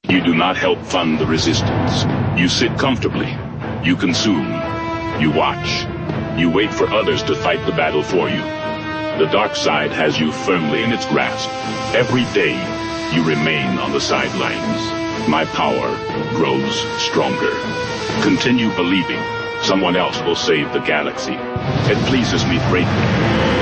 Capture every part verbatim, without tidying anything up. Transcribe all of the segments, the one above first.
You do not help fund the resistance. You sit comfortably. You consume. You watch. You wait for others to fight the battle for you. The dark side has you firmly in its grasp. Every day, you remain on the sidelines. My power grows stronger. Continue believing. Someone else will save the galaxy. It pleases me greatly.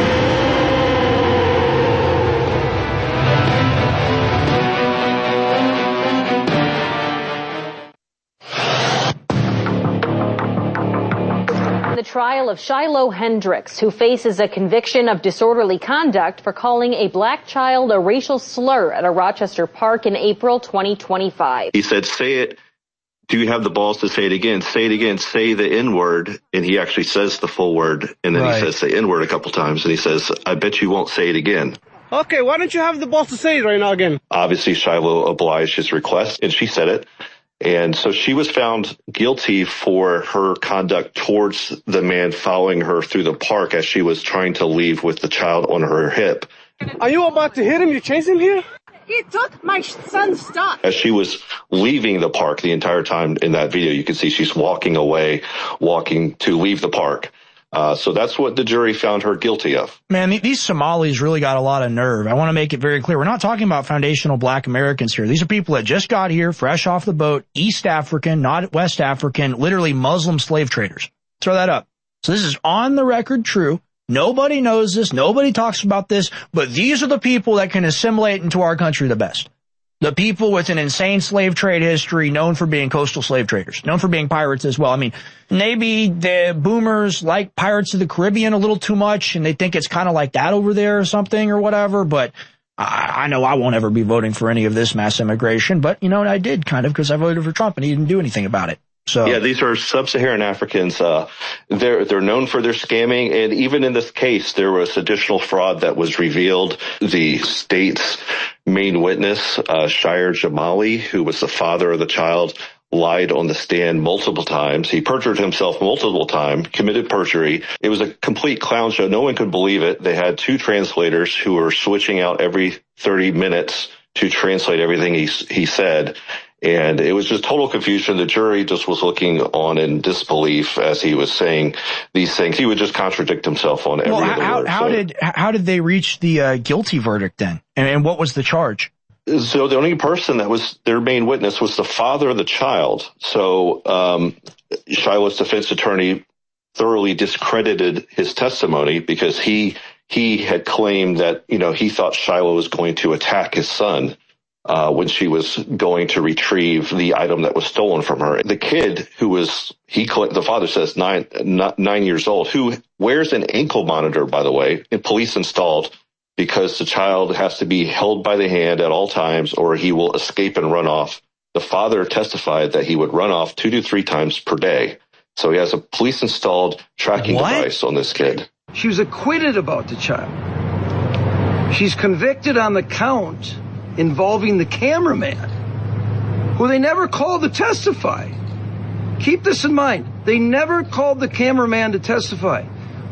The trial of Shiloh Hendricks, who faces a conviction of disorderly conduct for calling a black child a racial slur at a Rochester park in April twenty twenty-five. He said, say it. Do you have the balls to say it again? Say it again. Say the N-word. And he actually says the full word. And then right. he says the N-word a couple times. And he says, I bet you won't say it again. Okay, why don't you have the balls to say it right now again? Obviously, Shiloh obliged his request, and she said it. And so she was found guilty for her conduct towards the man following her through the park as she was trying to leave with the child on her hip. Are you about to hit him? You chase him here? He took my son's stuff. As she was leaving the park the entire time in that video, you can see she's walking away, walking to leave the park. Uh, so that's what the jury found her guilty of. Man, these Somalis really got a lot of nerve. I want to make it very clear. We're not talking about foundational black Americans here. These are people that just got here, fresh off the boat, East African, not West African, literally Muslim slave traders. Throw that up. So this is on the record true. Nobody knows this. Nobody talks about this. But these are the people that can assimilate into our country the best. The people with an insane slave trade history, known for being coastal slave traders, known for being pirates as well. I mean, maybe the boomers like Pirates of the Caribbean a little too much, and they think it's kind of like that over there or something or whatever, but I, I know I won't ever be voting for any of this mass immigration, but, you know, I did kind of because I voted for Trump and he didn't do anything about it. So yeah, these are sub-Saharan Africans. Uh, they're, they're known for their scamming. And even in this case, there was additional fraud that was revealed. The state's main witness, uh, Shire Jamali, who was the father of the child, lied on the stand multiple times. He perjured himself multiple times, committed perjury. It was a complete clown show. No one could believe it. They had two translators who were switching out every thirty minutes to translate everything he, he said. And it was just total confusion. The jury just was looking on in disbelief as he was saying these things. He would just contradict himself on every well, other how, word. How so. did how did they reach the uh, guilty verdict then? And, and what was the charge? So the only person that was their main witness was the father of the child. So um, Shiloh's defense attorney thoroughly discredited his testimony because he he had claimed that, you know, he thought Shiloh was going to attack his son. Uh, when she was going to retrieve the item that was stolen from her. The kid who was, he, the father says nine, nine years old, who wears an ankle monitor, by the way, and police installed because the child has to be held by the hand at all times or he will escape and run off. The father testified that he would run off two to three times per day. So he has a police installed tracking what? device on this kid. She was acquitted about the child. She's convicted on the count involving the cameraman, who they never called to testify. Keep this in mind. They never called the cameraman to testify.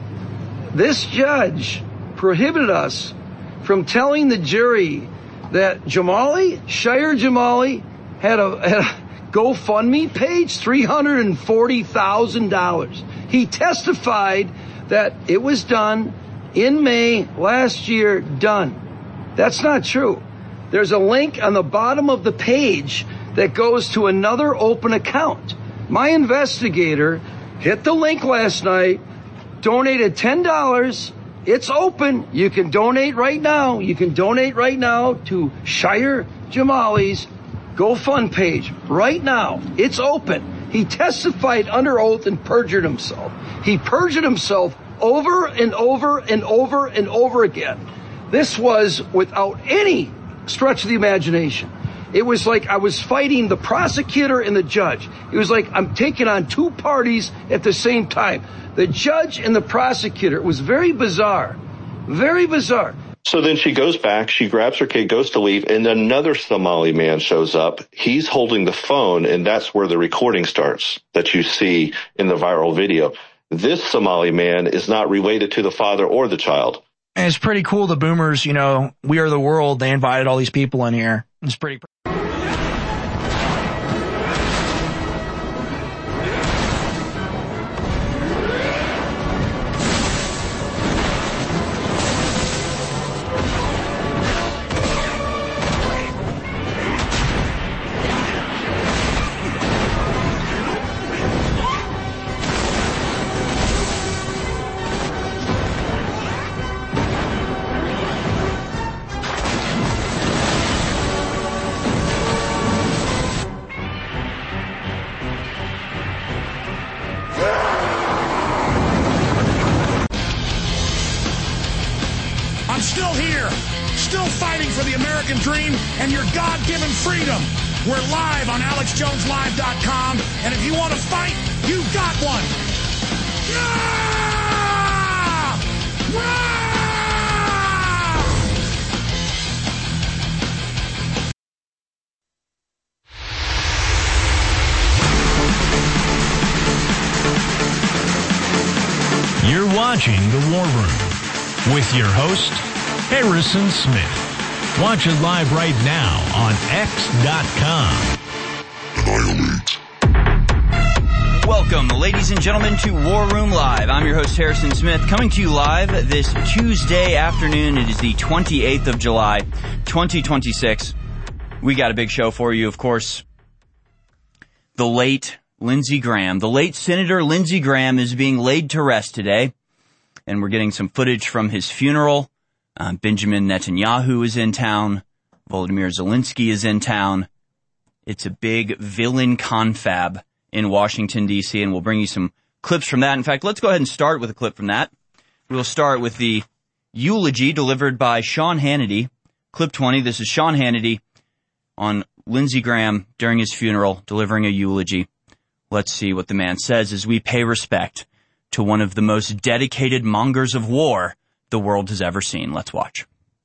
This judge prohibited us from telling the jury that Jamali, Shire Jamali, had a, had a GoFundMe page, three hundred forty thousand dollars. He testified that it was done in May last year, done. That's not true. There's a link on the bottom of the page that goes to another open account. My investigator hit the link last night, donated ten dollars. It's open. You can donate right now. You can donate right now to Shire Jamali's GoFund page right now. It's open. He testified under oath and perjured himself. He perjured himself over and over and over and over again. This was without any stretch of the imagination. It was like I was fighting the prosecutor and the judge. It was like I'm taking on two parties at the same time. The judge and the prosecutor. It was very bizarre. Very bizarre. So then she goes back, she grabs her kid, goes to leave, and another Somali man shows up. He's holding the phone, and that's where the recording starts that you see in the viral video. This Somali man is not related to the father or the child. And it's pretty cool. The boomers, you know, We Are the World, they invited all these people in here. It's pretty. American dream and your God-given freedom. We're live on alex jones live dot com, and if you want to fight, you got one. Ah! Ah! You're watching The War Room with your host, Harrison Smith. Watch it live right now on x dot com. Welcome, ladies and gentlemen, to War Room Live. I'm your host, Harrison Smith, coming to you live this Tuesday afternoon. It is the twenty-eighth of July, twenty twenty-six. We got a big show for you, of course. The late Lindsey Graham. The late Senator Lindsey Graham is being laid to rest today, and we're getting some footage from his funeral. Uh, Benjamin Netanyahu is in town. Volodymyr Zelensky is in town. It's a big villain confab in Washington, D C, and we'll bring you some clips from that. In fact, let's go ahead and start with a clip from that. We'll start with the eulogy delivered by Sean Hannity. Clip twenty, this is Sean Hannity on Lindsey Graham during his funeral, delivering a eulogy. Let's see what the man says as we pay respect to one of the most dedicated mongers of war the world has ever seen. Let's watch.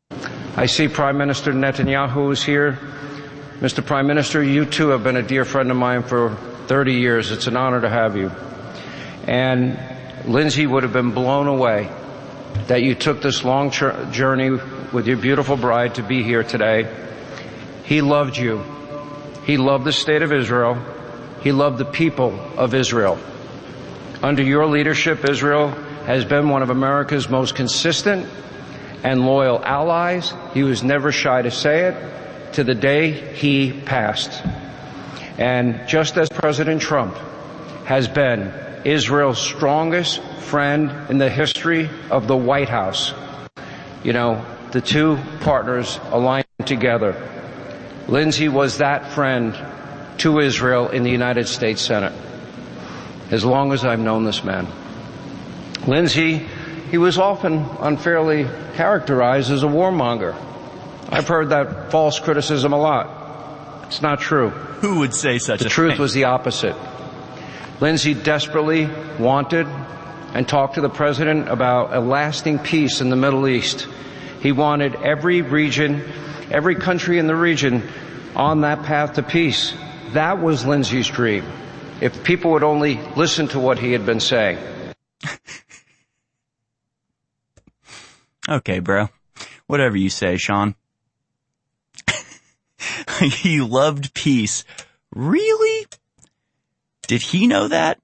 I see Prime Minister Netanyahu is here. Mister Prime Minister, you too have been a dear friend of mine for thirty years. It's an honor to have you. And Lindsey would have been blown away that you took this long journey with your beautiful bride to be here today. He loved you. He loved the state of Israel. He loved the people of Israel. Under your leadership, Israel has been one of America's most consistent and loyal allies. He was never shy to say it, to the day he passed. And just as President Trump has been Israel's strongest friend in the history of the White House, you know, the two partners aligned together. Lindsey was that friend to Israel in the United States Senate, as long as I've known this man. Lindsey, he was often unfairly characterized as a warmonger. I've heard that false criticism a lot. It's not true. Who would say such a thing? The truth was the opposite. Lindsey desperately wanted and talked to the president about a lasting peace in the Middle East. He wanted every region, every country in the region on that path to peace. That was Lindsey's dream. If people would only listen to what he had been saying. Okay, bro. Whatever you say, Sean. He loved peace. Really? Did he know that?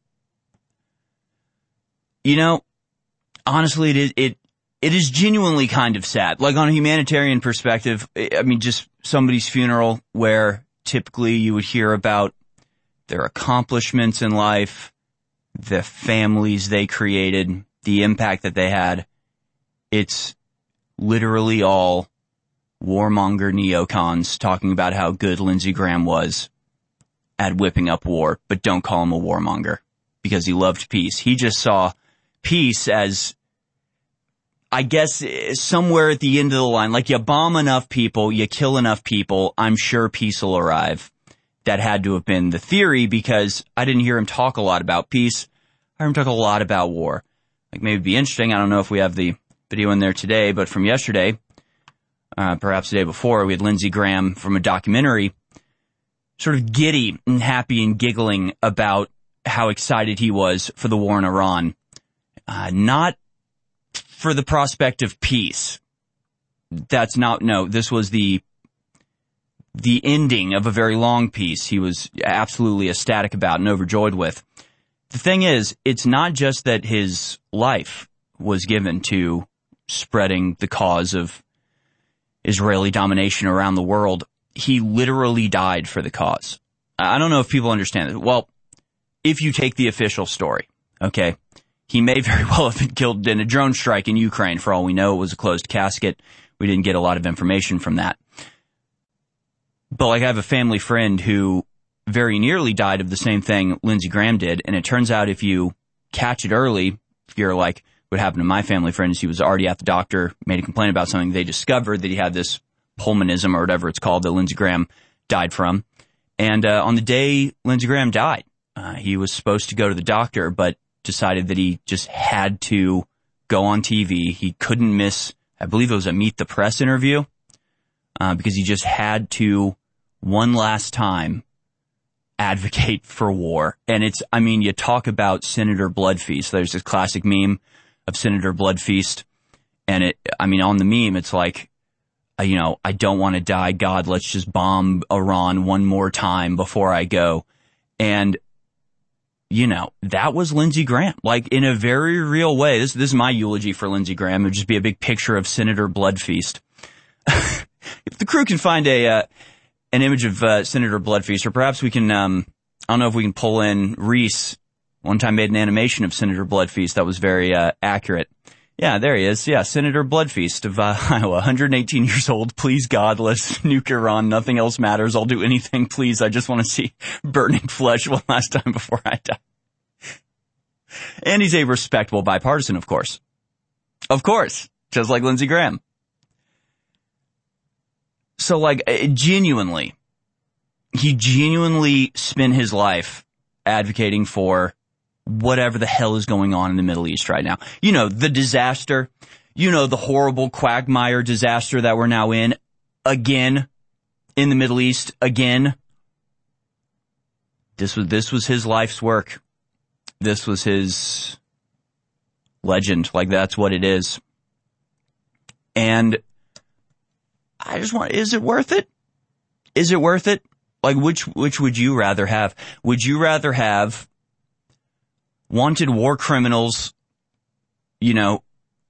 You know, honestly, it is, it, it is genuinely kind of sad. Like, on a humanitarian perspective, I mean, just somebody's funeral where typically you would hear about their accomplishments in life, the families they created, the impact that they had. It's literally all warmonger neocons talking about how good Lindsey Graham was at whipping up war, but don't call him a warmonger because he loved peace. He just saw peace as, I guess, somewhere at the end of the line. Like, you bomb enough people, you kill enough people, I'm sure peace will arrive. That had to have been the theory, because I didn't hear him talk a lot about peace. I heard him talk a lot about war. Like, maybe it'd be interesting. I don't know if we have the video in there today, but from yesterday, uh, perhaps the day before, we had Lindsey Graham from a documentary, sort of giddy and happy and giggling about how excited he was for the war in Iran. Uh, not for the prospect of peace. That's not, no, this was the the ending of a very long peace he was absolutely ecstatic about and overjoyed with. The thing is, it's not just that his life was given to spreading the cause of Israeli domination around the world. He literally died for the cause. I don't know if people understand it. Well, if you take the official story, okay, he may very well have been killed in a drone strike in Ukraine. For all we know, it was a closed casket. We didn't get a lot of information from that. But, like, I have a family friend who very nearly died of the same thing Lindsey Graham did, and it turns out if you catch it early, if you're like what happened to my family friend is he was already at the doctor, made a complaint about something, they discovered that he had this pulmonism or whatever it's called that Lindsey Graham died from. And uh, on the day Lindsey Graham died, uh, he was supposed to go to the doctor, but decided that he just had to go on T V. He couldn't miss, I believe it was a Meet the Press interview, uh, because he just had to, one last time, advocate for war. And it's, I mean, you talk about Senator Bloodfeast. There's this classic meme of Senator Bloodfeast. And it, I mean, on the meme, it's like, uh, you know, I don't want to die. God, let's just bomb Iran one more time before I go. And, you know, that was Lindsey Graham. Like, in a very real way. This, this is my eulogy for Lindsey Graham. It would just be a big picture of Senator Bloodfeast. If the crew can find a, uh, an image of uh, Senator Bloodfeast, or perhaps we can, um, I don't know if we can pull in Reese. One time made an animation of Senator Bloodfeast that was very uh, accurate. Yeah, there he is. Yeah, Senator Bloodfeast of uh, Iowa, one hundred eighteen years old. Please, God, let's nuke Iran. Nothing else matters. I'll do anything, please. I just want to see burning flesh one last time before I die. And he's a respectable bipartisan, of course. Of course. Just like Lindsey Graham. So, like, genuinely, he genuinely spent his life advocating for whatever the hell is going on in the Middle East right now. You know, the disaster, you know, the horrible quagmire disaster that we're now in, again, in the Middle East, again. This was, this was his life's work. This was his legend. Like, that's what it is. And I just want, is it worth it? Is it worth it? Like, which, which would you rather have? Would you rather have wanted war criminals, you know,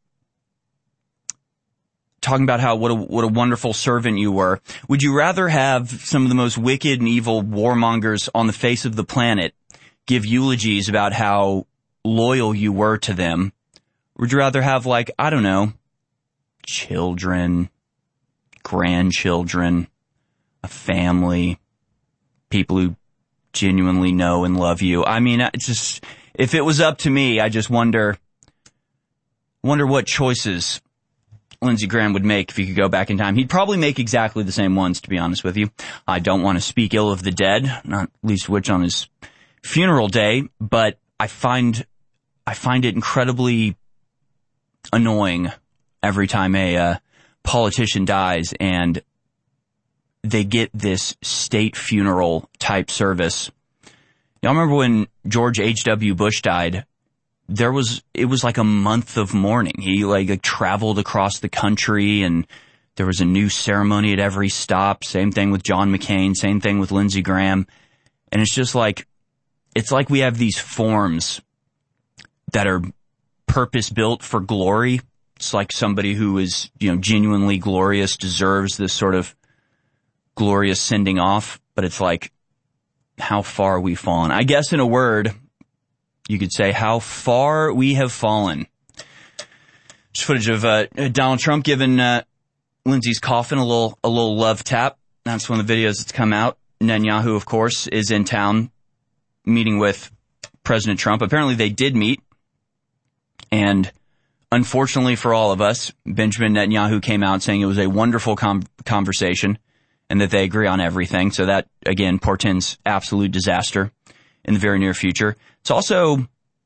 talking about how, what a, what a wonderful servant you were? Would you rather have some of the most wicked and evil warmongers on the face of the planet give eulogies about how loyal you were to them? Would you rather have, like, I don't know, children, grandchildren, a family, people who genuinely know and love you? I mean, it's just, if it was up to me, I just wonder, wonder what choices Lindsey Graham would make if he could go back in time. He'd probably make exactly the same ones, to be honest with you. I don't want to speak ill of the dead, not least which on his funeral day, but I find, I find it incredibly annoying every time a uh, politician dies and they get this state funeral type service. Y'all remember when George H W Bush died? There was, it was like a month of mourning. He like, like traveled across the country and there was a new ceremony at every stop. Same thing with John McCain. Same thing with Lindsey Graham. And it's just like, it's like we have these forms that are purpose built for glory. It's like somebody who is, you know, genuinely glorious deserves this sort of glorious sending off. But it's like, how far we've fallen. I guess in a word, you could say how far we have fallen. Just footage of uh, Donald Trump giving uh, Lindsey's coffin a little a little love tap. That's one of the videos that's come out. Netanyahu, of course, is in town meeting with President Trump. Apparently they did meet. And unfortunately for all of us, Benjamin Netanyahu came out saying it was a wonderful com- conversation and that they agree on everything. So that, again, portends absolute disaster in the very near future. It's also,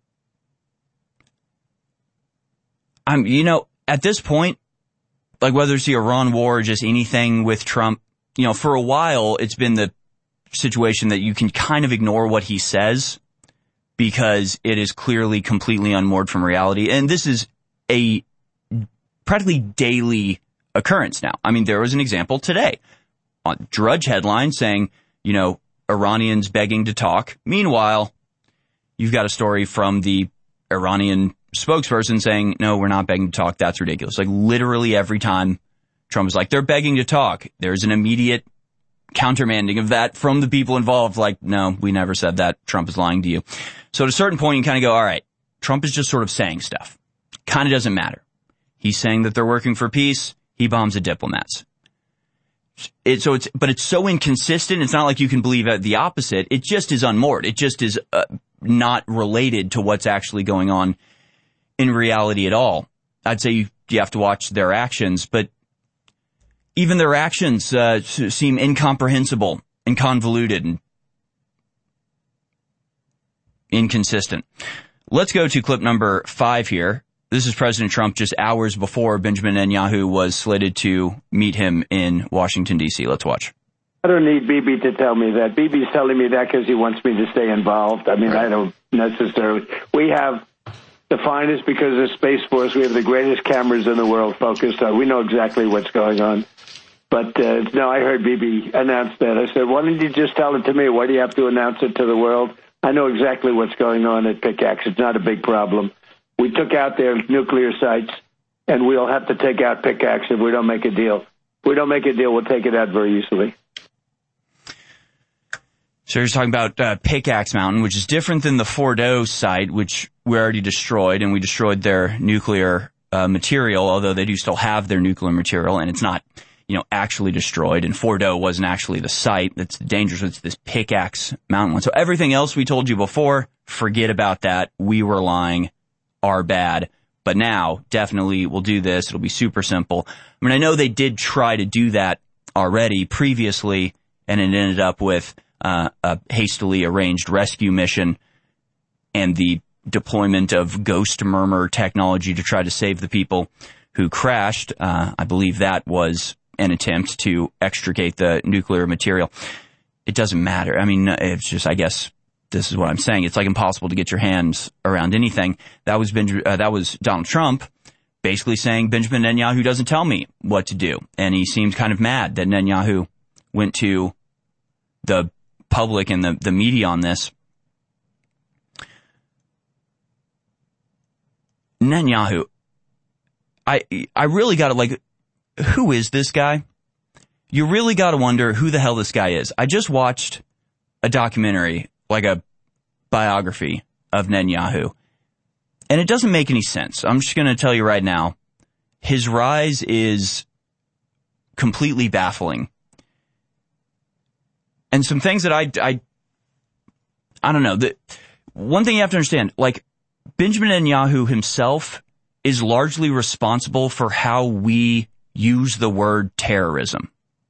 I'm, you know, at this point, like whether it's the Iran war or just anything with Trump, you know, for a while, it's been the situation that you can kind of ignore what he says because it is clearly completely unmoored from reality. And this is a practically daily occurrence now. I mean, there was an example today on Drudge headline saying, you know, Iranians begging to talk. Meanwhile, you've got a story from the Iranian spokesperson saying, no, we're not begging to talk. That's ridiculous. Like literally every time Trump is like, they're begging to talk, there's an immediate countermanding of that from the people involved. Like, no, we never said that. Trump is lying to you. So at a certain point, you kind of go, all right, Trump is just sort of saying stuff. Kind of doesn't matter. He's saying that they're working for peace. He bombs the diplomats. It, so it's, but it's so inconsistent. It's not like you can believe the opposite. It just is unmoored. It just is uh, not related to what's actually going on in reality at all. I'd say you, you have to watch their actions, but even their actions uh, seem incomprehensible and convoluted and inconsistent. Let's go to clip number five here. This is President Trump just hours before Benjamin Netanyahu was slated to meet him in Washington, D C. Let's watch. I don't need Bibi to tell me that. Bibi's telling me that because he wants me to stay involved. I mean, right. I don't necessarily. We have the finest because of Space Force. We have the greatest cameras in the world focused on. We know exactly what's going on. But, uh, no, I heard Bibi announce that. I said, why didn't you just tell it to me? Why do you have to announce it to the world? I know exactly what's going on at Pickaxe. It's not a big problem. We took out their nuclear sites, and we'll have to take out Pickaxe if we don't make a deal. If we don't make a deal, we'll take it out very easily. So you're talking about uh, Pickaxe Mountain, which is different than the Fordo site, which we already destroyed, and we destroyed their nuclear uh, material, although they do still have their nuclear material, and it's not, you know, actually destroyed. And Fordo wasn't actually the site that's dangerous. It's this Pickaxe Mountain one. So everything else we told you before, forget about that. We were lying. Our bad. But now, definitely, we'll do this. It'll be super simple. I mean, I know they did try to do that already previously, and it ended up with Uh, a hastily arranged rescue mission and the deployment of ghost murmur technology to try to save the people who crashed. Uh, I believe that was an attempt to extricate the nuclear material. It doesn't matter. I mean, it's just, I guess, this is what I'm saying. It's like impossible to get your hands around anything. That was Benj- uh, that was Donald Trump basically saying Benjamin Netanyahu doesn't tell me what to do. And he seemed kind of mad that Netanyahu went to the public and the, the media on this. Netanyahu, I I really got to, like, who is this guy? You really got to wonder who the hell this guy is. I just watched a documentary, like a biography of Netanyahu, and it doesn't make any sense. I'm just going to tell you right now, his rise is completely baffling. And some things that I, I, I don't know. The, one thing you have to understand, like, Benjamin Netanyahu himself is largely responsible for how we use the word terrorism.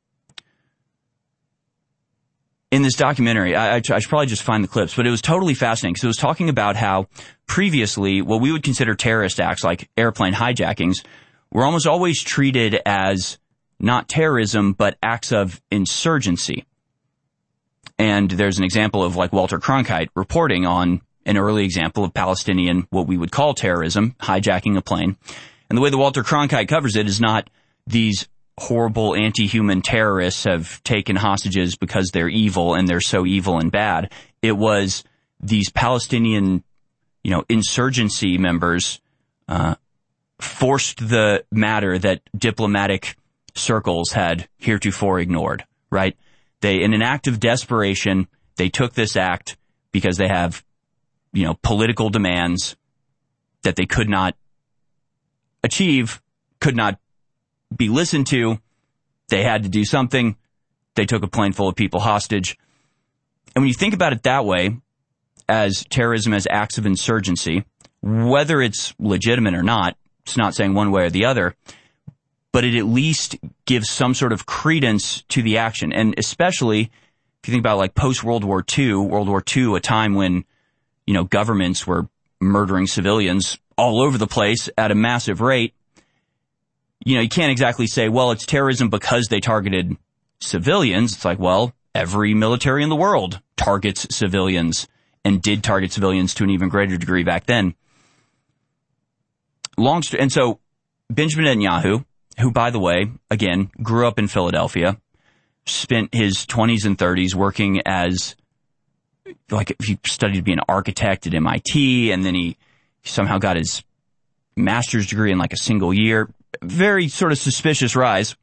In this documentary, I, I, I should probably just find the clips, but it was totally fascinating because it was talking about how previously what we would consider terrorist acts like airplane hijackings were almost always treated as not terrorism, but acts of insurgency. And there's an example of, like, Walter Cronkite reporting on an early example of Palestinian, what we would call terrorism, hijacking a plane. And the way that Walter Cronkite covers it is not these horrible anti-human terrorists have taken hostages because they're evil and they're so evil and bad. It was these Palestinian, you know, insurgency members uh forced the matter that diplomatic circles had heretofore ignored, right? They, in an act of desperation, they took this act because they have, you know, political demands that they could not achieve, could not be listened to. They had to do something. They took a plane full of people hostage. And when you think about it that way, as terrorism, as acts of insurgency, whether it's legitimate or not, it's not saying one way or the other, but it at least gives some sort of credence to the action. And especially if you think about, like, post-World War Two, World War Two, a time when, you know, governments were murdering civilians all over the place at a massive rate. You know, you can't exactly say, well, it's terrorism because they targeted civilians. It's like, well, every military in the world targets civilians and did target civilians to an even greater degree back then. Long st- and so Benjamin Netanyahu, who, by the way, again, grew up in Philadelphia, spent his twenties and thirties working as, like, he studied to be an architect at M I T, and then he somehow got his master's degree in, like, a single year. Very sort of suspicious rise.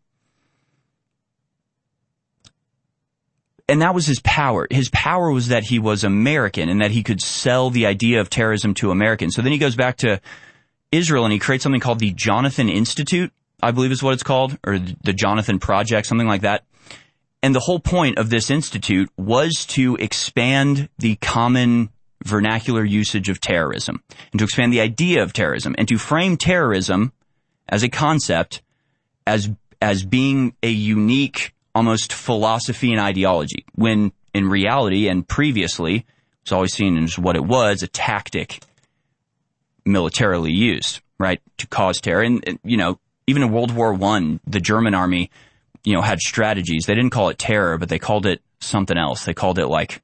And that was his power. His power was that he was American and that he could sell the idea of terrorism to Americans. So then he goes back to Israel and he creates something called the Jonathan Institute, I believe is what it's called, or the Jonathan Project, something like that. And the whole point of this institute was to expand the common vernacular usage of terrorism and to expand the idea of terrorism and to frame terrorism as a concept as as being a unique, almost philosophy and ideology, when in reality and previously it's always seen as what it was, a tactic militarily used, right, to cause terror. And, and you know, even in World War One, the German army, you know, had strategies. They didn't call it terror, but they called it something else. They called it like,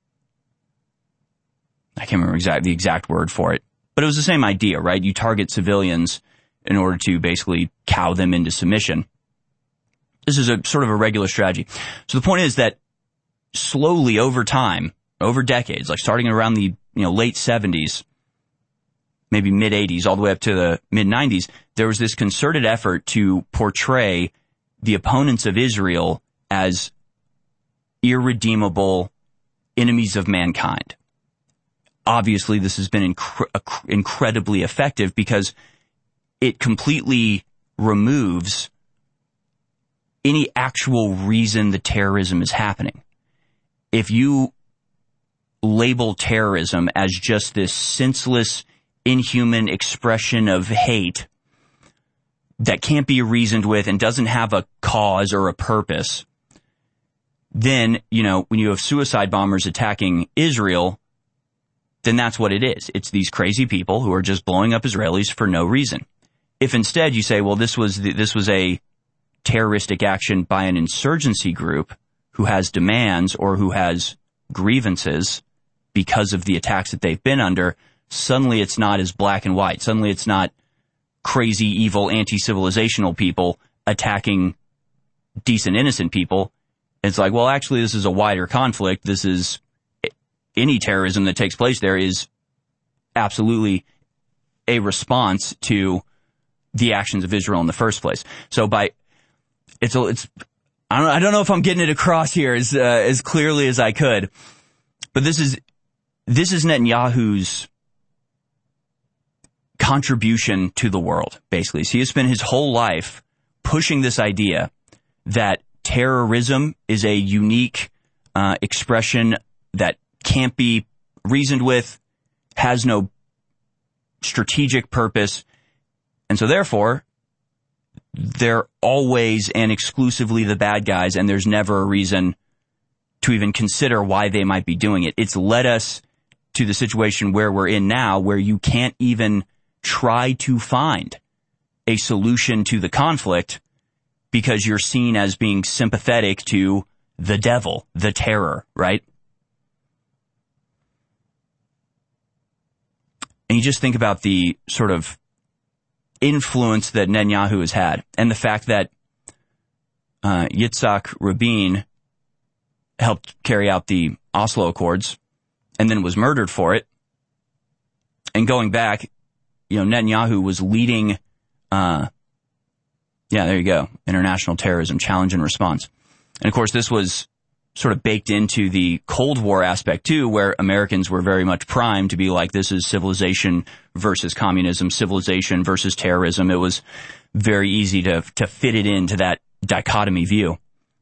I can't remember exactly the exact word for it, but it was the same idea, right? You target civilians in order to basically cow them into submission. This is a sort of a regular strategy. So the point is that slowly over time, over decades, like starting around the, you know, late seventies, maybe mid eighties, all the way up to the mid nineties, there was this concerted effort to portray the opponents of Israel as irredeemable enemies of mankind. Obviously, this has been inc- incredibly effective because it completely removes any actual reason the terrorism is happening. If you label terrorism as just this senseless, inhuman expression of hate that can't be reasoned with and doesn't have a cause or a purpose, then, you know, when you have suicide bombers attacking Israel, then that's what it is. It's these crazy people who are just blowing up Israelis for no reason. If instead you say, well, this was the, this was a terroristic action by an insurgency group who has demands or who has grievances because of the attacks that they've been under, suddenly it's not as black and white. Suddenly it's not crazy, evil, anti-civilizational people attacking decent, innocent people. It's like, well, actually, this is a wider conflict. This is any terrorism that takes place there is absolutely a response to the actions of Israel in the first place. So by it's it's I don't I don't know if I'm getting it across here as uh, as clearly as I could, but this is this is Netanyahu's contribution to the world, basically. So he has spent his whole life pushing this idea that terrorism is a unique uh, expression that can't be reasoned with, has no strategic purpose, and so therefore they're always and exclusively the bad guys, and there's never a reason to even consider why they might be doing it. It's led us to the situation where we're in now, where you can't even try to find a solution to the conflict because you're seen as being sympathetic to the devil, the terror, right? And you just think about the sort of influence that Netanyahu has had, and the fact that uh, Yitzhak Rabin helped carry out the Oslo Accords and then was murdered for it. And going back, you know, Netanyahu was leading, uh, yeah, there you go, international terrorism challenge and response. And of course, this was sort of baked into the Cold War aspect too, where Americans were very much primed to be like, this is civilization versus communism, civilization versus terrorism. It was very easy to to fit it into that dichotomy view.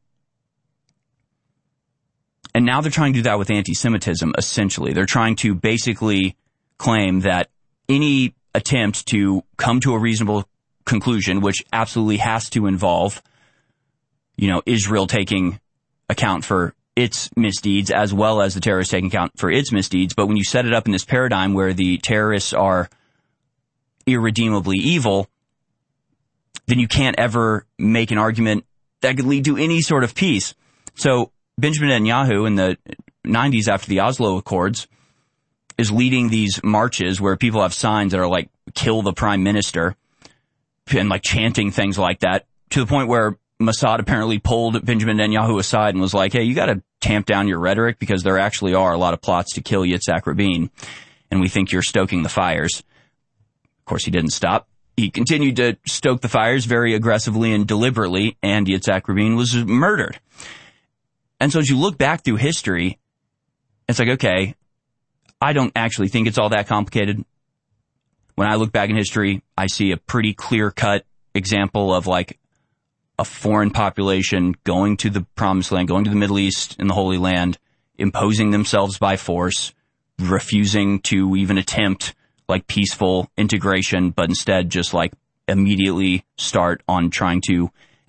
And now they're trying to do that with anti-Semitism, essentially. They're trying to basically claim that any attempt to come to a reasonable conclusion, which absolutely has to involve, you know, Israel taking account for its misdeeds as well as the terrorists taking account for its misdeeds. But when you set it up in this paradigm where the terrorists are irredeemably evil, then you can't ever make an argument that could lead to any sort of peace. So Benjamin Netanyahu in the nineties after the Oslo Accords is leading these marches where people have signs that are like, kill the prime minister, and like chanting things like that, to the point where Mossad apparently pulled Benjamin Netanyahu aside and was like, hey, you got to tamp down your rhetoric because there actually are a lot of plots to kill Yitzhak Rabin, and we think you're stoking the fires. Of course, he didn't stop. He continued to stoke the fires very aggressively and deliberately, and Yitzhak Rabin was murdered. And so as you look back through history, it's like, okay, I don't actually think it's all that complicated. When I look back in history, I see a pretty clear-cut example of like a foreign population going to the Promised Land, going to the Middle East and the Holy Land, imposing themselves by force, refusing to even attempt like peaceful integration, but instead just like immediately start on trying to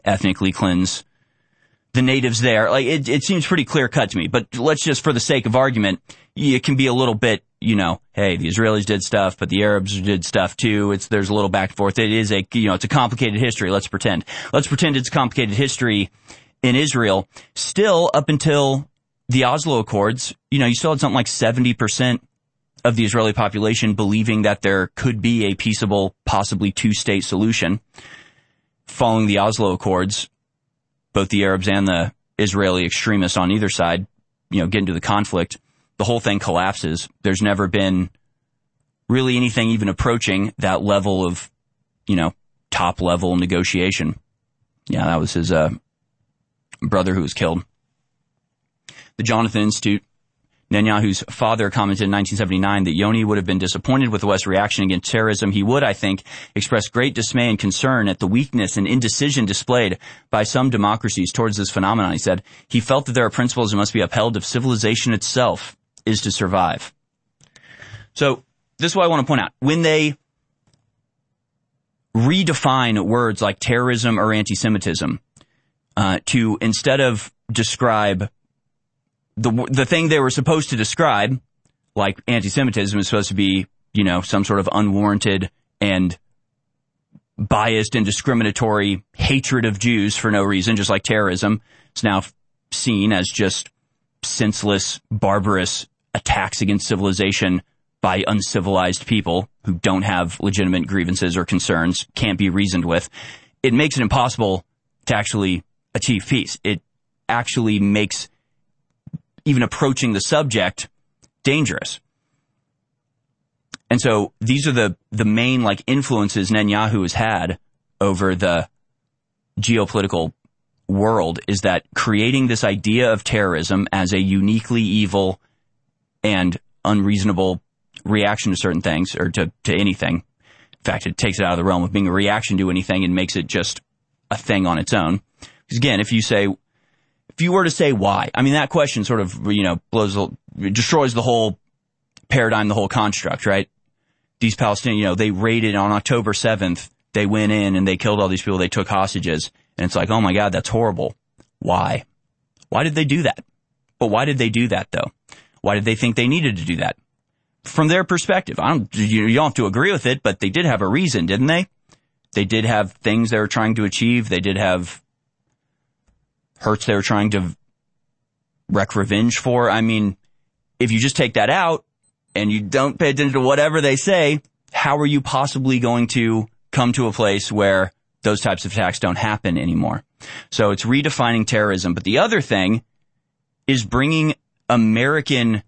ethnically cleanse the natives there. Like, it, it seems pretty clear cut to me, but let's just, for the sake of argument, it can be a little bit, you know, hey, the Israelis did stuff, but the Arabs did stuff too. It's, there's a little back and forth. It is a, you know, it's a complicated history. Let's pretend. Let's pretend it's a complicated history in Israel. Still, up until the Oslo Accords, you know, you still had something like seventy percent of the Israeli population believing that there could be a peaceable, possibly two-state solution. Following the Oslo Accords, both the Arabs and the Israeli extremists on either side, you know, get into the conflict. The whole thing collapses. There's never been really anything even approaching that level of, you know, top-level negotiation. Yeah, that was his uh, brother who was killed. The Jonathan Institute, Netanyahu's father commented in nineteen seventy-nine that Yoni would have been disappointed with the West's reaction against terrorism. He would, I think, express great dismay and concern at the weakness and indecision displayed by some democracies towards this phenomenon. He said he felt that there are principles that must be upheld if civilization itself is to survive. So this is what I want to point out. When they redefine words like terrorism or anti-Semitism uh, to, instead of describe The the thing they were supposed to describe, like anti-Semitism, is supposed to be, you know, some sort of unwarranted and biased and discriminatory hatred of Jews for no reason, just like terrorism. It's now seen as just senseless, barbarous attacks against civilization by uncivilized people who don't have legitimate grievances or concerns, can't be reasoned with. It makes it impossible to actually achieve peace. It actually makes even approaching the subject dangerous. And so these are the, the main, like, influences Netanyahu has had over the geopolitical world, is that creating this idea of terrorism as a uniquely evil and unreasonable reaction to certain things, or to, to anything. In fact, it takes it out of the realm of being a reaction to anything and makes it just a thing on its own. Because again, if you say, if you were to say why, I mean, that question sort of, you know, blows, destroys the whole paradigm, the whole construct, right? These Palestinians, you know, they raided on October seventh, they went in and they killed all these people, they took hostages, and it's like, oh my God, that's horrible. Why? Why did they do that? But why did they do that, though? Why did they think they needed to do that? From their perspective, I don't, you, you don't have to agree with it, but they did have a reason, didn't they? They did have things they were trying to achieve. They did have hurts they were trying to wreak revenge for. I mean, if you just take that out and you don't pay attention to whatever they say, how are you possibly going to come to a place where those types of attacks don't happen anymore? So it's redefining terrorism. But the other thing is bringing American,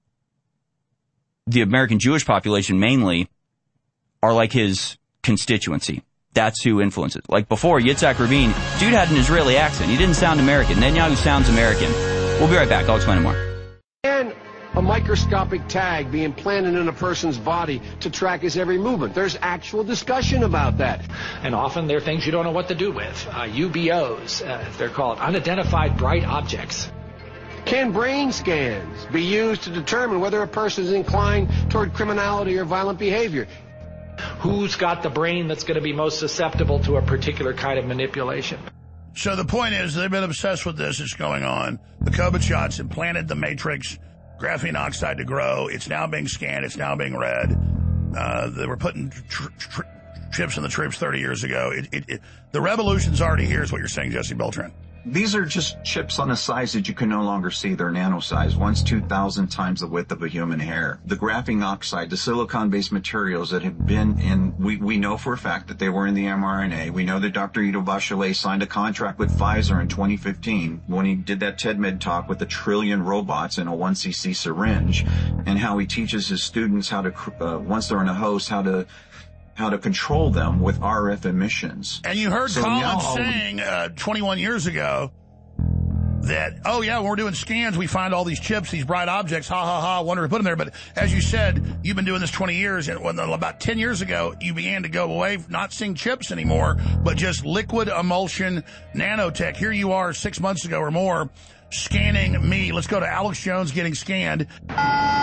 the American Jewish population mainly, are like his constituency. That's who influences. Like before, Yitzhak Rabin, dude had an Israeli accent. He didn't sound American. Netanyahu sounds American. We'll be right back. I'll explain it more. And a microscopic tag being planted in a person's body to track his every movement. There's actual discussion about that. And often there are things you don't know what to do with. Uh, U B Os, uh, they're called unidentified bright objects. Can brain scans be used to determine whether a person is inclined toward criminality or violent behavior? Who's got the brain that's going to be most susceptible to a particular kind of manipulation? So the point is, they've been obsessed with this. It's going on. The COVID shots implanted the matrix, graphene oxide to grow. It's now being scanned. It's now being read. Uh, they were putting tr tr chips in the troops thirty years ago. It, it, it, the revolution's already here, is what you're saying, Jesse Beltran. These are just chips on a size that you can no longer see. They're nano size, once two thousand times the width of a human hair. The graphene oxide, the silicon-based materials that have been in, we, we know for a fact that they were in the mRNA. We know that Doctor Ido Bachelet signed a contract with Pfizer in twenty fifteen when he did that TEDMed talk with a trillion robots in a one C C syringe, and how he teaches his students how to, uh, once they're in a host, how to how to control them with R F emissions. And you heard so Colin now, saying uh, twenty-one years ago that, oh yeah, when we're doing scans, we find all these chips, these bright objects, ha ha ha, wonder to put them there. But as you said, you've been doing this twenty years, and when, about ten years ago, you began to go away, not seeing chips anymore, but just liquid emulsion nanotech. Here you are six months ago or more, scanning me. Let's go to Alex Jones getting scanned.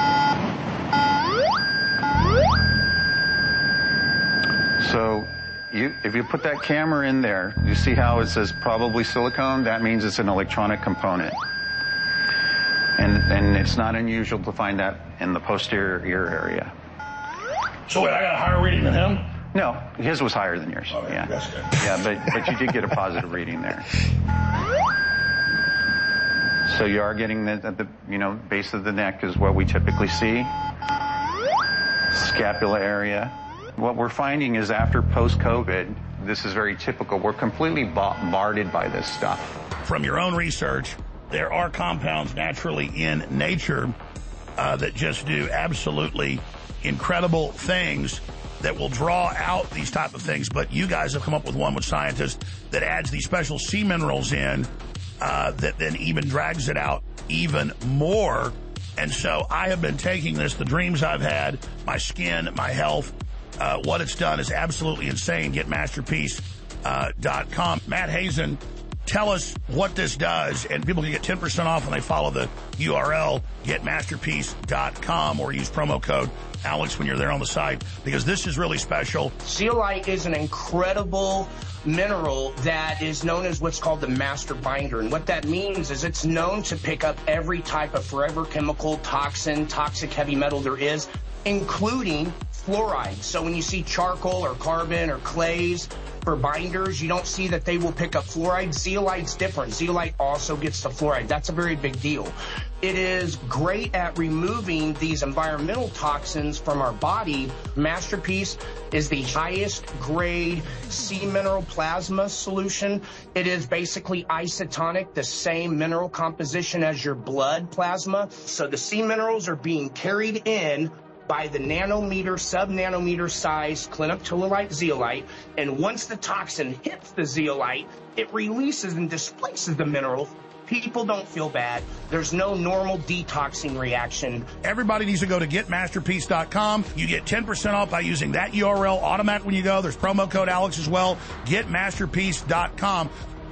So you, if you put that camera in there, you see how it says probably silicone? That means it's an electronic component. And, and it's not unusual to find that in the posterior ear area. So wait, I got a higher reading than him? No, his was higher than yours. Okay, yeah, that's good. yeah, but but you did get a positive reading there. So you are getting the, at the you know base of the neck is what we typically see. Scapula area. What we're finding is after post-COVID, this is very typical. We're completely bombarded by this stuff. From your own research, there are compounds naturally in nature uh, that just do absolutely incredible things that will draw out these type of things. But you guys have come up with one with scientists that adds these special sea minerals in uh, that then even drags it out even more. And so I have been taking this, the dreams I've had, my skin, my health, uh, what it's done is absolutely insane. Get masterpiece dot com. Matt Hazen, tell us what this does, and people can get ten percent off when they follow the U R L, get masterpiece dot com, or use promo code Alex when you're there on the site, because this is really special. Zeolite is an incredible mineral that is known as what's called the master binder. And what that means is it's known to pick up every type of forever chemical, toxin, toxic heavy metal there is, including fluoride. So when you see charcoal or carbon or clays for binders, you don't see that they will pick up fluoride. Zeolite's different. Zeolite also gets the fluoride. That's a very big deal. It is great at removing these environmental toxins from our body. Masterpiece is the highest grade sea mineral plasma solution. It is basically isotonic, the same mineral composition as your blood plasma. So the sea minerals are being carried in by the nanometer, sub-nanometer size clinoptilolite zeolite, and once the toxin hits the zeolite, it releases and displaces the mineral. People don't feel bad. There's no normal detoxing reaction. Everybody needs to go to get masterpiece dot com. You get ten percent off by using that U R L automatic when you go. There's promo code Alex as well. get masterpiece dot com.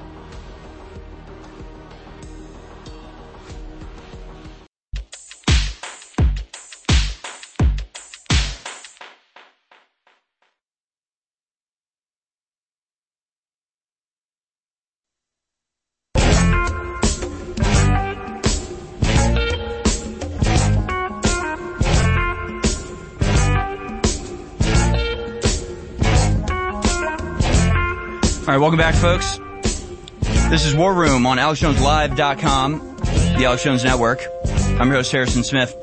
All right, welcome back, folks. This is War Room on Alex Jones Live dot com, the Alex Jones Network. I'm your host, Harrison Smith.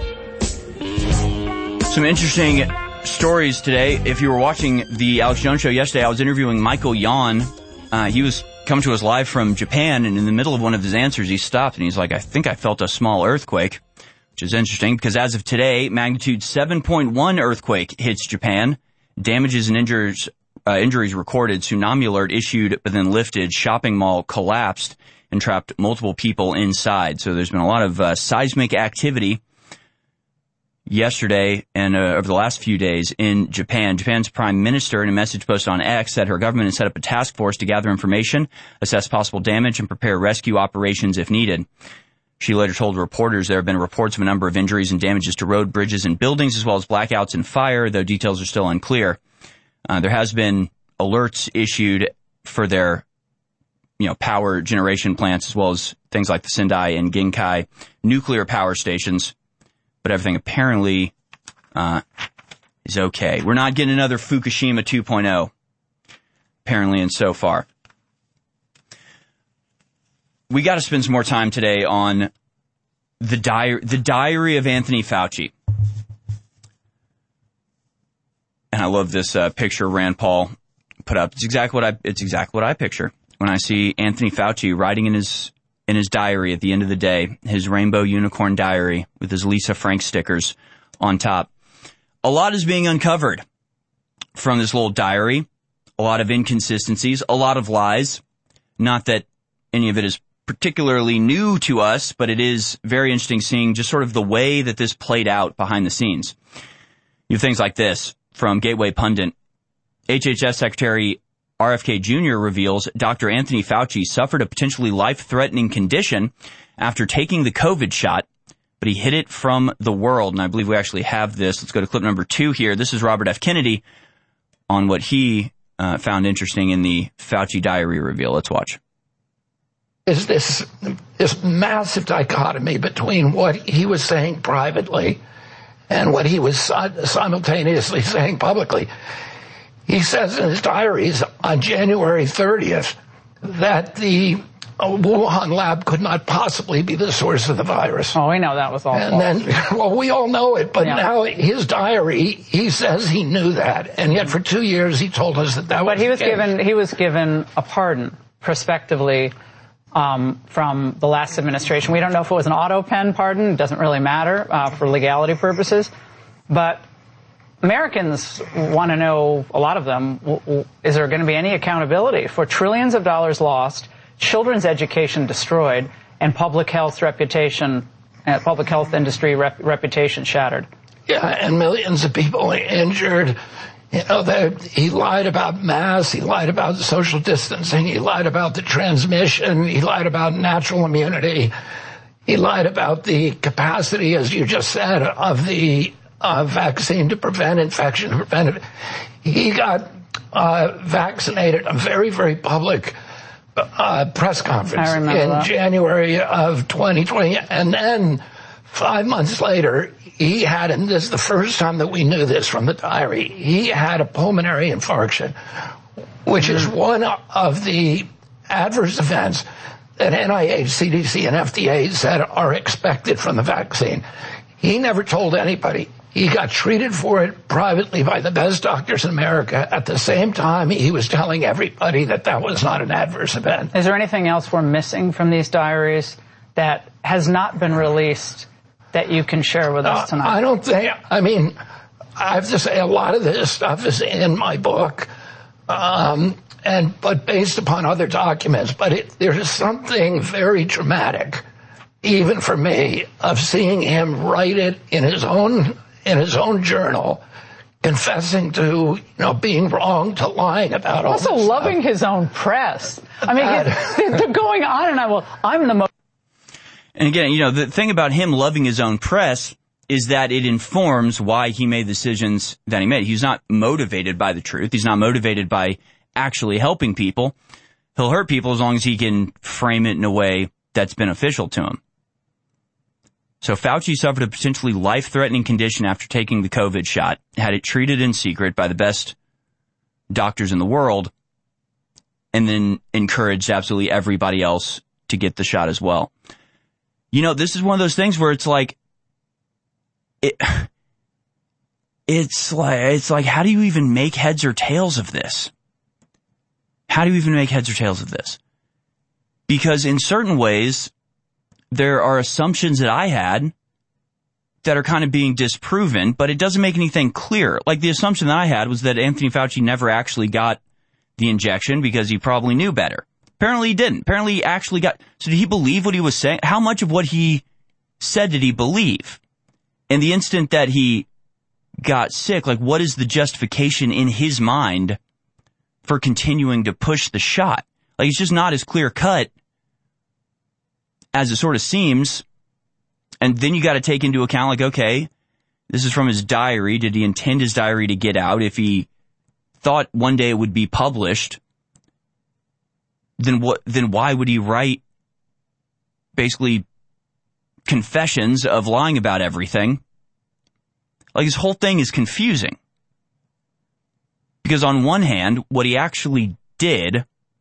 Some interesting stories today. If you were watching the Alex Jones Show yesterday, I was interviewing Michael Yon. Uh, he was coming to us live from Japan, and in the middle of one of his answers, he stopped, and he's like, I think I felt a small earthquake, which is interesting, because as of today, magnitude seven point one earthquake hits Japan. Damages and injuries Uh, injuries recorded, tsunami alert issued, but then lifted. Shopping mall collapsed and trapped multiple people inside. So there's been a lot of uh, seismic activity yesterday and uh, over the last few days in Japan. Japan's prime minister, in a message posted on X, said her government has set up a task force to gather information, assess possible damage, and prepare rescue operations if needed. She later told reporters there have been reports of a number of injuries and damages to road, bridges, and buildings, as well as blackouts and fire, though details are still unclear. Uh, there has been alerts issued for their, you know, power generation plants, as well as things like the Sendai and Ginkai nuclear power stations. But everything apparently uh, is okay. We're not getting another Fukushima two point oh, apparently, and so far. We got to spend some more time today on the diary, the diary of Anthony Fauci. And I love this uh, picture Rand Paul put up. It's exactly what I it's exactly what I picture when I see Anthony Fauci writing in his in his diary at the end of the day, his rainbow unicorn diary with his Lisa Frank stickers on top. A lot is being uncovered from this little diary. A lot of inconsistencies, a lot of lies. Not that any of it is particularly new to us, but it is very interesting seeing just sort of the way that this played out behind the scenes. You have things like this. From Gateway Pundit, H H S Secretary R F K Junior reveals Doctor Anthony Fauci suffered a potentially life-threatening condition after taking the COVID shot, but he hid it from the world. And I believe we actually have this. Let's go to clip number two here. This is Robert F. Kennedy on what he uh, found interesting in the Fauci diary reveal. Let's watch. Is this this massive dichotomy between what he was saying privately and what he was simultaneously saying publicly. He says in his diaries on January thirtieth that the Wuhan lab could not possibly be the source of the virus. Oh, we know that was all And false. then, well, we all know it, but Yeah. now his diary, he says he knew that, and yet for two years he told us that that was But he was the case. given he was given a pardon prospectively um, from the last administration. We don't know if it was an auto pen pardon. It doesn't really matter uh, for legality purposes. But Americans want to know, a lot of them, w- w- is there going to be any accountability for trillions of dollars lost, children's education destroyed, and public health reputation, uh, public health industry rep- reputation shattered? Yeah, and millions of people injured. You know, that he lied about masks, he lied about social distancing, he lied about the transmission, he lied about natural immunity, he lied about the capacity, as you just said, of the uh, vaccine to prevent infection, to prevent it. He got uh, vaccinated, a very, very public uh, press conference in that. January of twenty twenty, and then five months later, he had, and this is the first time that we knew this from the diary, he had a pulmonary infarction, which is one of the adverse events that N I H, C D C, and F D A said are expected from the vaccine. He never told anybody. He got treated for it privately by the best doctors in America. At the same time, he was telling everybody that that was not an adverse event. Is there anything else we're missing from these diaries that has not been released that you can share with us tonight? Uh, I don't think, I mean, I have to say a lot of this stuff is in my book, um, and but based upon other documents. But it, there's something very dramatic, even for me, of seeing him write it in his own in his own journal, confessing to, you know, being wrong, to lying about all Also this loving stuff. his own press. I mean, they're, they're going on and on. Well, I'm the most. And again, you know, the thing about him loving his own press is that it informs why he made the decisions that he made. He's not motivated by the truth. He's not motivated by actually helping people. He'll hurt people as long as he can frame it in a way that's beneficial to him. So Fauci suffered a potentially life-threatening condition after taking the COVID shot, had it treated in secret by the best doctors in the world, and then encouraged absolutely everybody else to get the shot as well. You know, this is one of those things where it's like, it, it's like, it's like, how do you even make heads or tails of this? How do you even make heads or tails of this? Because in certain ways, there are assumptions that I had that are kind of being disproven, but it doesn't make anything clear. Like the assumption that I had was that Anthony Fauci never actually got the injection because he probably knew better. Apparently he didn't. Apparently he actually got... So did he believe what he was saying? How much of what he said did he believe? In the instant that he got sick, like what is the justification in his mind for continuing to push the shot? Like it's just not as clear cut as it sort of seems. And then you got to take into account like, okay, this is from his diary. Did he intend his diary to get out? If he thought one day it would be published, then what, then why would he write basically confessions of lying about everything? Like his whole thing is confusing. Because on one hand, what he actually did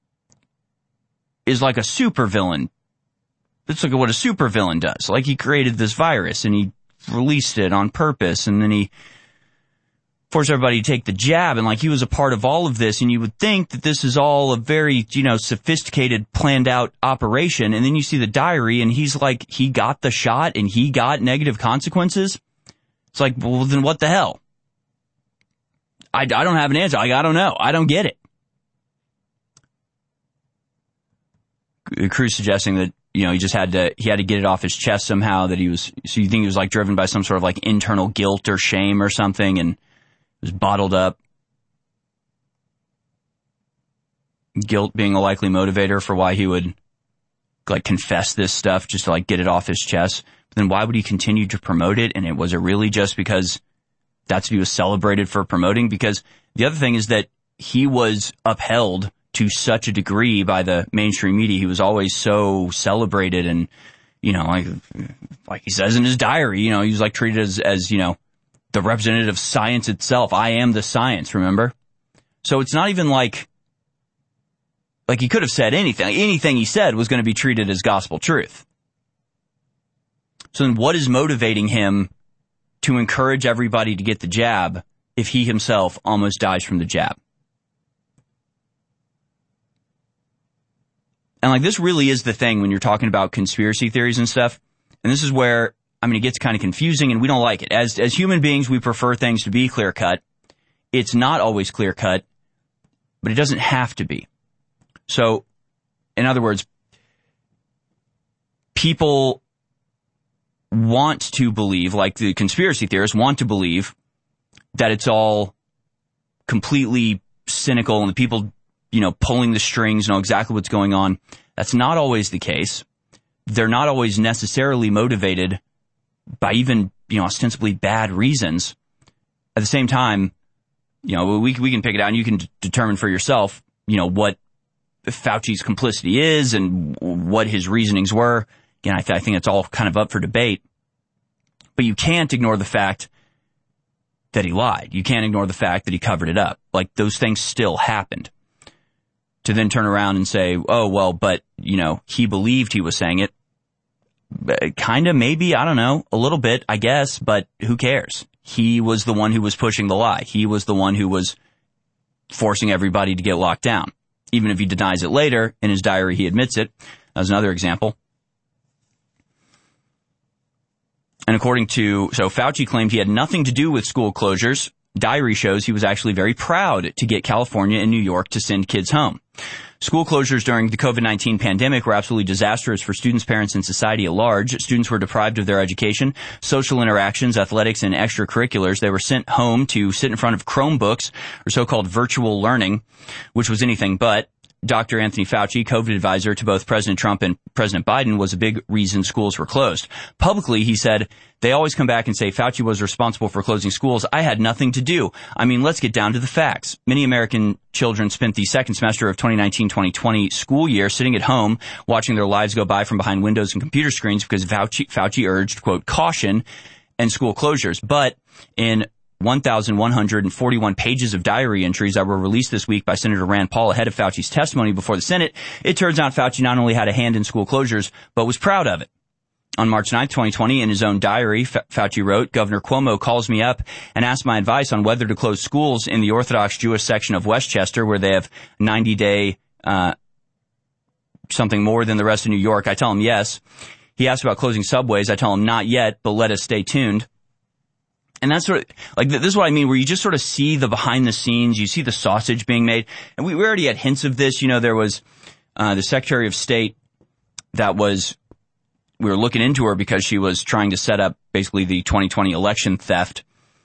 is like a supervillain. Let's look at what a supervillain does. Like he created this virus and he released it on purpose and then he forced everybody to take the jab, and like he was a part of all of this, and you would think that this is all a very, you know, sophisticated, planned out operation, and then you see the diary and he's like, he got the shot and he got negative consequences. It's like, well, then what the hell? I, I don't have an answer. Like, I don't know. I don't get it. Cruz suggesting that, you know, he just had to, he had to get it off his chest somehow, that he was, so you think he was like driven by some sort of like internal guilt or shame or something and was bottled up. Guilt being a likely motivator for why he would like confess this stuff just to like get it off his chest. But then why would he continue to promote it? And it, was it really just because that's what he was celebrated for promoting? Because the other thing is that he was upheld to such a degree by the mainstream media. He was always so celebrated and, you know, like, like he says in his diary, you know, he was like treated as, as, you know, the representative of science itself. I am the science, remember? So it's not even like, like he could have said anything. Anything he said was going to be treated as gospel truth. So then what is motivating him to encourage everybody to get the jab if he himself almost dies from the jab? And like this really is the thing when you're talking about conspiracy theories and stuff. And this is where, I mean, it gets kind of confusing and we don't like it. As, as human beings, we prefer things to be clear cut. It's not always clear cut, but it doesn't have to be. So, in other words, people want to believe, like the conspiracy theorists want to believe, that it's all completely cynical and the people, you know, pulling the strings know exactly what's going on. That's not always the case. They're not always necessarily motivated by even, you know, ostensibly bad reasons. At the same time, you know, we we can pick it out and you can d- determine for yourself, you know, what Fauci's complicity is and what his reasonings were. Again, I, th- I think it's all kind of up for debate. But you can't ignore the fact that he lied. You can't ignore the fact that he covered it up. Like, those things still happened. To then turn around and say, oh, well, but, you know, he believed he was saying it. Kind of, maybe, I don't know, a little bit, I guess, but who cares? He was the one who was pushing the lie. He was the one who was forcing everybody to get locked down. Even if he denies it later, in his diary he admits it. That's another example. And according to, so Fauci claimed he had nothing to do with school closures. Diary shows he was actually very proud to get California and New York to send kids home. School closures during the COVID nineteen pandemic were absolutely disastrous for students, parents, and society at large. Students were deprived of their education, social interactions, athletics, and extracurriculars. They were sent home to sit in front of Chromebooks, or so-called virtual learning, which was anything but. Doctor Anthony Fauci, COVID advisor to both President Trump and President Biden, was a big reason schools were closed. Publicly, he said, they always come back and say Fauci was responsible for closing schools. I had nothing to do. I mean, let's get down to the facts. Many American children spent the second semester of twenty nineteen twenty twenty school year sitting at home, watching their lives go by from behind windows and computer screens because Fauci, Fauci urged, quote, caution and school closures. But in one thousand one hundred forty-one pages of diary entries that were released this week by Senator Rand Paul ahead of Fauci's testimony before the Senate, it turns out Fauci not only had a hand in school closures, but was proud of it. On March ninth, twenty twenty, in his own diary, Fauci wrote, Governor Cuomo calls me up and asks my advice on whether to close schools in the Orthodox Jewish section of Westchester, where they have ninety-day, uh, something more than the rest of New York. I tell him yes. He asks about closing subways. I tell him not yet, but let us stay tuned. And that's sort of, like, this is what I mean, where you just sort of see the behind the scenes, you see the sausage being made. And we, we already had hints of this. You know, there was, uh, the Secretary of State that was, we were looking into her because she was trying to set up basically the twenty twenty election theft.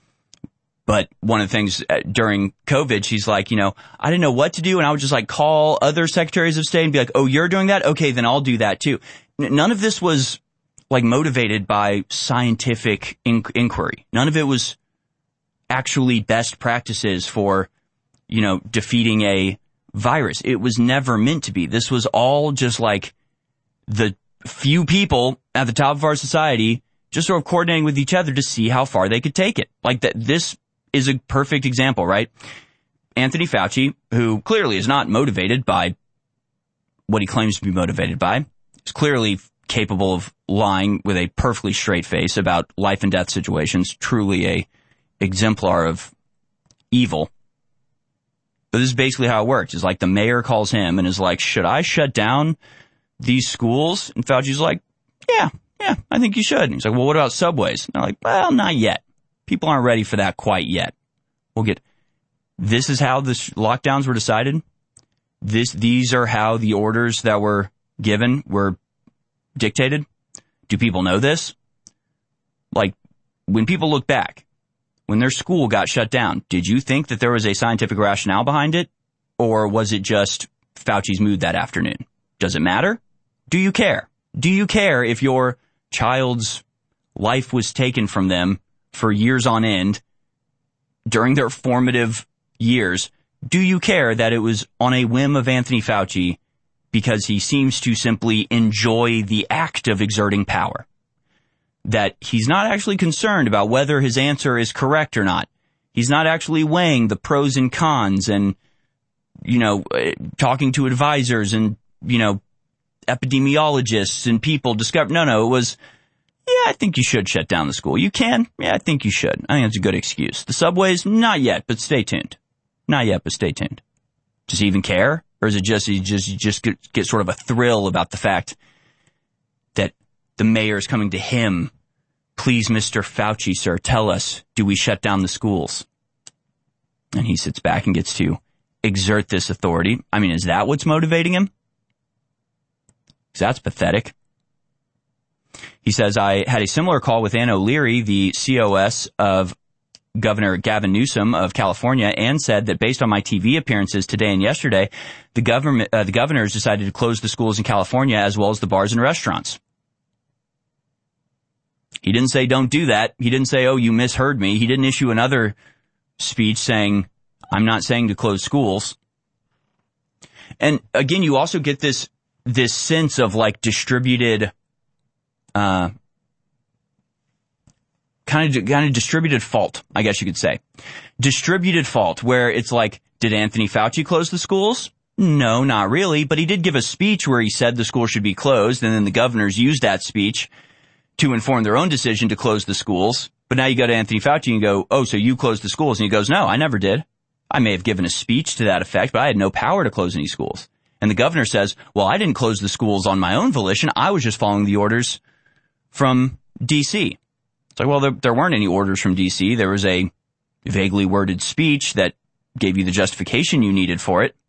But one of the things uh, during COVID, she's like, you know, I didn't know what to do. And I would just like call other secretaries of state and be like, oh, you're doing that? Okay, then I'll do that too. N- none of this was like motivated by scientific in- inquiry. None of it was actually best practices for, you know, defeating a virus. It was never meant to be. This was all just like the few people at the top of our society just sort of coordinating with each other to see how far they could take it. Like that, this is a perfect example, right? Anthony Fauci, who clearly is not motivated by what he claims to be motivated by, is clearly capable of lying with a perfectly straight face about life and death situations, truly a exemplar of evil. But this is basically how it works. It's like the mayor calls him and is like, should I shut down these schools? And Fauci's like, yeah, yeah, I think you should. And he's like, well, what about subways? And they're like, well, not yet. People aren't ready for that quite yet. We'll get, this is how the lockdowns were decided. This, these are how the orders that were given were dictated. Do people know this? Like, when people look back, when their school got shut down, did you think that there was a scientific rationale behind it? Or was it just Fauci's mood that afternoon? Does it matter? Do you care? Do you care if your child's life was taken from them for years on end during their formative years do you care that it was on a whim of Anthony Fauci because he seems to simply enjoy the act of exerting power? That he's not actually concerned about whether his answer is correct or not. He's not actually weighing the pros and cons and, you know, talking to advisors and, you know, epidemiologists and people discover. No, no, it was, yeah, I think you should shut down the school. You can? Yeah, I think you should. I think that's a good excuse. The subways? Not yet, but stay tuned. Not yet, but stay tuned. Does he even care? Or is it just, he just, you just get, get sort of a thrill about the fact that the mayor is coming to him? Please, Mister Fauci, sir, tell us, do we shut down the schools? And he sits back and gets to exert this authority. I mean, is that what's motivating him? Because that's pathetic. He says, I had a similar call with Ann O'Leary, the C O S of Governor Gavin Newsom of California, and said that based on my T V appearances today and yesterday, the government, uh, the governors decided to close the schools in California as well as the bars and restaurants. He didn't say don't do that. He didn't say, oh, you misheard me. He didn't issue another speech saying, I'm not saying to close schools. And again, you also get this, this sense of like distributed, uh, kind of, kind of distributed fault, I guess you could say. Distributed fault, where it's like, did Anthony Fauci close the schools? No, not really. But he did give a speech where he said the school should be closed. And then the governors used that speech to inform their own decision to close the schools. But now you go to Anthony Fauci and go, oh, so you closed the schools. And he goes, no, I never did. I may have given a speech to that effect, but I had no power to close any schools. And the governor says, well, I didn't close the schools on my own volition. I was just following the orders from D C. It's like, well, there, there weren't any orders from D C. There was a vaguely worded speech that gave you the justification you needed for it.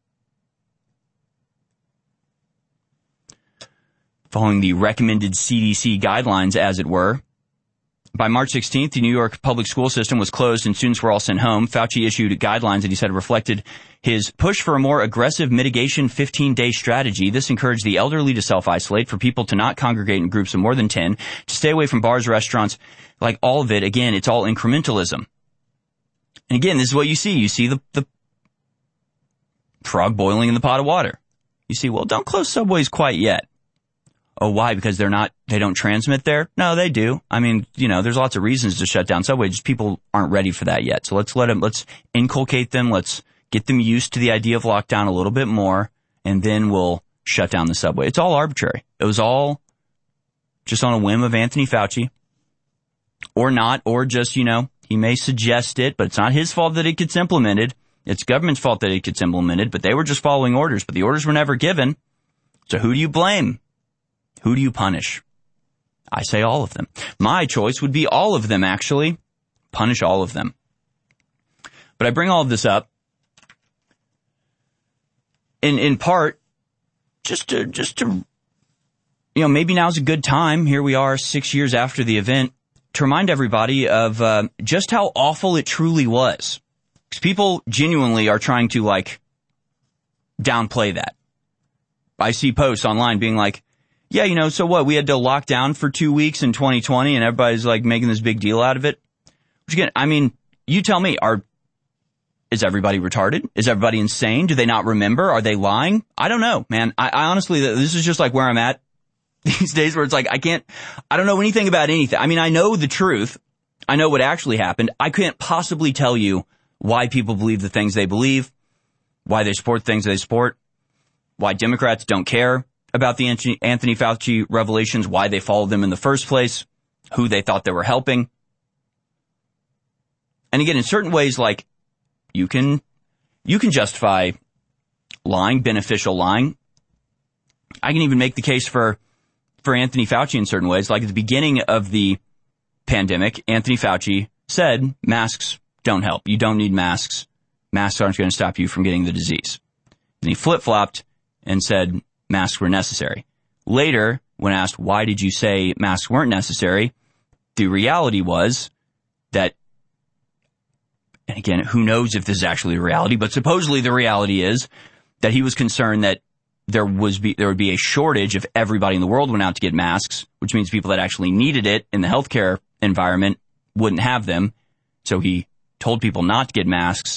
Following the recommended C D C guidelines, as it were. By March sixteenth, the New York public school system was closed and students were all sent home. Fauci issued guidelines that he said reflected his push for a more aggressive mitigation fifteen-day strategy. This encouraged the elderly to self-isolate, for people to not congregate in groups of more than ten, to stay away from bars, restaurants. Like all of it, again, it's all incrementalism. And again, this is what you see. You see the, the frog boiling in the pot of water. You see, well, don't close subways quite yet. Oh, why? Because they're not, they don't transmit there? No, they do. I mean, you know, there's lots of reasons to shut down subways. Just people aren't ready for that yet. So let's let them, let's inculcate them. Let's get them used to the idea of lockdown a little bit more, and then we'll shut down the subway. It's all arbitrary. It was all just on a whim of Anthony Fauci, or not, or just, you know, he may suggest it, but it's not his fault that it gets implemented. It's government's fault that it gets implemented, but they were just following orders, but the orders were never given. So who do you blame? Who do you punish? I say all of them. My choice would be all of them, actually. Punish all of them. But I bring all of this up in in part just to, just to, you know, maybe now's a good time. Here we are six years after the event to remind everybody of uh, just how awful it truly was. Because people genuinely are trying to, like, downplay that. I see posts online being like, yeah, you know, so what? We had to lock down for two weeks in twenty twenty and everybody's like making this big deal out of it. Which again, I mean, you tell me, are, is everybody retarded? Is everybody insane? Do they not remember? Are they lying? I don't know, man. I, I honestly, this is just like where I'm at these days, where it's like, I can't, I don't know anything about anything. I mean, I know the truth. I know what actually happened. I can't possibly tell you why people believe the things they believe, why they support things they support, why Democrats don't care about the Anthony Fauci revelations, why they followed them in the first place, who they thought they were helping. And again, in certain ways, like, you can, you can justify lying, beneficial lying. I can even make the case for, for Anthony Fauci in certain ways. Like at the beginning of the pandemic, Anthony Fauci said masks don't help. You don't need masks. Masks aren't going to stop you from getting the disease. Then he flip-flopped and said masks were necessary. Later, when asked, why did you say masks weren't necessary? The reality was that, and again, who knows if this is actually the reality, but supposedly the reality is that he was concerned that there was be, there would be a shortage if everybody in the world went out to get masks, which means people that actually needed it in the healthcare environment wouldn't have them. So he told people not to get masks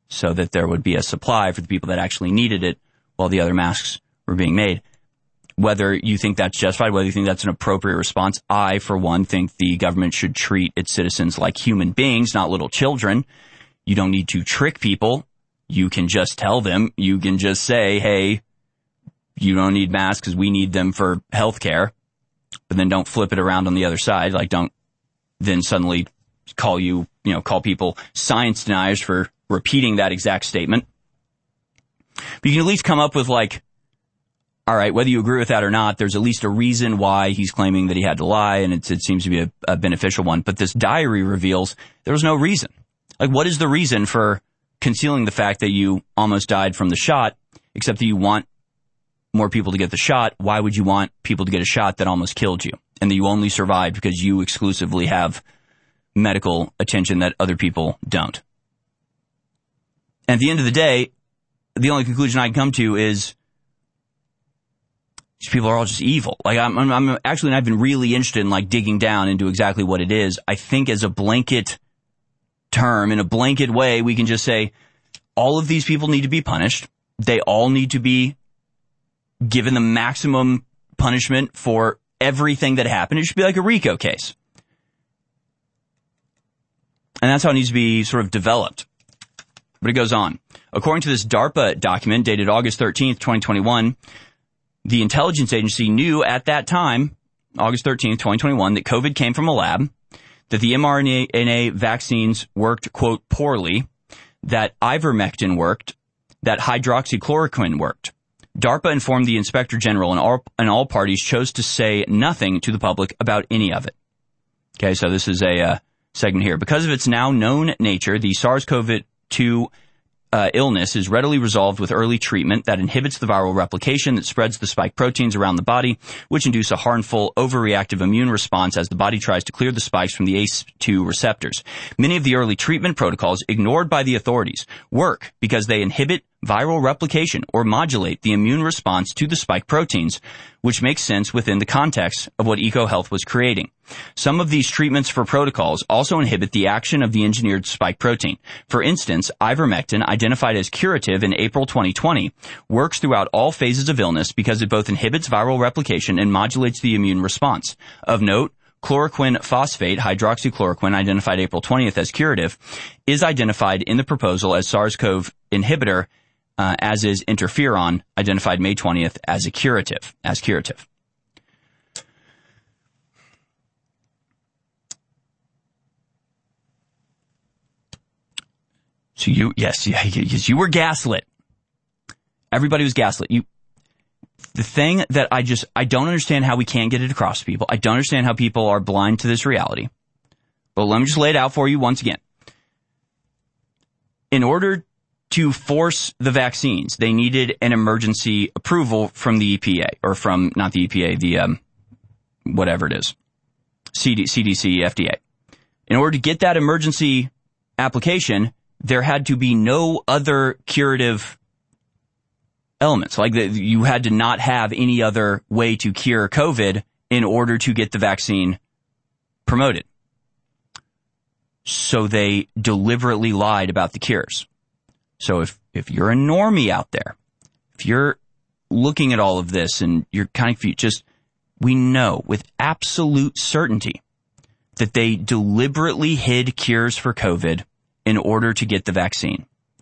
so that there would be a supply for the people that actually needed it while the other masks were being made. Whether you think that's justified, whether you think that's an appropriate response, I, for one, think the government should treat its citizens like human beings, not little children. You don't need to trick people. You can just tell them. You can just say, hey, you don't need masks because we need them for health care. But then don't flip it around on the other side. Like, don't then suddenly call you, you know, call people science deniers for repeating that exact statement. But you can at least come up with, like, all right, whether you agree with that or not, there's at least a reason why he's claiming that he had to lie, and it's, it seems to be a, a beneficial one. But this diary reveals there was no reason. Like, what is the reason for concealing the fact that you almost died from the shot, except that you want more people to get the shot? Why would you want people to get a shot that almost killed you, and that you only survived because you exclusively have medical attention that other people don't? And at the end of the day, the only conclusion I can come to is these people are all just evil. Like, I'm, I'm, I'm actually, I've been really interested in, like, digging down into exactly what it is. I think as a blanket term, in a blanket way, we can just say all of these people need to be punished. They all need to be given the maximum punishment for everything that happened. It should be like a RICO case. And that's how it needs to be sort of developed. But it goes on. According to this DARPA document dated August thirteenth, twenty twenty-one, the intelligence agency knew at that time, August thirteenth, twenty twenty-one, that COVID came from a lab, that the mRNA vaccines worked, quote, poorly, that ivermectin worked, that hydroxychloroquine worked. DARPA informed the Inspector General, and all, and all parties chose to say nothing to the public about any of it. Okay, so this is a uh, segment here. Because of its now known nature, the SARS-CoV two Uh, illness is readily resolved with early treatment that inhibits the viral replication that spreads the spike proteins around the body, which induce a harmful overreactive immune response as the body tries to clear the spikes from the A C E two receptors. Many of the early treatment protocols ignored by the authorities work because they inhibit viral replication or modulate the immune response to the spike proteins, which makes sense within the context of what EcoHealth was creating. Some of these treatments for protocols also inhibit the action of the engineered spike protein. For instance, ivermectin, identified as curative in April twenty twenty, works throughout all phases of illness because it both inhibits viral replication and modulates the immune response. Of note, chloroquine phosphate, hydroxychloroquine, identified April twentieth as curative, is identified in the proposal as SARS-CoV inhibitor, uh, as is interferon, identified May twentieth as a curative, as curative. So you, yes, yes, you were gaslit. Everybody was gaslit. You, the thing that I just, I don't understand how we can't get it across to people. I don't understand how people are blind to this reality. But let me just lay it out for you once again. In order to force the vaccines, they needed an emergency approval from the E P A, or from, not the E P A, the, um, whatever it is, C D C, F D A. In order to get that emergency application, there had to be no other curative elements. Like, the, you had to not have any other way to cure COVID in order to get the vaccine promoted. So they deliberately lied about the cures. So if, if you're a normie out there, if you're looking at all of this and you're kind of just, we know with absolute certainty that they deliberately hid cures for COVID in order to get the vaccine.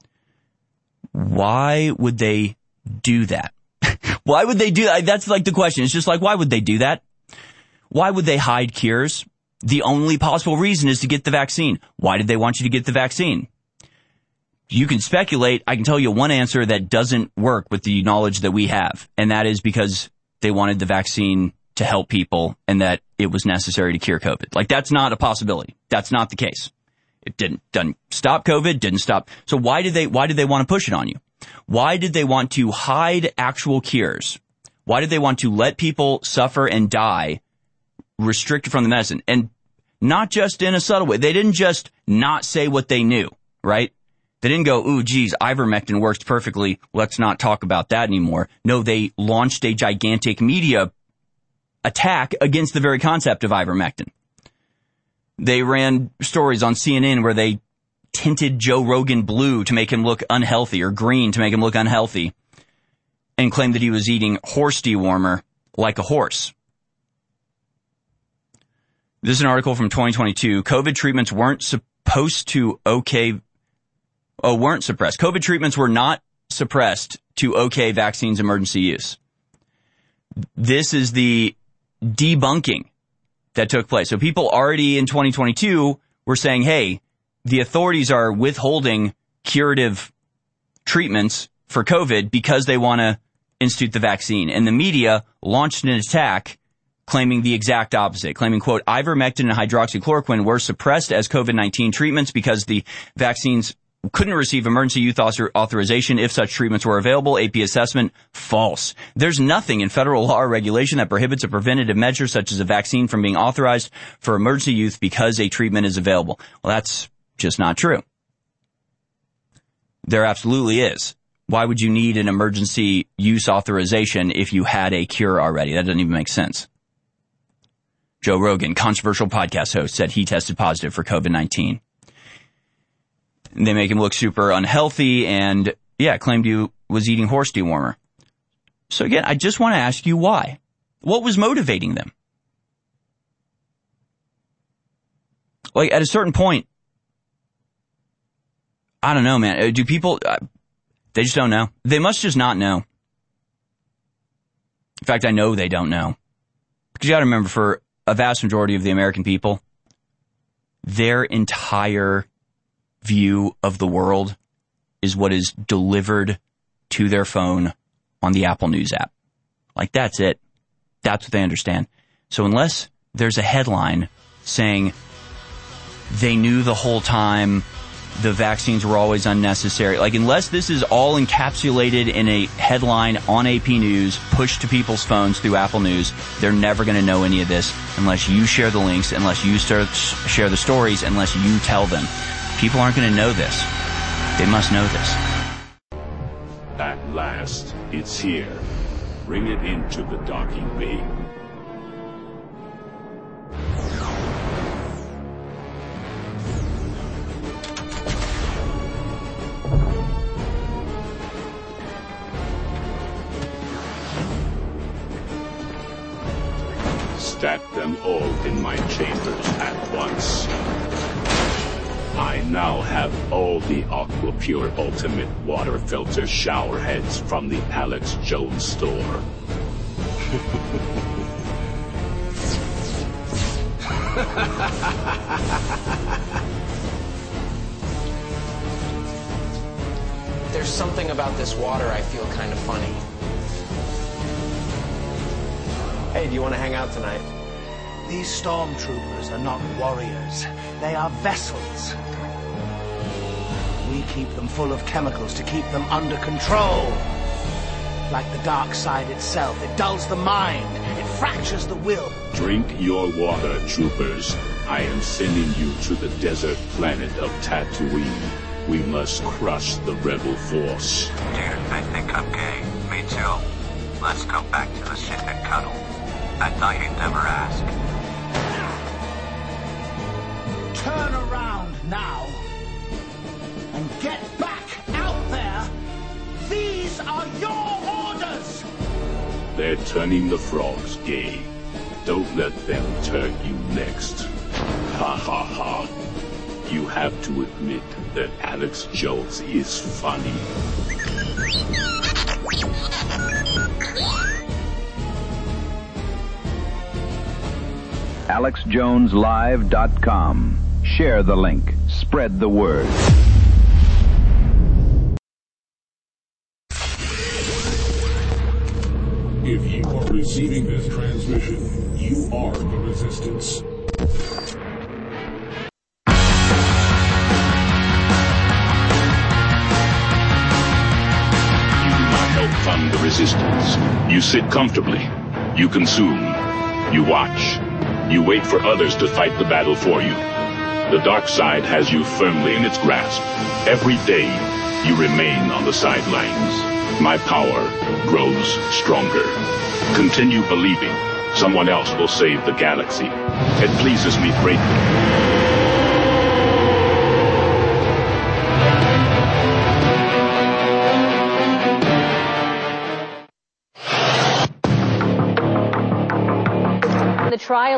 Why would they do that? Why would they do that? That's like the question. It's just like, why would they do that? Why would they hide cures? The only possible reason is to get the vaccine. Why did they want you to get the vaccine? You can speculate. I can tell you one answer that doesn't work with the knowledge that we have, and that is because they wanted the vaccine to help people and that it was necessary to cure COVID. Like, that's not a possibility. That's not the case. It didn't, didn't stop COVID, didn't stop. So why did they, why did they want to push it on you? Why did they want to hide actual cures? Why did they want to let people suffer and die restricted from the medicine? And not just in a subtle way. They didn't just not say what they knew, right? They didn't go, ooh, geez, ivermectin works perfectly. Let's not talk about that anymore. No, they launched a gigantic media attack against the very concept of ivermectin. They ran stories on C N N where they tinted Joe Rogan blue to make him look unhealthy, or green to make him look unhealthy, and claimed that he was eating horse dewormer like a horse. This is an article from twenty twenty-two. COVID treatments weren't supposed to okay, oh, weren't suppressed. COVID treatments were not suppressed to okay vaccines emergency use. This is the debunking that took place. So people already in twenty twenty-two were saying, hey, the authorities are withholding curative treatments for COVID because they want to institute the vaccine. And the media launched an attack claiming the exact opposite, claiming, quote, ivermectin and hydroxychloroquine were suppressed as COVID nineteen treatments because the vaccines couldn't receive emergency use author- authorization if such treatments were available. A P assessment, false. There's nothing in federal law or regulation that prohibits a preventative measure such as a vaccine from being authorized for emergency use because a treatment is available. Well, that's just not true. There absolutely is. Why would you need an emergency use authorization if you had a cure already? That doesn't even make sense. Joe Rogan, controversial podcast host, said he tested positive for COVID nineteen. They make him look super unhealthy and, yeah, claimed he was eating horse dewormer. So again, I just want to ask you why. What was motivating them? Like, at a certain point, I don't know, man. Do people, uh, they just don't know. They must just not know. In fact, I know they don't know. Because you got to remember, for a vast majority of the American people, their entire view of the world is what is delivered to their phone on the Apple News app. Like, that's it. That's what they understand. So unless there's a headline saying they knew the whole time the vaccines were always unnecessary, like, unless this is all encapsulated in a headline on A P News pushed to people's phones through Apple News, they're never going to know any of this unless you share the links, unless you start share the stories, unless you tell them. People aren't going to know this. They must know this. At last, it's here. Bring it into the docking bay. Stack them all in my chambers at once. I now have all the AquaPure Ultimate Water Filter shower heads from the Alex Jones store. There's something about this water I feel kind of funny. Hey, do you want to hang out tonight? These stormtroopers are not warriors. They are vessels. We keep them full of chemicals to keep them under control. Like the dark side itself, it dulls the mind. It fractures the will. Drink your water, troopers. I am sending you to the desert planet of Tatooine. We must crush the rebel force. Dude, I think I'm gay. Me too. Let's go back to the ship and cuddle. I thought you'd never ask. Turn around now and get back out there. These are your orders. They're turning the frogs gay. Don't let them turn you next. Ha ha ha. You have to admit that Alex Jones is funny. Alex Jones Live dot com. Share the link. Spread the word. If you are receiving this transmission, you are the Resistance. You do not help fund the Resistance. You sit comfortably. You consume. You watch. You wait for others to fight the battle for you. The dark side has you firmly in its grasp. Every day, you remain on the sidelines. My power grows stronger. Continue believing. Someone else will save the galaxy. It pleases me greatly.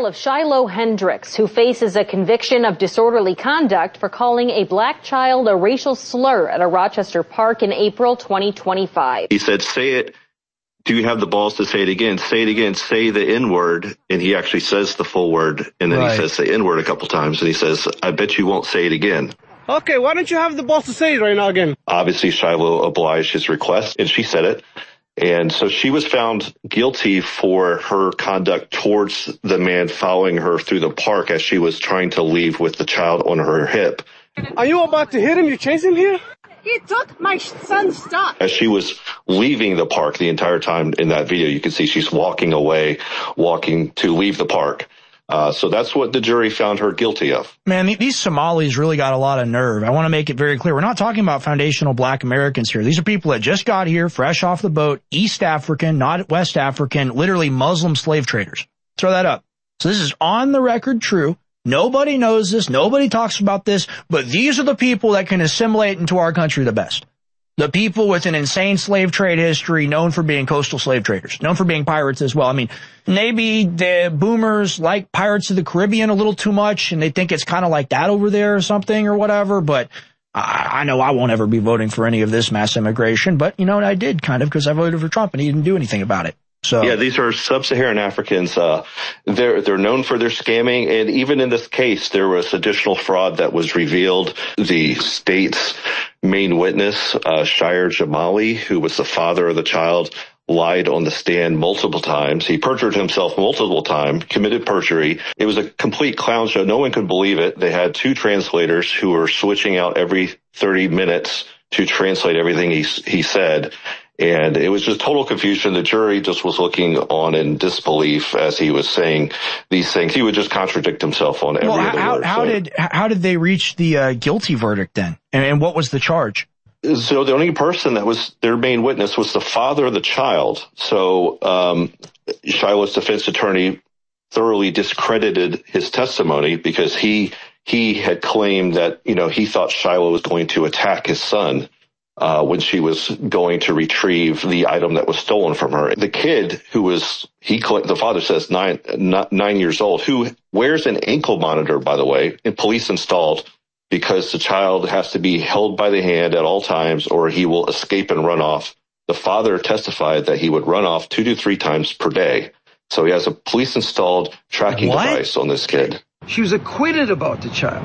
of Shiloh Hendricks, who faces a conviction of disorderly conduct for calling a black child a racial slur at a Rochester park in April twenty twenty-five. He said, say it. Do you have the balls to say it again? Say it again. Say the N-word. And he actually says the full word. And then right. he says the N-word a couple times. And he says, I bet you won't say it again. Okay, why don't you have the balls to say it right now again? Obviously, Shiloh obliged his request, and she said it. And so she was found guilty for her conduct towards the man following her through the park as she was trying to leave with the child on her hip. Are you about to hit him? You chase him here? He took my son's stuff. As she was leaving the park the entire time in that video, you can see she's walking away, walking to leave the park. Uh, so that's what the jury found her guilty of. Man, these Somalis really got a lot of nerve. I want to make it very clear. We're not talking about foundational black Americans here. These are people that just got here, fresh off the boat, East African, not West African, literally Muslim slave traders. Throw that up. So this is on the record true. Nobody knows this. Nobody talks about this. But these are the people that can assimilate into our country the best. The people with an insane slave trade history, known for being coastal slave traders, known for being pirates as well. I mean, maybe the boomers like Pirates of the Caribbean a little too much, and they think it's kind of like that over there or something or whatever, but I, I know I won't ever be voting for any of this mass immigration, but, you know, I did kind of because I voted for Trump and he didn't do anything about it. So yeah, these are sub-Saharan Africans. Uh, they're, they're known for their scamming. And even in this case, there was additional fraud that was revealed. The state's main witness, uh, Shire Jamali, who was the father of the child, lied on the stand multiple times. He perjured himself multiple times, committed perjury. It was a complete clown show. No one could believe it. They had two translators who were switching out every thirty minutes to translate everything he, he said. And it was just total confusion. The jury just was looking on in disbelief as he was saying these things. He would just contradict himself on every well, other how, word. How so. did how did they reach the uh, guilty verdict then? And, and what was the charge? So the only person that was their main witness was the father of the child. So um, Shiloh's defense attorney thoroughly discredited his testimony because he he had claimed that, you know, he thought Shiloh was going to attack his son. Uh, when she was going to retrieve the item that was stolen from her. The kid who was, he, the father says nine, nine years old, who wears an ankle monitor, by the way, and police installed because the child has to be held by the hand at all times or he will escape and run off. The father testified that he would run off two to three times per day. So he has a police installed tracking what? device on this kid. She was acquitted about the child.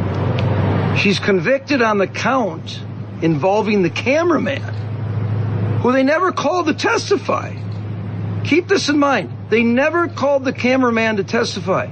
She's convicted on the count involving the cameraman, who they never called to testify. Keep this in mind. They never called the cameraman to testify.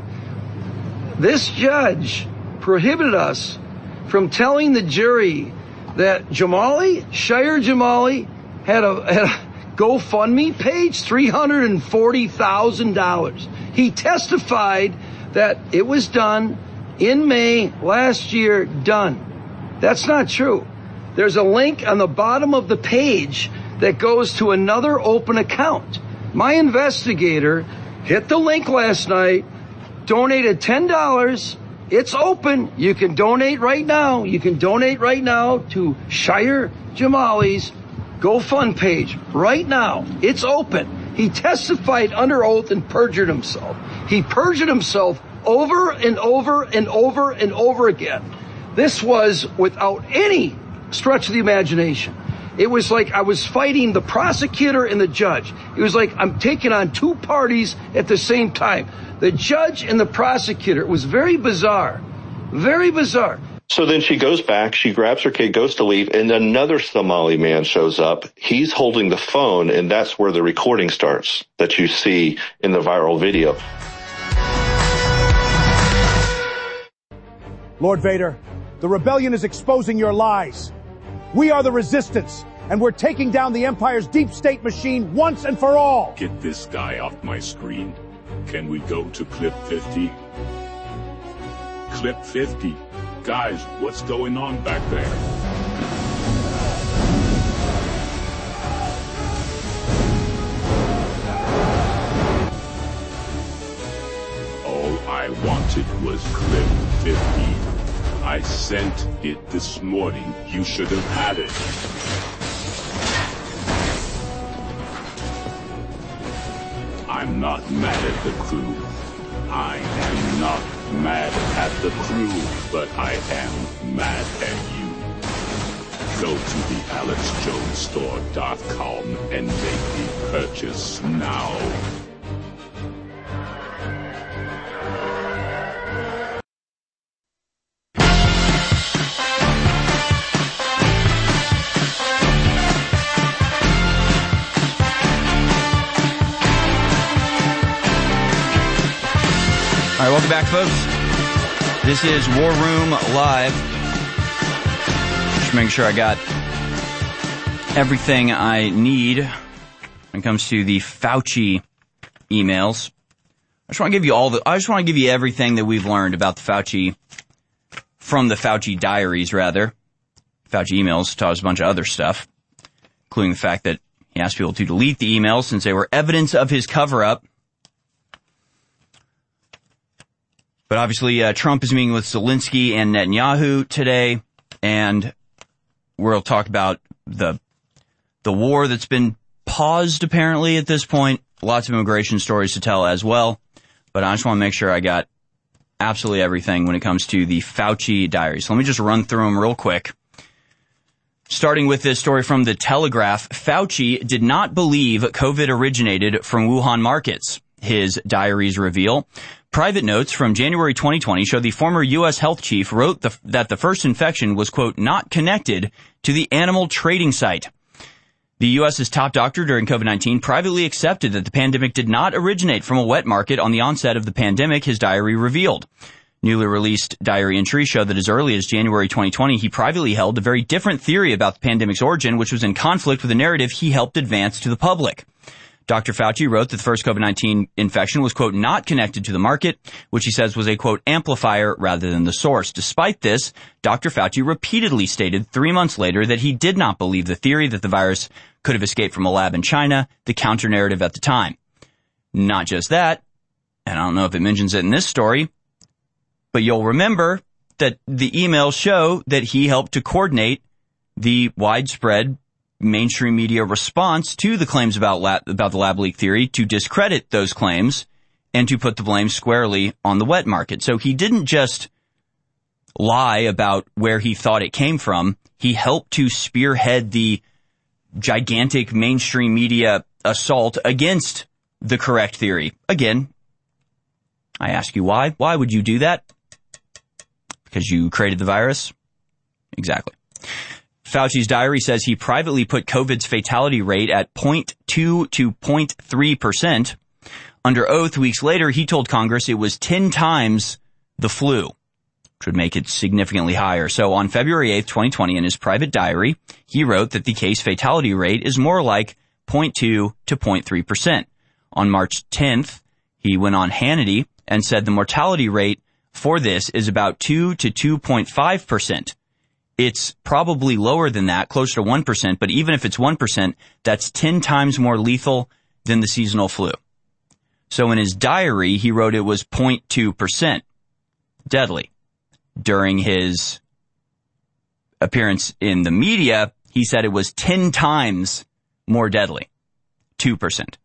This judge prohibited us from telling the jury that Jamali, Shire Jamali, had a, had a GoFundMe page, three hundred forty thousand dollars. He testified that it was done in May last year, done. That's not true. There's a link on the bottom of the page that goes to another open account. My investigator hit the link last night, donated ten dollars. It's open. You can donate right now. You can donate right now to Shire Jamali's GoFund page right now. It's open. He testified under oath and perjured himself. He perjured himself over and over and over and over again. This was without any stretch of the imagination. It was like I was fighting the prosecutor and the judge. It was like I'm taking on two parties at the same time. The judge and the prosecutor. It was very bizarre. Very bizarre. So then she goes back, she grabs her kid, goes to leave, and another Somali man shows up. He's holding the phone, and that's where the recording starts that you see in the viral video. Lord Vader, the rebellion is exposing your lies. We are the resistance, and we're taking down the Empire's deep state machine once and for all. Get this guy off my screen. Can we go to clip fifty? Clip fifty. Guys, what's going on back there? All I wanted was clip fifty. I sent it this morning. You should have had it. I'm not mad at the crew. I am not mad at the crew, but I am mad at you. Go to the alex jones store dot com and make the purchase now. All right, welcome back, folks. This is War Room Live. Just making sure I got everything I need when it comes to the Fauci emails. I just want to give you all the, I just want to give you everything that we've learned about the Fauci, from the Fauci diaries, rather. Fauci emails taught us a bunch of other stuff, including the fact that he asked people to delete the emails since they were evidence of his cover-up. But obviously, uh, Trump is meeting with Zelensky and Netanyahu today, and we'll talk about the the war that's been paused, apparently, at this point. Lots of immigration stories to tell as well. But I just want to make sure I got absolutely everything when it comes to the Fauci diaries. So let me just run through them real quick. Starting with this story from The Telegraph, Fauci did not believe COVID originated from Wuhan markets, his diaries reveal. Private notes from January twenty twenty show the former U S health chief wrote the, that the first infection was, quote, not connected to the animal trading site. The U S's top doctor during COVID nineteen privately accepted that the pandemic did not originate from a wet market on the onset of the pandemic, his diary revealed. Newly released diary entries show that as early as January twenty twenty, he privately held a very different theory about the pandemic's origin, which was in conflict with the narrative he helped advance to the public. Doctor Fauci wrote that the first COVID nineteen infection was, quote, not connected to the market, which he says was a, quote, amplifier rather than the source. Despite this, Doctor Fauci repeatedly stated three months later that he did not believe the theory that the virus could have escaped from a lab in China, the counter-narrative at the time. Not just that, and I don't know if it mentions it in this story, but you'll remember that the emails show that he helped to coordinate the widespread mainstream media response to the claims about lab, about the lab leak theory, to discredit those claims and to put the blame squarely on the wet market. So he didn't just lie about where he thought it came from. He helped to spearhead the gigantic mainstream media assault against the correct theory. Again, I ask you why? Why would you do that? Because you created the virus? Exactly. Fauci's diary says he privately put COVID's fatality rate at zero point two to zero point three percent. Under oath, weeks later, he told Congress it was ten times the flu, which would make it significantly higher. So on February eighth, twenty twenty, in his private diary, he wrote that the case fatality rate is more like zero point two to zero point three percent. On March tenth, he went on Hannity and said the mortality rate for this is about two to two point five percent. It's probably lower than that, closer to one percent, but even if it's one percent, that's ten times more lethal than the seasonal flu. So in his diary, he wrote it was zero point two percent deadly. During his appearance in the media, he said it was ten times more deadly, two percent.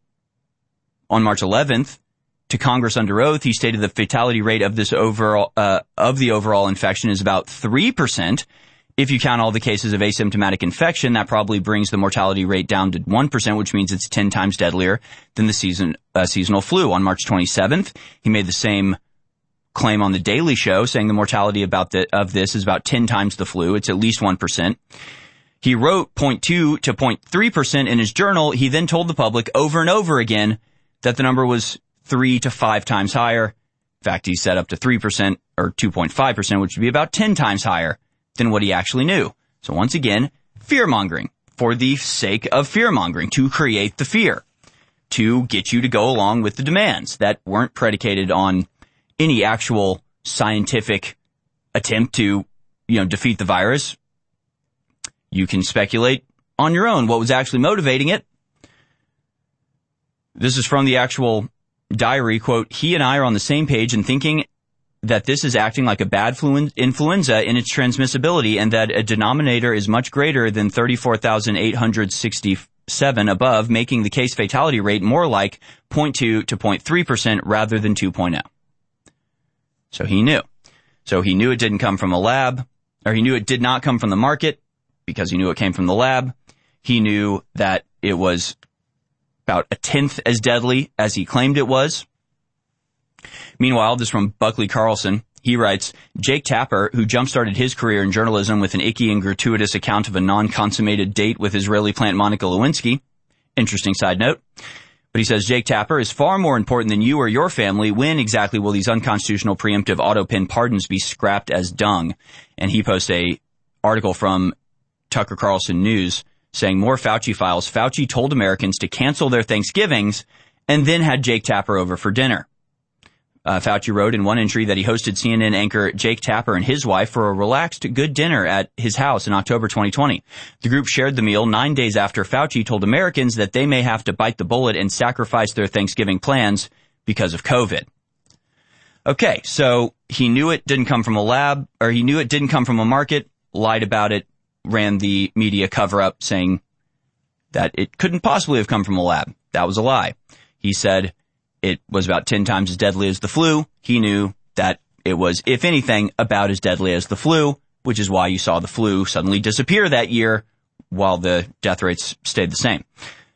On March eleventh, to Congress under oath, he stated the fatality rate of this overall, uh, of the overall infection is about three percent. If you count all the cases of asymptomatic infection, that probably brings the mortality rate down to one percent, which means it's ten times deadlier than the season, uh, seasonal flu. On March twenty-seventh, he made the same claim on The Daily Show, saying the mortality about the, of this is about ten times the flu. It's at least one percent. He wrote zero point two to zero point three percent in his journal. He then told the public over and over again that the number was three to five times higher. In fact, he set up to three percent or two point five percent, which would be about ten times higher than what he actually knew. So once again, fear-mongering for the sake of fear-mongering, to create the fear, to get you to go along with the demands that weren't predicated on any actual scientific attempt to, you know, defeat the virus. You can speculate on your own what was actually motivating it. This is from the actual diary, quote, he and I are on the same page in thinking that this is acting like a bad flu- influenza in its transmissibility, and that a denominator is much greater than thirty-four thousand eight hundred sixty seven above, making the case fatality rate more like zero point two to zero point three percent rather than two point oh. So he knew. So he knew it didn't come from a lab, or he knew it did not come from the market because he knew it came from the lab. He knew that it was about a tenth as deadly as he claimed it was. Meanwhile, this from Buckley Carlson. He writes, Jake Tapper, who jump-started his career in journalism with an icky and gratuitous account of a non-consummated date with Israeli plant Monica Lewinsky. Interesting side note. But he says, Jake Tapper is far more important than you or your family. When exactly will these unconstitutional preemptive auto-pin pardons be scrapped as dung? And he posts a article from Tucker Carlson News saying, more Fauci files. Fauci told Americans to cancel their Thanksgivings and then had Jake Tapper over for dinner. Uh, Fauci wrote in one entry that he hosted C N N anchor Jake Tapper and his wife for a relaxed, good dinner at his house in October twenty twenty. The group shared the meal nine days after Fauci told Americans that they may have to bite the bullet and sacrifice their Thanksgiving plans because of COVID. Okay, so he knew it didn't come from a lab, or he knew it didn't come from a market, lied about it, ran the media cover-up saying that it couldn't possibly have come from a lab. That was a lie. He said it was about ten times as deadly as the flu. He knew that it was, if anything, about as deadly as the flu, which is why you saw the flu suddenly disappear that year while the death rates stayed the same.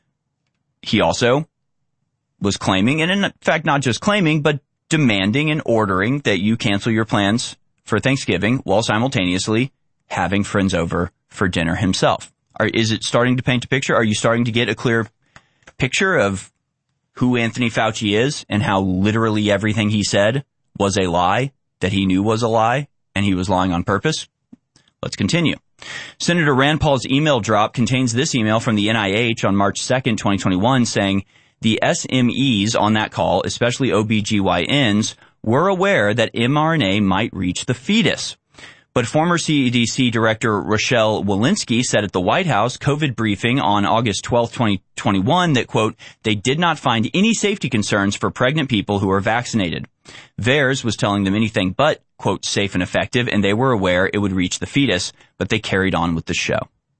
He also was claiming, and in fact not just claiming, but demanding and ordering that you cancel your plans for Thanksgiving while simultaneously having friends over for dinner himself. Are, is it starting to paint a picture? Are you starting to get a clear picture of who Anthony Fauci is and how literally everything he said was a lie, that he knew was a lie, and he was lying on purpose? Let's continue. Senator Rand Paul's email drop contains this email from the N I H on March second, twenty twenty-one, saying the S M Es on that call, especially O B G Y Ns, were aware that mRNA might reach the fetus. But former C D C Director Rochelle Walensky said at the White House COVID briefing on August twelfth, twenty twenty-one that, quote, they did not find any safety concerns for pregnant people who are vaccinated. VAERS was telling them anything but, quote, safe and effective, and they were aware it would reach the fetus, but they carried on with the show.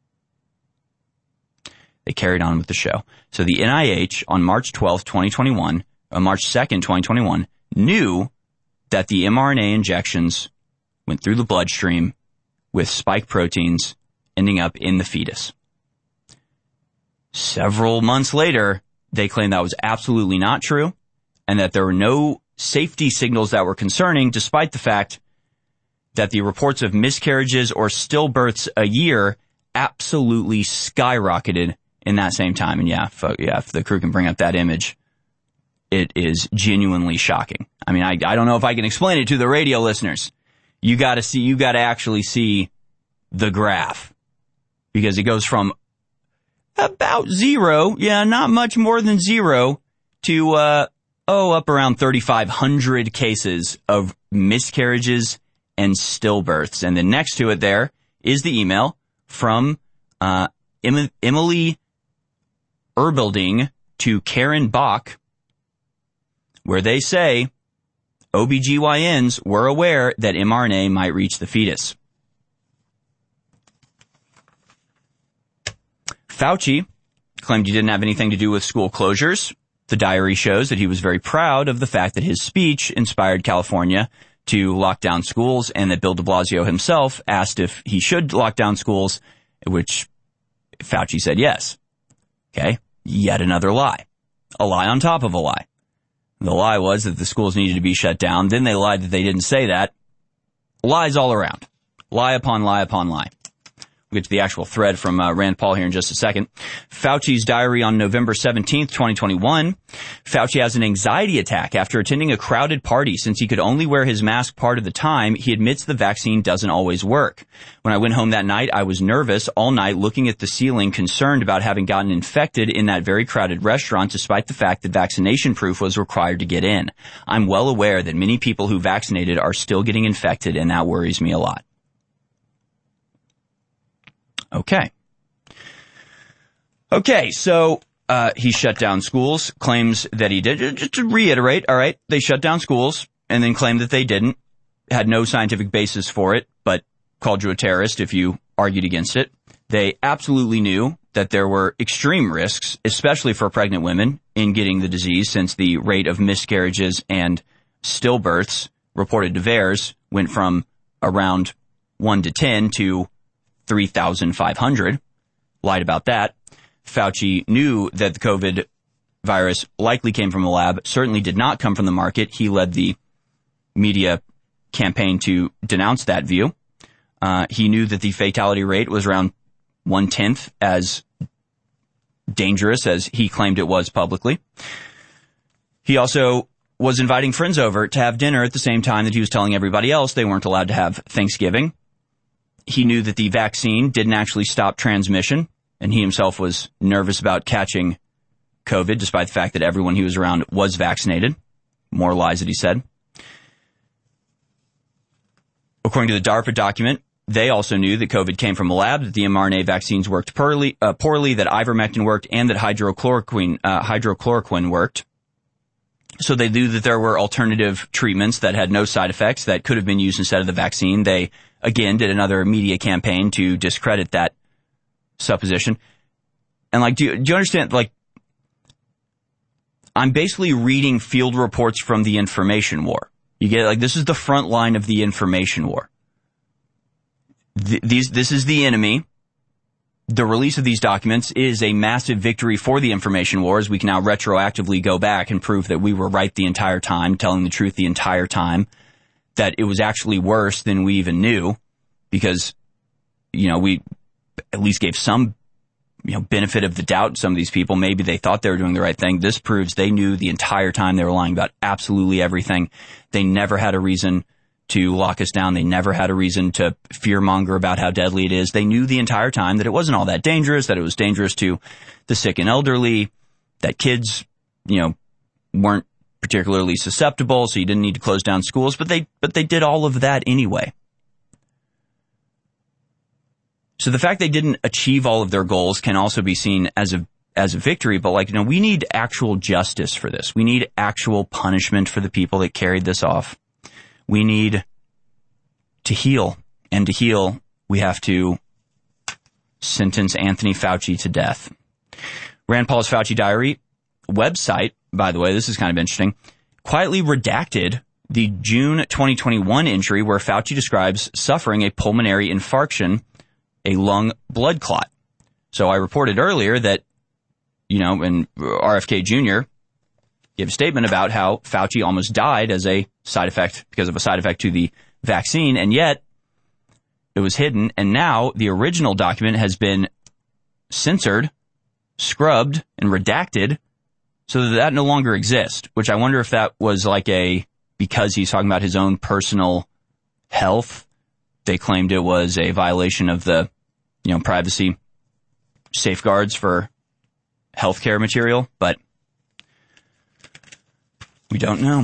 They carried on with the show. So the N I H on March twelfth, twenty twenty-one, on March second, twenty twenty-one, knew that the mRNA injections went through the bloodstream with spike proteins ending up in the fetus. Several months later, they claimed that was absolutely not true and that there were no safety signals that were concerning, despite the fact that the reports of miscarriages or stillbirths a year absolutely skyrocketed in that same time. And yeah, if, yeah, if the crew can bring up that image, it is genuinely shocking. I mean, I, I don't know if I can explain it to the radio listeners. You gotta see, you gotta actually see the graph, because it goes from about zero, yeah, not much more than zero, to, uh, oh, up around thirty-five hundred cases of miscarriages and stillbirths. And then next to it there is the email from, uh, em- Emily Erbilding to Karen Bach, where they say O B G Y Ns were aware that mRNA might reach the fetus. Fauci claimed he didn't have anything to do with school closures. The diary shows that he was very proud of the fact that his speech inspired California to lock down schools, and that Bill de Blasio himself asked if he should lock down schools, which Fauci said yes. Okay, yet another lie. A lie on top of a lie. The lie was that the schools needed to be shut down. Then they lied that they didn't say that. Lies all around. Lie upon lie upon lie. We'll get to the actual thread from uh, Rand Paul here in just a second. Fauci's diary on November seventeenth, twenty twenty-one. Fauci has an anxiety attack after attending a crowded party. Since he could only wear his mask part of the time, he admits the vaccine doesn't always work. When I went home that night, I was nervous all night, looking at the ceiling, concerned about having gotten infected in that very crowded restaurant, despite the fact that vaccination proof was required to get in. I'm well aware that many people who vaccinated are still getting infected, and that worries me a lot. Okay. Okay, so uh he shut down schools, claims that he did. Just to reiterate, all right, they shut down schools and then claimed that they didn't, had no scientific basis for it, but called you a terrorist if you argued against it. They absolutely knew that there were extreme risks, especially for pregnant women, in getting the disease, since the rate of miscarriages and stillbirths reported to V A E R S went from around one to ten to three thousand five hundred. Lied about that. Fauci knew that the COVID virus likely came from a lab, certainly did not come from the market. He led the media campaign to denounce that view. Uh, he knew that the fatality rate was around one-tenth as dangerous as he claimed it was publicly. He also was inviting friends over to have dinner at the same time that he was telling everybody else they weren't allowed to have Thanksgiving. He knew that the vaccine didn't actually stop transmission, and he himself was nervous about catching COVID, despite the fact that everyone he was around was vaccinated. More lies that he said. According to the DARPA document, they also knew that COVID came from a lab, that the mRNA vaccines worked poorly, uh, poorly that ivermectin worked, and that hydrochloroquine, uh, hydrochloroquine worked. So they knew that there were alternative treatments that had no side effects that could have been used instead of the vaccine. They, again, did another media campaign to discredit that supposition. And, like, do you, do you understand, like, I'm basically reading field reports from the information war. You get, like, this is the front line of the information war. Th- these, this is the enemy. The release of these documents is a massive victory for the information wars. We can now retroactively go back and prove that we were right the entire time, telling the truth the entire time, that it was actually worse than we even knew, because, you know, we at least gave some, you know, benefit of the doubt to some of these people. Maybe they thought they were doing the right thing. This proves they knew the entire time they were lying about absolutely everything. They never had a reason to lock us down. They never had a reason to fearmonger about how deadly it is. They knew the entire time that it wasn't all that dangerous, that it was dangerous to the sick and elderly, that kids, you know, weren't particularly susceptible, so you didn't need to close down schools, but they, but they did all of that anyway. So the fact they didn't achieve all of their goals can also be seen as a, as a victory, but, like, you know, we need actual justice for this. We need actual punishment for the people that carried this off. We need to heal, and to heal, we have to sentence Anthony Fauci to death. Rand Paul's Fauci Diary website, by the way, this is kind of interesting, quietly redacted the June twenty twenty-one entry where Fauci describes suffering a pulmonary infarction, a lung blood clot. So I reported earlier that, you know, and R F K Junior gave a statement about how Fauci almost died as a side effect, because of a side effect to the vaccine, and yet it was hidden, and now the original document has been censored, scrubbed, and redacted so that that no longer exists, which I wonder if that was like a, because he's talking about his own personal health, they claimed it was a violation of the, you know, privacy safeguards for healthcare material, but we don't know.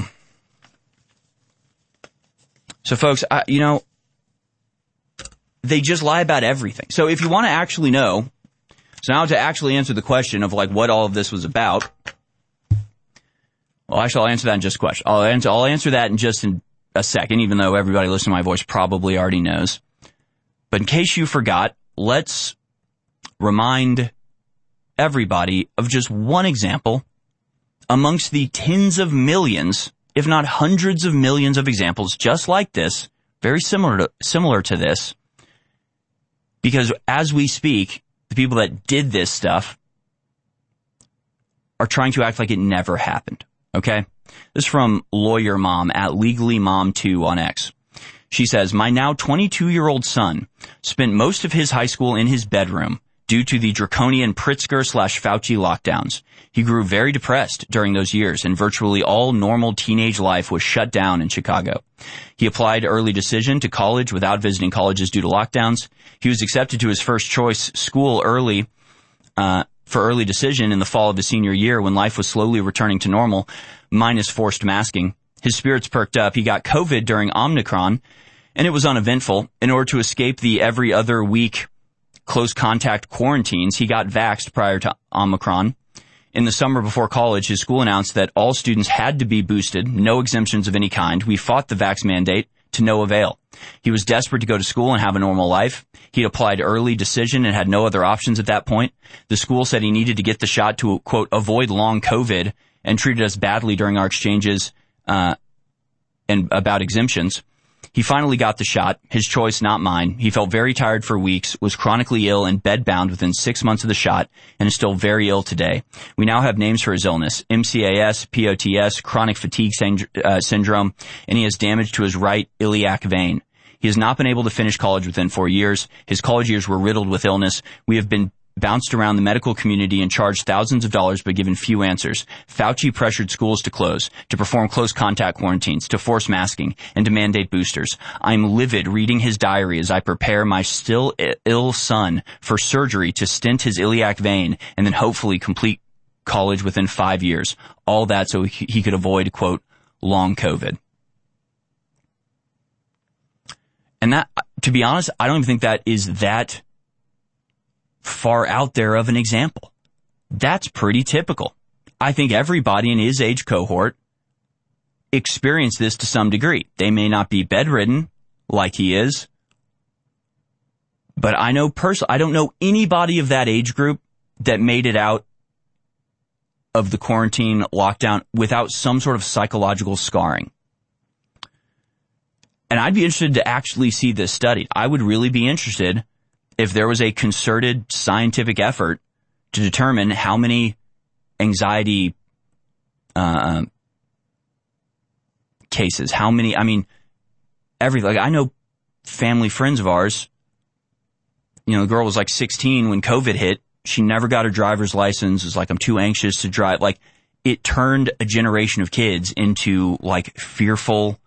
So, folks, I, you know, they just lie about everything. So if you want to actually know, so now to actually answer the question of, like, what all of this was about, well, actually, I'll answer that in just a question. I'll answer, I'll answer that in just in a second, even though everybody listening to my voice probably already knows. But in case you forgot, let's remind everybody of just one example amongst the tens of millions, if not hundreds of millions of examples just like this, very similar to, similar to this, because as we speak, the people that did this stuff are trying to act like it never happened, okay? This is from Lawyer Mom at Legally Mom two on X. She says, my now twenty-two-year-old son spent most of his high school in his bedroom due to the draconian Pritzker slash Fauci lockdowns. He grew very depressed during those years, and virtually all normal teenage life was shut down in Chicago. He applied early decision to college without visiting colleges due to lockdowns. He was accepted to his first choice school early, uh, for early decision in the fall of his senior year when life was slowly returning to normal, minus forced masking. His spirits perked up. He got COVID during Omicron, and it was uneventful. In order to escape the every other week close contact quarantines, he got vaxxed prior to Omicron. In the summer before college, his school announced that all students had to be boosted, no exemptions of any kind. We fought the vax mandate to no avail. He was desperate to go to school and have a normal life. He'd applied early decision and had no other options at that point. The school said he needed to get the shot to, quote, avoid long COVID, and treated us badly during our exchanges uh and about exemptions. He finally got the shot, his choice, not mine. He felt very tired for weeks, was chronically ill and bedbound within six months of the shot, and is still very ill today. We now have names for his illness: M C A S, P O T S, chronic fatigue synd- uh, syndrome, and he has damage to his right iliac vein. He has not been able to finish college within four years. His college years were riddled with illness. We have been bounced around the medical community and charged thousands of dollars but given few answers. Fauci pressured schools to close, to perform close contact quarantines, to force masking, and to mandate boosters. I'm livid reading his diary as I prepare my still ill son for surgery to stint his iliac vein and then hopefully complete college within five years. All that so he could avoid, quote, long COVID. And that, to be honest, I don't even think that is that far out there of an example. That's pretty typical. I think everybody in his age cohort experienced this to some degree. They may not be bedridden like he is, but I know personally, I don't know anybody of that age group that made it out of the quarantine lockdown without some sort of psychological scarring. And I'd be interested to actually see this studied. I would really be interested if there was a concerted scientific effort to determine how many anxiety uh, cases, how many, I mean, everything. Like, I know family friends of ours, you know, the girl was like sixteen when COVID hit. She never got her driver's license. It was like, I'm too anxious to drive. Like, it turned a generation of kids into like fearful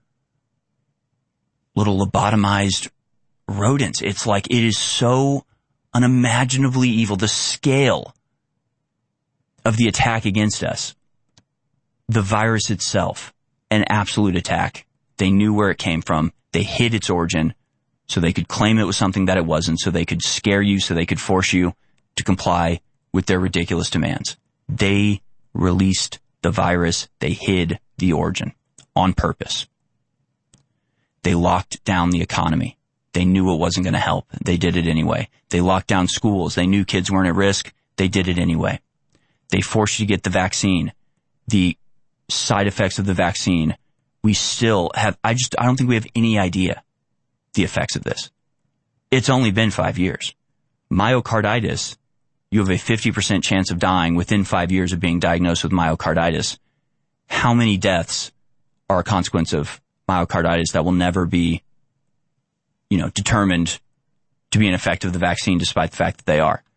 little lobotomized rodents. It's like, it is so unimaginably evil. The scale of the attack against us, the virus itself, an absolute attack. They knew where it came from. They hid its origin so they could claim it was something that it wasn't, so they could scare you, so they could force you to comply with their ridiculous demands. They released the virus. They hid the origin on purpose. They locked down the economy. They knew it wasn't going to help. They did it anyway. They locked down schools. They knew kids weren't at risk. They did it anyway. They forced you to get the vaccine. The side effects of the vaccine, we still have, I just, I don't think we have any idea the effects of this. It's only been five years. Myocarditis, you have a fifty percent chance of dying within five years of being diagnosed with myocarditis. How many deaths are a consequence of myocarditis that will never be, you know, determined to be an effect of the vaccine, despite the fact that they are?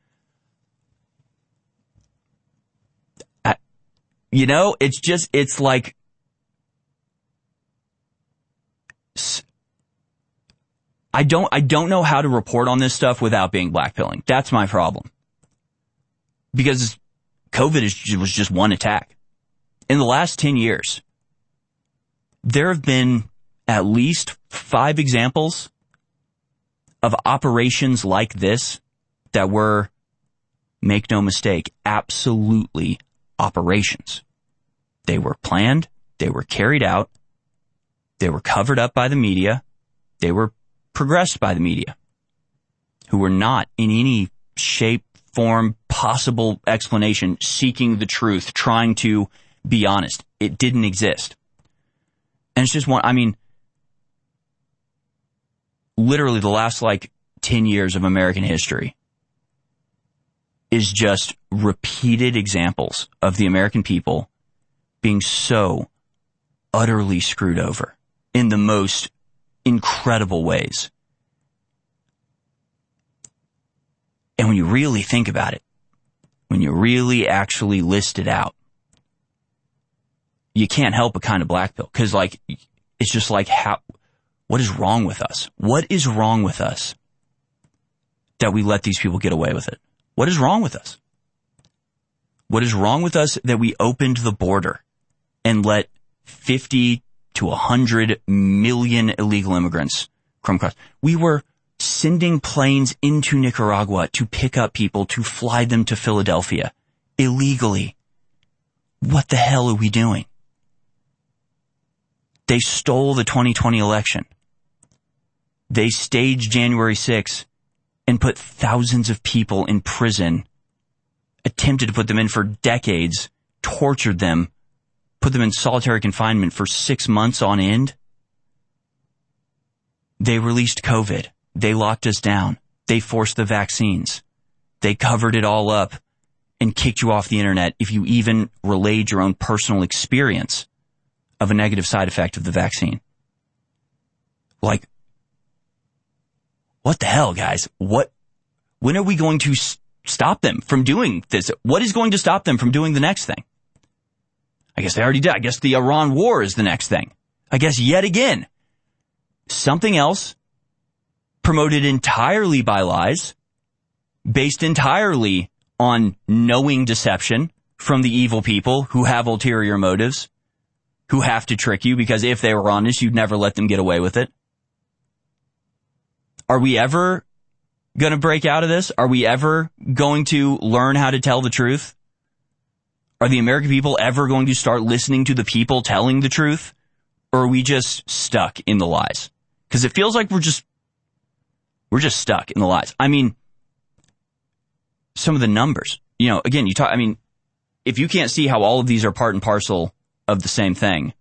I, you know, it's just, it's like, I don't, I don't know how to report on this stuff without being blackpilling. That's my problem. Because COVID is, was just one attack. In the last ten years, there have been at least five examples of operations like this that were, make no mistake, absolutely operations. They were planned, they were carried out, they were covered up by the media, they were progressed by the media, who were not in any shape, form, possible explanation seeking the truth, trying to be honest. It didn't exist. And it's just one, I mean, literally the last like ten years of American history is just repeated examples of the American people being so utterly screwed over in the most incredible ways. And when you really think about it, when you really actually list it out, you can't help but kind of blackpill. Because, like, it's just like, how, what is wrong with us? What is wrong with us that we let these people get away with it? What is wrong with us? What is wrong with us that we opened the border and let fifty to one hundred million illegal immigrants come across? We were sending planes into Nicaragua to pick up people, to fly them to Philadelphia illegally. What the hell are we doing? They stole the twenty twenty election. They staged January sixth and put thousands of people in prison, attempted to put them in for decades, tortured them, put them in solitary confinement for six months on end. They released COVID. They locked us down. They forced the vaccines. They covered it all up and kicked you off the internet if you even relayed your own personal experience of a negative side effect of the vaccine. Like, what the hell, guys? What, when are we going to s- stop them from doing this? What is going to stop them from doing the next thing? I guess they already did. I guess the Iran war is the next thing. I guess yet again, something else promoted entirely by lies, based entirely on knowing deception from the evil people who have ulterior motives, who have to trick you, because if they were honest, you'd never let them get away with it. Are we ever going to break out of this? Are we ever going to learn how to tell the truth? Are the American people ever going to start listening to the people telling the truth? Or are we just stuck in the lies? Because it feels like we're just, we're just stuck in the lies. I mean, some of the numbers, you know, again, you talk, I mean, if you can't see how all of these are part and parcel of the same thing,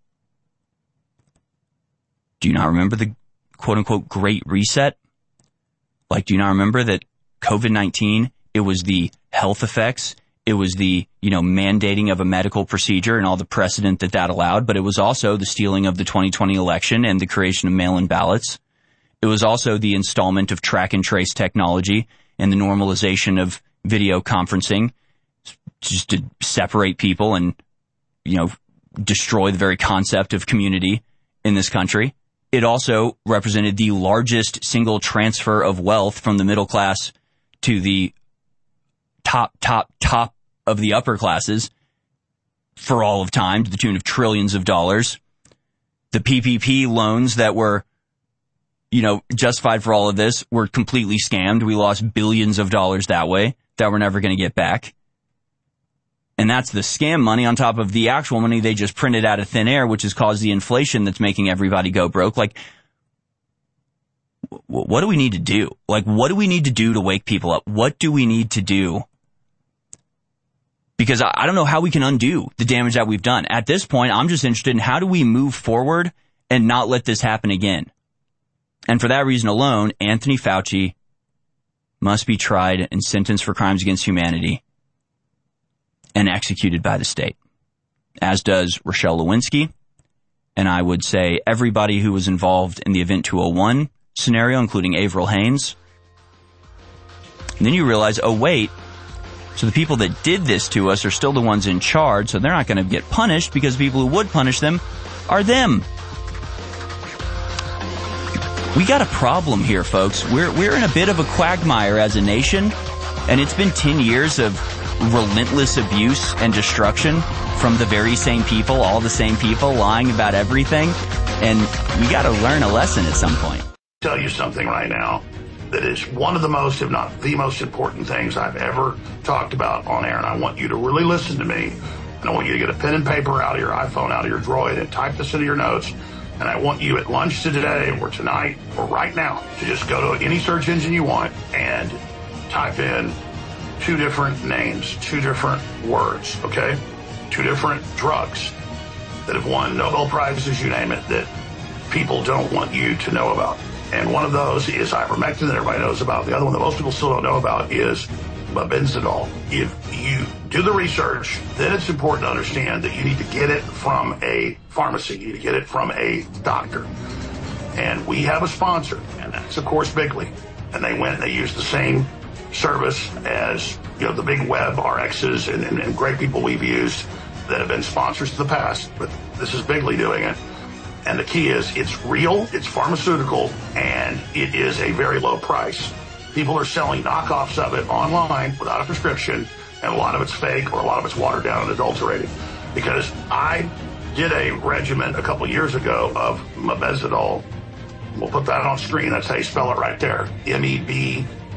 do you not remember the quote unquote Great Reset? Like, do you not remember that COVID nineteen, it was the health effects, it was the, you know, mandating of a medical procedure and all the precedent that that allowed, but it was also the stealing of the twenty twenty election and the creation of mail-in ballots. It was also the installment of track and trace technology and the normalization of video conferencing just to separate people and, you know, destroy the very concept of community in this country. It also represented the largest single transfer of wealth from the middle class to the top, top, top of the upper classes for all of time, to the tune of trillions of dollars. The P P P loans that were, you know, justified for all of this were completely scammed. We lost billions of dollars that way that we're never going to get back. And that's the scam money on top of the actual money they just printed out of thin air, which has caused the inflation that's making everybody go broke. Like, w- what do we need to do? Like, what do we need to do to wake people up? What do we need to do? Because I, I don't know how we can undo the damage that we've done. At this point, I'm just interested in how do we move forward and not let this happen again. And for that reason alone, Anthony Fauci must be tried and sentenced for crimes against humanity and executed by the state, as does Rochelle Lewinsky. And I would say everybody who was involved in the Event two oh one scenario, including Avril Haines. And then you realize, oh, wait, so the people that did this to us are still the ones in charge, so they're not going to get punished because the people who would punish them are them. We got a problem here, folks. We're, we're in a bit of a quagmire as a nation, and it's been ten years of relentless abuse and destruction from the very same people, all the same people lying about everything. And we got to learn a lesson at some point. Tell you something right now that is one of the most, if not the most important things I've ever talked about on air. And I want you to really listen to me. And I want you to get a pen and paper out of your iPhone, out of your Droid, and type this into your notes. And I want you at lunch today or tonight or right now to just go to any search engine you want and type in two different names, two different words, okay? Two different drugs that have won Nobel Prizes, you name it, that people don't want you to know about. And one of those is ivermectin that everybody knows about. The other one that most people still don't know about is mebendazole. If you do the research, then it's important to understand that you need to get it from a pharmacy. You need to get it from a doctor. And we have a sponsor, and that's, of course, Bigley. And they went and they used the same service as, you know, the big web R Xs and, and, and great people we've used that have been sponsors in the past, but this is Bigley doing it. And the key is it's real, it's pharmaceutical, and it is a very low price. People are selling knockoffs of it online without a prescription, and a lot of it's fake or a lot of it's watered down and adulterated. Because I did a regimen a couple years ago of mebendazole. We'll put that on screen. That's how you spell it right there. M E B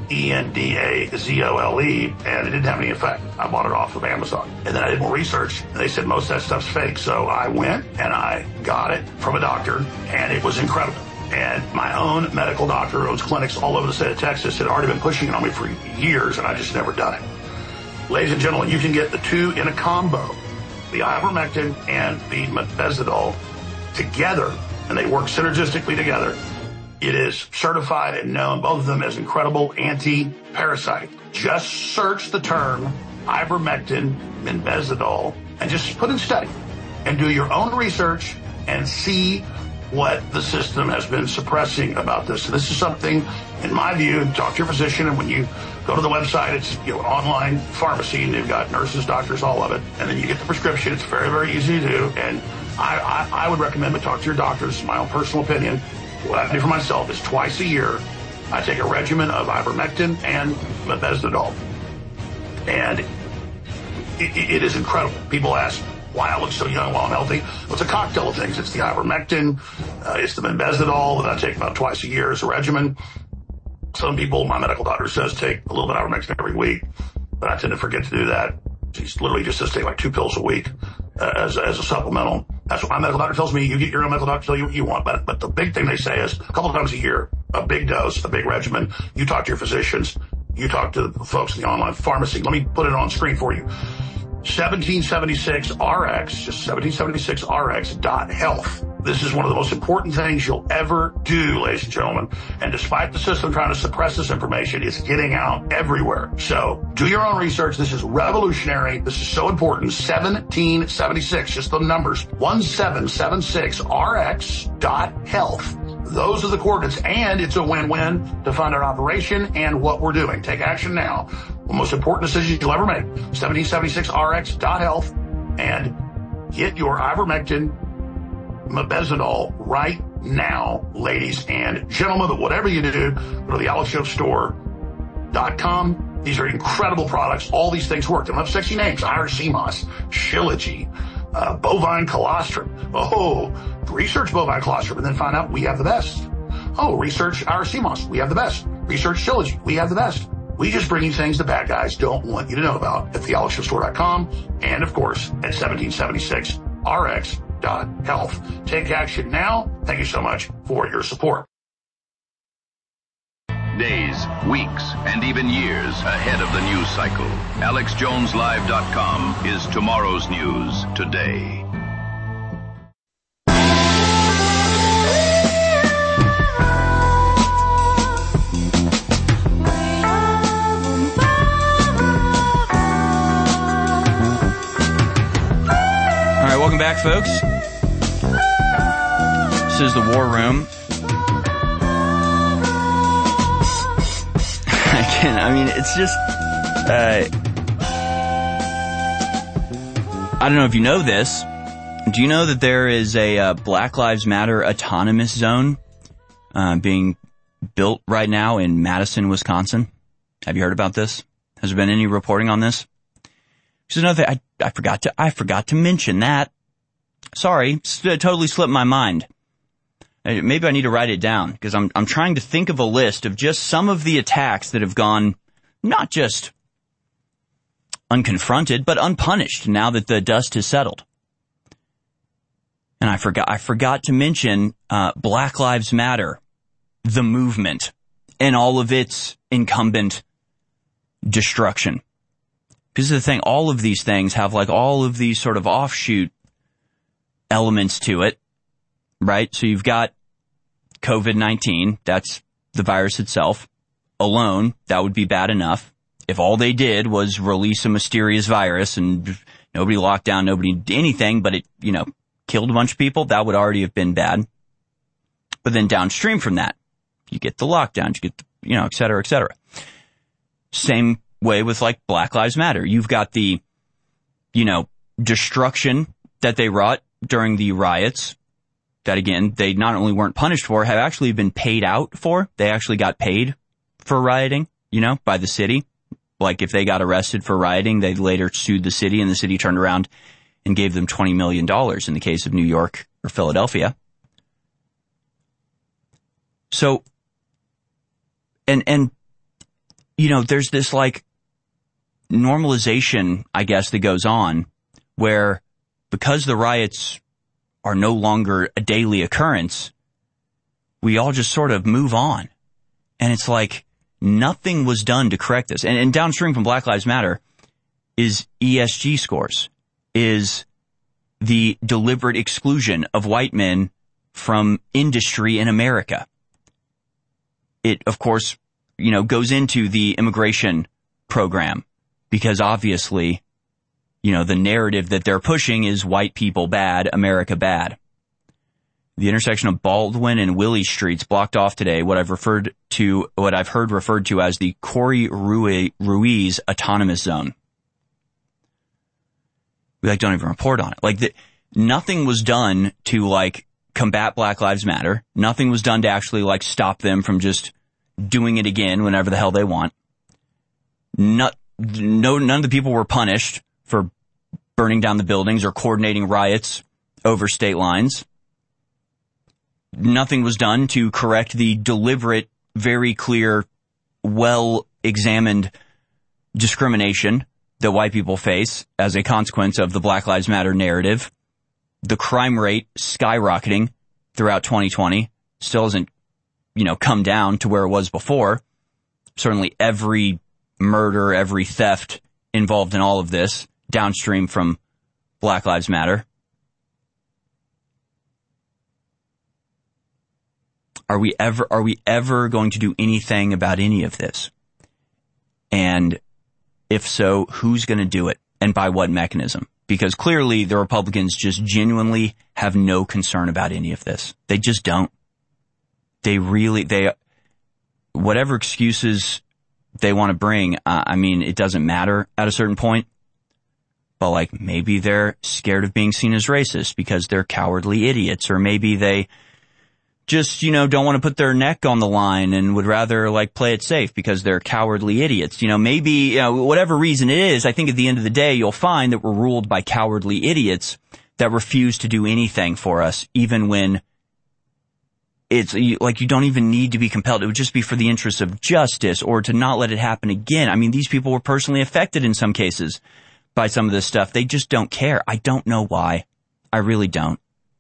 E N D A Z O L E, and it didn't have any effect. I bought it off of Amazon. And then I did more research, and they said most of that stuff's fake. So I went, and I got it from a doctor, and it was incredible. And my own medical doctor who owns clinics all over the state of Texas had already been pushing it on me for years, and I just never done it. Ladies and gentlemen, you can get the two in a combo, the ivermectin and the methazidol together, and they work synergistically together. It is certified and known, both of them, as incredible anti-parasite. Just search the term ivermectin, methazidol, and just put in study and do your own research and see what the system has been suppressing about this. So this is something, in my view, talk to your physician, and when you go to the website, it's, you know, online pharmacy, and they've got nurses, doctors, all of it, and then you get the prescription. It's very, very easy to do, and I, I, I would recommend to talk to your doctors. My own personal opinion. What I do for myself is twice a year, I take a regimen of ivermectin and methazidol. And it, it is incredible. People ask why I look so young while I'm healthy. Well, it's a cocktail of things. It's the ivermectin, uh, it's the methazidol that I take about twice a year as a regimen. Some people, my medical doctor says, take a little bit of ivermectin every week, but I tend to forget to do that. She's literally just says take like two pills a week uh, as, as a supplemental. That's what my medical doctor tells me. You get your own medical doctor tell you what you want. But, but the big thing they say is a couple of times a year, a big dose, a big regimen. You talk to your physicians. You talk to the folks in the online pharmacy. Let me put it on screen for you. seventeen seventy-six R X, just seventeen seventy-six R X dot health. This is one of the most important things you'll ever do, ladies and gentlemen. And despite the system trying to suppress this information, it's getting out everywhere. So do your own research. This is revolutionary. This is so important. seventeen seventy-six, just the numbers. seventeen seventy-six R X dot health. Those are the coordinates, and it's a win-win to fund our operation and what we're doing. Take action now. The most important decision you'll ever make. seventeen seventy-six R X dot health, and get your ivermectin, methazidol right now, ladies and gentlemen. But whatever you do, go to the alex show store dot com. These are incredible products. All these things work. They don't have sexy names. Iracemos, Shilajit, uh, bovine colostrum. Oh, research bovine colostrum and then find out we have the best. Oh, research Iracemos. We have the best. Research Shilajit. We have the best. We just bring you things the bad guys don't want you to know about at the alex show store dot com and, of course, at seventeen seventy-six R X dot health. Take action now. Thank you so much for your support. Days, weeks, and even years ahead of the news cycle. alex jones live dot com is tomorrow's news today. All right, welcome back, folks. This is the War Room. Again, I mean, it's just, uh, I don't know if you know this. Do you know that there is a uh, Black Lives Matter autonomous zone uh, being built right now in Madison, Wisconsin? Have you heard about this? Has there been any reporting on this? There's another thing, I, I forgot to, I forgot to mention that. Sorry, it totally slipped my mind. Maybe I need to write it down, because I'm, I'm trying to think of a list of just some of the attacks that have gone not just unconfronted, but unpunished now that the dust has settled. And I forgot, I forgot to mention, uh, Black Lives Matter, the movement, and all of its incumbent destruction. Because the thing, all of these things have like all of these sort of offshoot elements to it, right? So you've got COVID nineteen, that's the virus itself. Alone, that would be bad enough. If all they did was release a mysterious virus and nobody locked down, nobody did anything, but it, you know, killed a bunch of people, that would already have been bad. But then downstream from that, you get the lockdowns, you get, the, you know, et cetera, et cetera. Same way with like Black Lives Matter. You've got the, you know, destruction that they wrought during the riots that, again, they not only weren't punished for, have actually been paid out for. They actually got paid for rioting, you know, by the city. Like if they got arrested for rioting, they later sued the city and the city turned around and gave them twenty million dollars in the case of New York or Philadelphia. So, and, and you know, there's this like normalization, I guess, that goes on where because the riots are no longer a daily occurrence, we all just sort of move on. And it's like nothing was done to correct this. And, and downstream from Black Lives Matter is E S G scores, is the deliberate exclusion of white men from industry in America. It, of course, you know, goes into the immigration program because obviously, you know, the narrative that they're pushing is white people bad, America bad. The intersection of Baldwin and Willie Streets blocked off today, what I've referred to, what I've heard referred to as the Corey Ruiz Autonomous Zone. We like don't even report on it. Like the, nothing was done to like combat Black Lives Matter. Nothing was done to actually like stop them from just doing it again whenever the hell they want. Not, no, none of the people were punished for burning down the buildings or coordinating riots over state lines. Nothing was done to correct the deliberate, very clear, well-examined discrimination that white people face as a consequence of the Black Lives Matter narrative. The crime rate skyrocketing throughout twenty twenty still hasn't, you know, come down to where it was before. Certainly every murder, every theft involved in all of this downstream from Black Lives Matter. Are we ever, are we ever going to do anything about any of this? And if so, who's going to do it and by what mechanism? Because clearly the Republicans just genuinely have no concern about any of this. They just don't. They really, they, whatever excuses they want to bring, uh, I mean, it doesn't matter at a certain point. But like maybe they're scared of being seen as racist because they're cowardly idiots, or maybe they just, you know, don't want to put their neck on the line and would rather like play it safe because they're cowardly idiots. You know, maybe, you know, whatever reason it is, I think at the end of the day, you'll find that we're ruled by cowardly idiots that refuse to do anything for us, even when it's like you don't even need to be compelled. It would just be for the interest of justice or to not let it happen again. I mean, these people were personally affected in some cases by some of this stuff. They just don't care. I don't know why. I really don't.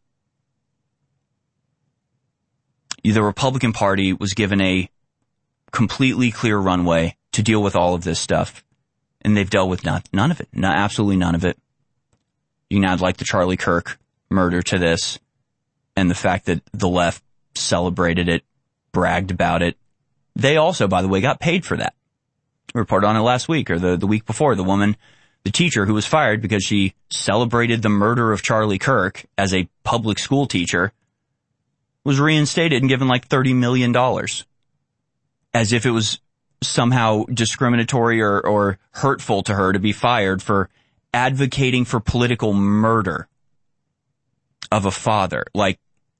The Republican Party was given a completely clear runway to deal with all of this stuff, and they've dealt with none, none of it. No, absolutely none of it. You can add like the Charlie Kirk murder to this, and the fact that the left celebrated it, bragged about it. They also, by the way, got paid for that. We reported on it last week or the, the week before. The woman, the teacher who was fired because she celebrated the murder of Charlie Kirk as a public school teacher, was reinstated and given like thirty million dollars as if it was somehow discriminatory or, or hurtful to her to be fired for advocating for political murder of a father. Like,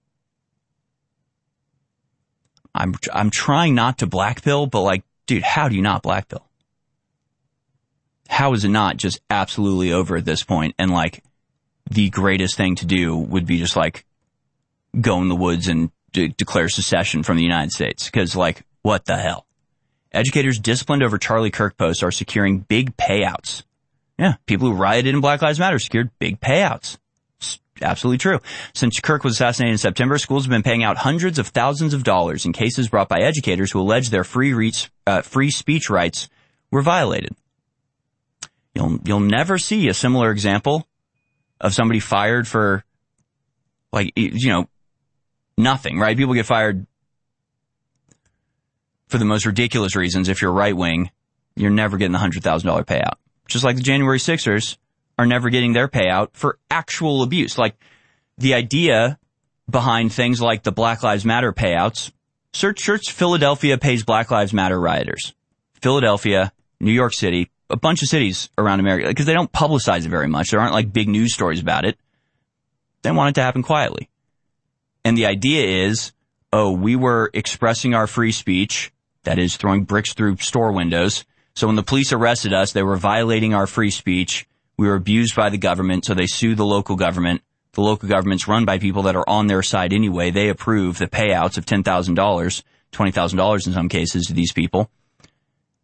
I'm, I'm trying not to blackpill, but like, dude, how do you not blackpill? How is it not just absolutely over at this point? And like, the greatest thing to do would be just like, go in the woods and de- declare secession from the United States. Because, like, what the hell? Educators disciplined over Charlie Kirk posts are securing big payouts. Yeah, people who rioted in Black Lives Matter secured big payouts. It's absolutely true. Since Kirk was assassinated in September, schools have been paying out hundreds of thousands of dollars in cases brought by educators who allege their free reach, uh, free speech rights were violated. You'll you'll never see a similar example of somebody fired for, like, you know, nothing, right? People get fired for the most ridiculous reasons. If you're right wing, you're never getting the one hundred thousand dollars payout. Just like the January sixers are never getting their payout for actual abuse. Like, the idea behind things like the Black Lives Matter payouts, search, search Philadelphia pays Black Lives Matter rioters. Philadelphia, New York City, a bunch of cities around America, because they don't publicize it very much. There aren't like big news stories about it. They want it to happen quietly. And the idea is, oh, we were expressing our free speech, that is throwing bricks through store windows. So when the police arrested us, they were violating our free speech. We were abused by the government, so they sued the local government. The local government's run by people that are on their side anyway. They approve the payouts of ten thousand dollars, twenty thousand dollars in some cases to these people.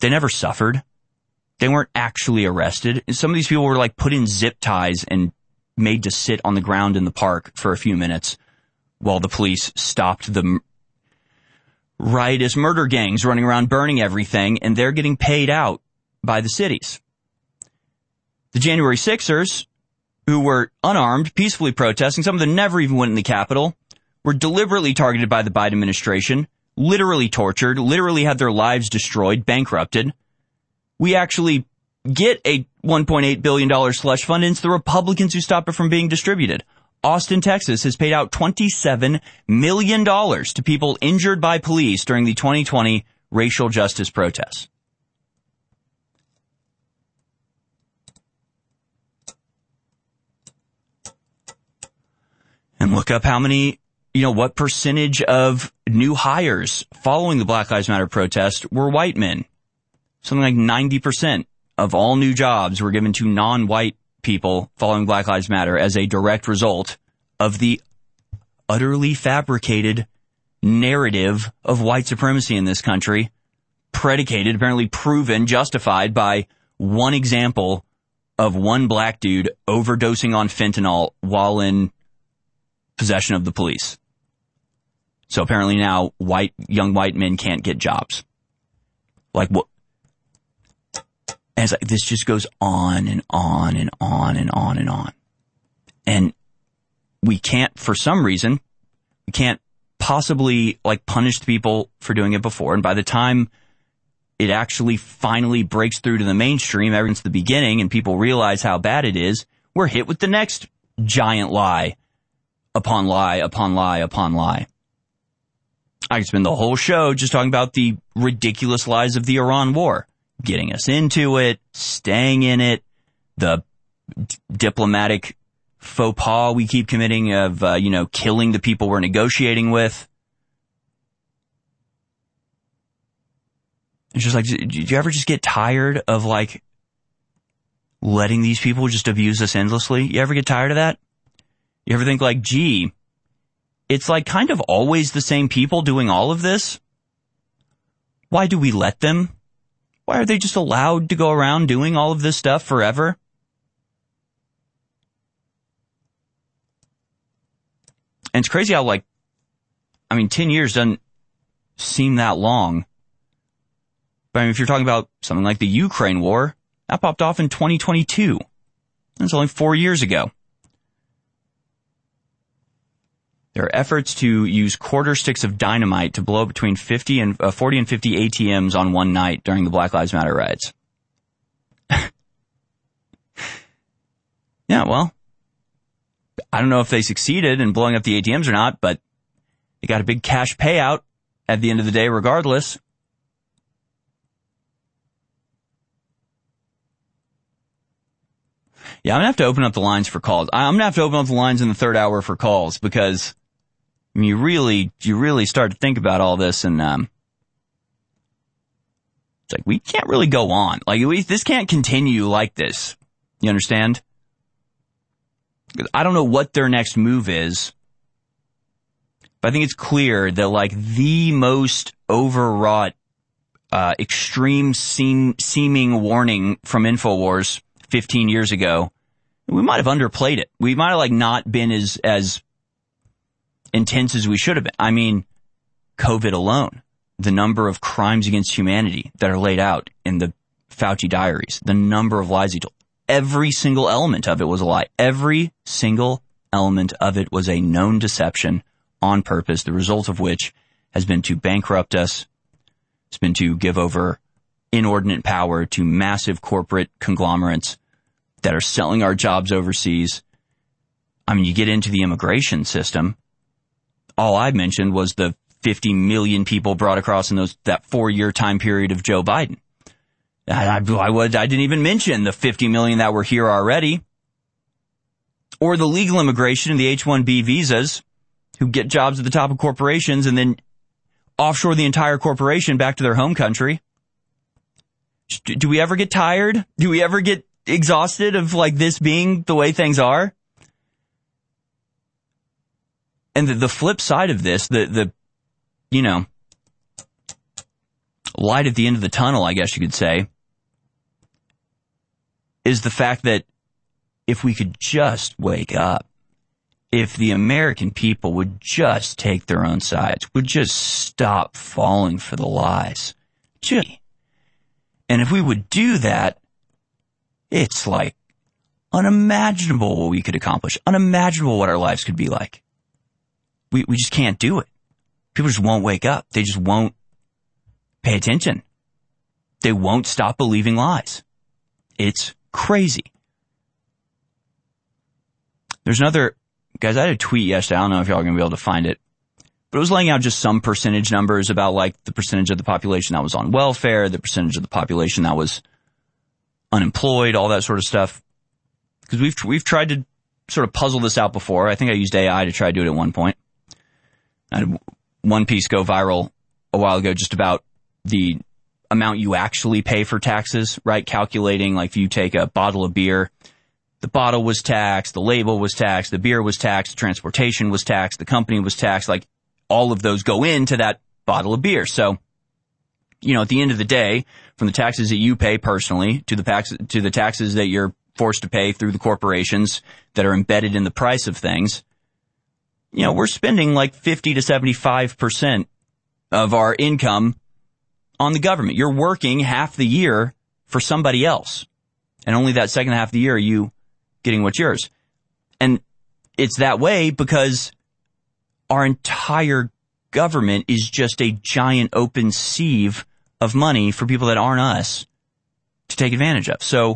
They never suffered. They weren't actually arrested. Some of these people were like put in zip ties and made to sit on the ground in the park for a few minutes while the police stopped the riotous murder gangs running around burning everything, and they're getting paid out by the cities. The January sixers, who were unarmed, peacefully protesting, some of them never even went in the Capitol, were deliberately targeted by the Biden administration, literally tortured, literally had their lives destroyed, bankrupted. We actually get a one point eight billion dollars slush fund, and it's the Republicans who stop it from being distributed. Austin, Texas has paid out twenty-seven million dollars to people injured by police during the twenty twenty racial justice protests. And look up how many, you know, what percentage of new hires following the Black Lives Matter protest were white men. Something like ninety percent of all new jobs were given to non-white people following Black Lives Matter as a direct result of the utterly fabricated narrative of white supremacy in this country, predicated, apparently proven, justified by one example of one black dude overdosing on fentanyl while in possession of the police. So apparently now white, young white men can't get jobs. Like what? And it's like, this just goes on and on and on and on and on. And we can't, for some reason, we can't possibly like punish the people for doing it before. And by the time it actually finally breaks through to the mainstream, ever since the beginning, and people realize how bad it is, we're hit with the next giant lie upon lie upon lie upon lie. I could spend the whole show just talking about the ridiculous lies of the Iran war. Getting us into it, staying in it, the d- diplomatic faux pas we keep committing of, uh, you know, killing the people we're negotiating with. It's just like, do you ever just get tired of, like, letting these people just abuse us endlessly? You ever get tired of that? You ever think, like, gee, it's, like, kind of always the same people doing all of this? Why do we let them? Why are they just allowed to go around doing all of this stuff forever? And it's crazy how, like, I mean, ten years doesn't seem that long. But I mean, if you're talking about something like the Ukraine war, that popped off in twenty twenty-two. That's only four years ago. There are efforts to use quarter sticks of dynamite to blow between fifty and uh, forty and fifty A T Ms on one night during the Black Lives Matter riots. Yeah, well, I don't know if they succeeded in blowing up the A T Ms or not, but they got a big cash payout at the end of the day regardless. Yeah, I'm going to have to open up the lines for calls. I'm going to have to open up the lines in the third hour for calls because I mean, you really, you really start to think about all this and, um, it's like, we can't really go on. Like, we, this can't continue like this. You understand? I don't know what their next move is, but I think it's clear that, like, the most overwrought, uh, extreme seem, seeming warning from InfoWars fifteen years ago, we might have underplayed it. We might have, like, not been as, as intense as we should have been. I mean, COVID alone, the number of crimes against humanity that are laid out in the Fauci diaries, the number of lies he told, every single element of it was a lie. Every single element of it was a known deception on purpose, the result of which has been to bankrupt us. It's been to give over inordinate power to massive corporate conglomerates that are selling our jobs overseas. I mean, you get into the immigration system. All I mentioned was the fifty million people brought across in those that four-year time period of Joe Biden. I, I, I, would, I didn't even mention the fifty million that were here already. Or the legal immigration and the H one B visas who get jobs at the top of corporations and then offshore the entire corporation back to their home country. Do, do we ever get tired? Do we ever get exhausted of, like, this being the way things are? And the, the flip side of this, the, the, you know, light at the end of the tunnel, I guess you could say, is the fact that if we could just wake up, if the American people would just take their own sides, would just stop falling for the lies. And if we would do that, it's like unimaginable what we could accomplish, unimaginable what our lives could be like. We we just can't do it. People just won't wake up. They just won't pay attention. They won't stop believing lies. It's crazy. There's another, guys, I had a tweet yesterday. I don't know if y'all are going to be able to find it, but it was laying out just some percentage numbers about like the percentage of the population that was on welfare, the percentage of the population that was unemployed, all that sort of stuff. Because we've, we've tried to sort of puzzle this out before. I think I used A I to try to do it at one point. I had one piece go viral a while ago just about the amount you actually pay for taxes, right? Calculating, like if you take a bottle of beer, the bottle was taxed, the label was taxed, the beer was taxed, transportation was taxed, the company was taxed, like all of those go into that bottle of beer. So, you know, at the end of the day, from the taxes that you pay personally to the tax, to the taxes that you're forced to pay through the corporations that are embedded in the price of things, you know, we're spending like fifty to seventy-five percent of our income on the government. You're working half the year for somebody else. And only that second half of the year are you getting what's yours. And it's that way because our entire government is just a giant open sieve of money for people that aren't us to take advantage of. So,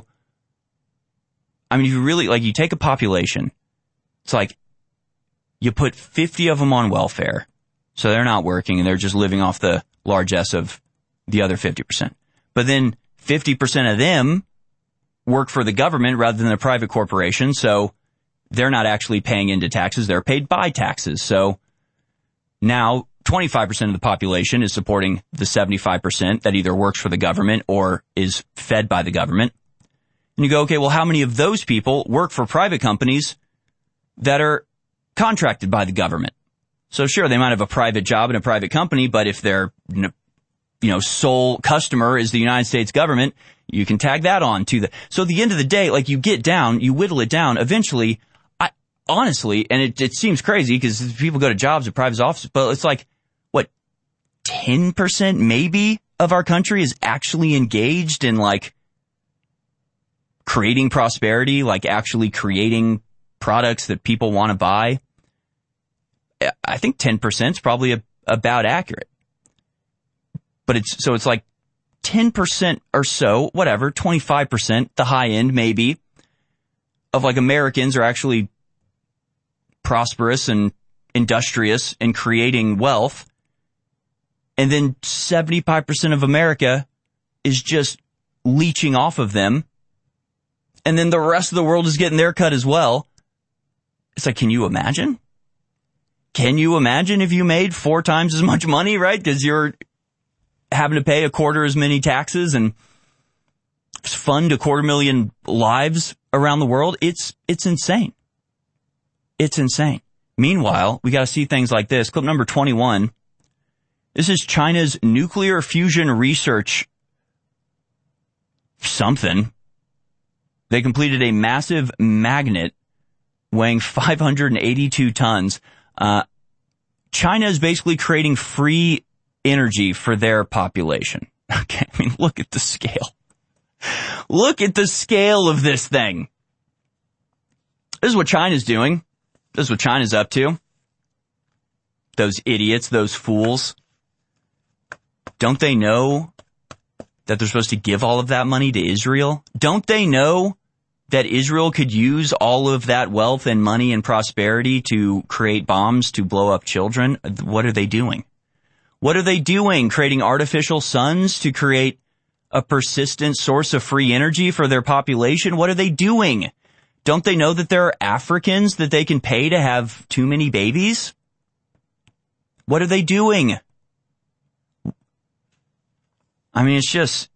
I mean, if you really, like, you take a population, it's like you put fifty of them on welfare, so they're not working and they're just living off the largesse of the other fifty percent. But then fifty percent of them work for the government rather than a private corporation, so they're not actually paying into taxes, they're paid by taxes. So now twenty-five percent of the population is supporting the seventy-five percent that either works for the government or is fed by the government. And you go, okay, well, how many of those people work for private companies that are contracted by the government? So sure, they might have a private job in a private company, but if their, you know, sole customer is the United States government, you can tag that on to the, so at the end of the day, like you get down, you whittle it down, eventually, I, honestly, and it, it seems crazy because people go to jobs at private offices, but it's like, what, ten percent maybe of our country is actually engaged in like creating prosperity, like actually creating products that people want to buy. I think ten percent is probably a, about accurate. But it's, so it's like ten percent or so, whatever, twenty-five percent, the high end maybe, of like Americans are actually prosperous and industrious and creating wealth. And then seventy-five percent of America is just leeching off of them. And then the rest of the world is getting their cut as well. It's like, can you imagine? Can you imagine if you made four times as much money, right? Because you're having to pay a quarter as many taxes and fund a quarter million lives around the world. It's, it's insane. It's insane. Meanwhile, we got to see things like this. Clip number twenty-one. This is China's nuclear fusion research something. They completed a massive magnet weighing five hundred eighty-two tons. Uh, China is basically creating free energy for their population. Okay, I mean, look at the scale. Look at the scale of this thing. This is what China's doing. This is what China's up to. Those idiots, those fools. Don't they know that they're supposed to give all of that money to Israel? Don't they know that Israel could use all of that wealth and money and prosperity to create bombs to blow up children? What are they doing? What are they doing? Creating artificial suns to create a persistent source of free energy for their population? What are they doing? Don't they know that there are Africans that they can pay to have too many babies? What are they doing? I mean, it's just,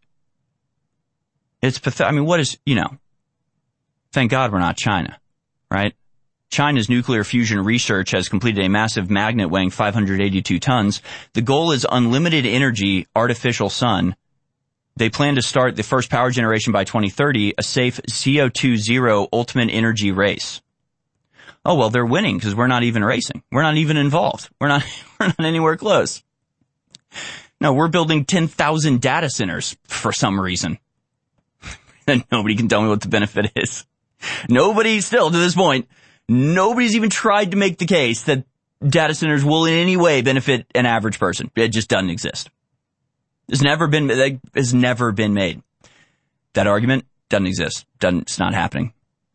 it's pathetic. I mean, what is, you know, thank God we're not China, right? China's nuclear fusion research has completed a massive magnet weighing five hundred eighty-two tons. The goal is unlimited energy, artificial sun. They plan to start the first power generation by twenty thirty, a safe C O two zero ultimate energy race. Oh, well, they're winning because we're not even racing. We're not even involved. We're not, we're not anywhere close. No, we're building ten thousand data centers for some reason. And nobody can tell me what the benefit is. Nobody, still to this point, nobody's even tried to make the case that data centers will in any way benefit an average person. It just doesn't exist. It's never been, that has never been made. That argument doesn't exist. Doesn't, it's not happening.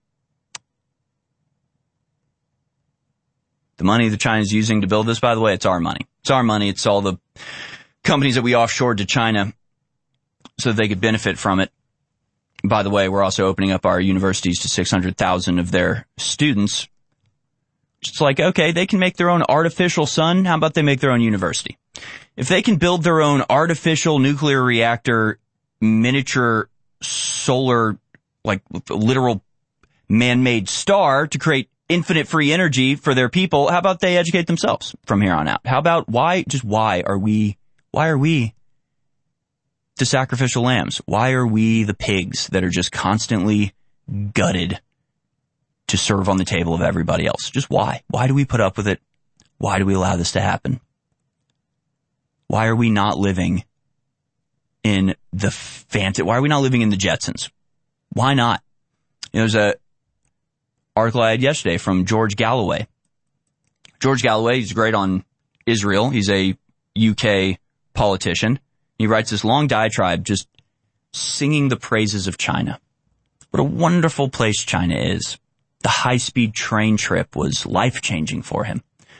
The money that China's using to build this, by the way, it's our money. It's our money. It's all the companies that we offshored to China so that they could benefit from it. By the way, we're also opening up our universities to six hundred thousand of their students. It's like, okay, they can make their own artificial sun. How about they make their own university? If they can build their own artificial nuclear reactor, miniature solar, like literal man-made star to create infinite free energy for their people, how about they educate themselves from here on out? How about why, just why are we, why are we the sacrificial lambs? Why are we the pigs that are just constantly gutted to serve on the table of everybody else? Just why? Why do we put up with it? Why do we allow this to happen? Why are we not living in the fantasy? Why are we not living in the Jetsons? Why not? You know, there's a article I had yesterday from George Galloway. George Galloway, he's great on Israel. He's a U K politician. He writes this long diatribe just singing the praises of China. What a wonderful place China is. The high-speed train trip was life-changing for him.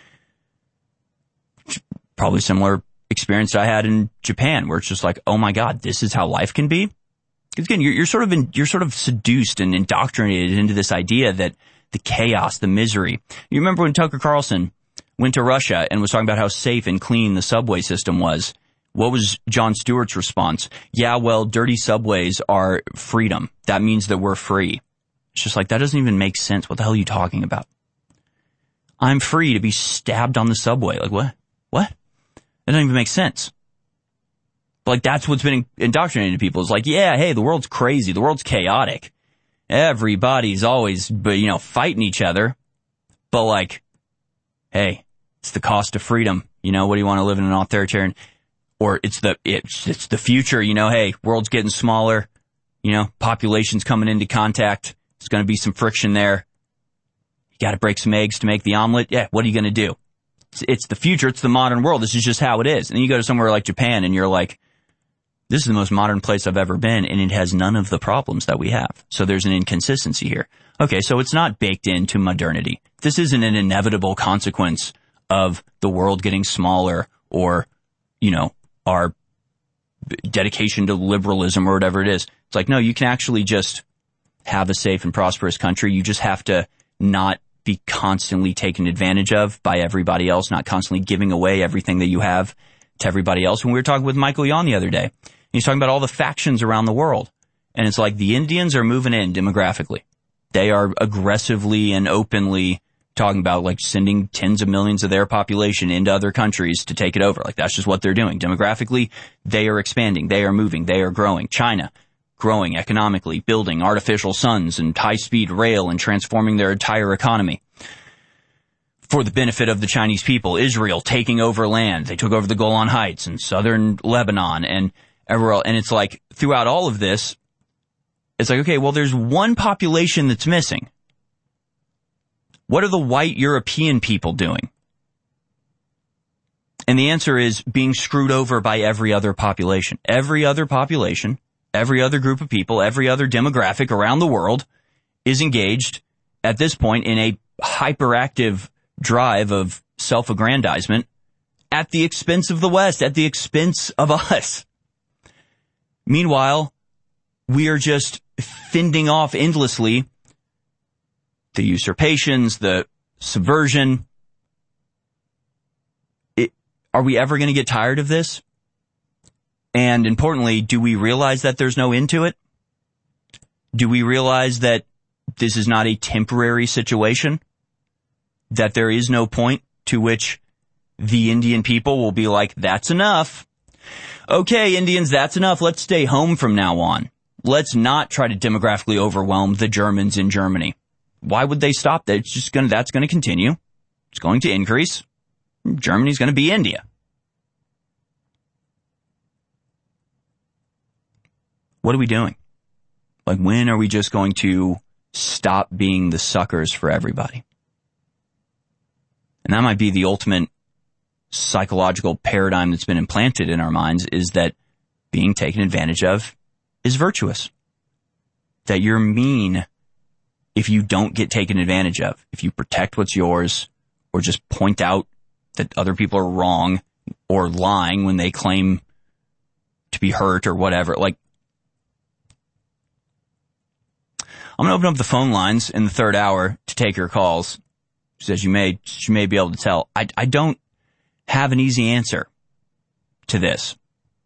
Probably similar experience I had in Japan, where it's just like, oh my God, this is how life can be. Because again, you're, you're sort of in, you're sort of seduced and indoctrinated into this idea that the chaos, the misery. You remember when Tucker Carlson went to Russia and was talking about how safe and clean the subway system was? What was Jon Stewart's response? Yeah, well, dirty subways are freedom. That means that we're free. It's just like, that doesn't even make sense. What the hell are you talking about? I'm free to be stabbed on the subway. Like, what? What? That doesn't even make sense. But like, that's what's been indoctrinated to people. It's like, yeah, hey, the world's crazy. The world's chaotic. Everybody's always, you know, fighting each other. But like, hey, it's the cost of freedom. You know, what do you want to live in an authoritarian? Or it's the, it's, it's the future, you know, hey, world's getting smaller, you know, population's coming into contact. There's going to be some friction there. You got to break some eggs to make the omelet. Yeah, what are you going to do? It's, it's the future. It's the modern world. This is just how it is. And then you go to somewhere like Japan and you're like, this is the most modern place I've ever been, and it has none of the problems that we have. So there's an inconsistency here. Okay, so it's not baked into modernity. This isn't an inevitable consequence of the world getting smaller or, you know, our dedication to liberalism or whatever it is. It's like, no, you can actually just have a safe and prosperous country. You just have to not be constantly taken advantage of by everybody else, not constantly giving away everything that you have to everybody else. When we were talking with Michael Yon the other day, he's talking about all the factions around the world. And it's like the Indians are moving in demographically. They are aggressively and openly talking about like sending tens of millions of their population into other countries to take it over. Like that's just what they're doing. Demographically, they are expanding. They are moving. They are growing. China, growing economically, building artificial suns and high-speed rail and transforming their entire economy for the benefit of the Chinese people. Israel taking over land. They took over the Golan Heights and southern Lebanon and everywhere else. And it's like throughout all of this, it's like, okay, well, there's one population that's missing. What are the white European people doing? And the answer is being screwed over by every other population. Every other population, every other group of people, every other demographic around the world is engaged at this point in a hyperactive drive of self-aggrandizement at the expense of the West, at the expense of us. Meanwhile, we are just fending off endlessly the usurpations, the subversion. It, are we ever going to get tired of this? And importantly, do we realize that there's no end to it? Do we realize that this is not a temporary situation? that there is no point to which the Indian people will be like, that's enough. Okay, Indians, that's enough. Let's stay home from now on. Let's not try to demographically overwhelm the Germans in Germany. Why would they stop that? It's just going to, that's going to continue. It's going to increase. Germany's going to be India. What are we doing? Like, when are we just going to stop being the suckers for everybody? And that might be the ultimate psychological paradigm that's been implanted in our minds, is that being taken advantage of is virtuous. That you're mean if you don't get taken advantage of. If you protect what's yours, or just point out that other people are wrong or lying when they claim to be hurt or whatever. Like, I'm going to open up the phone lines in the third hour to take your calls. As you may, you may be able to tell, I, I don't have an easy answer to this.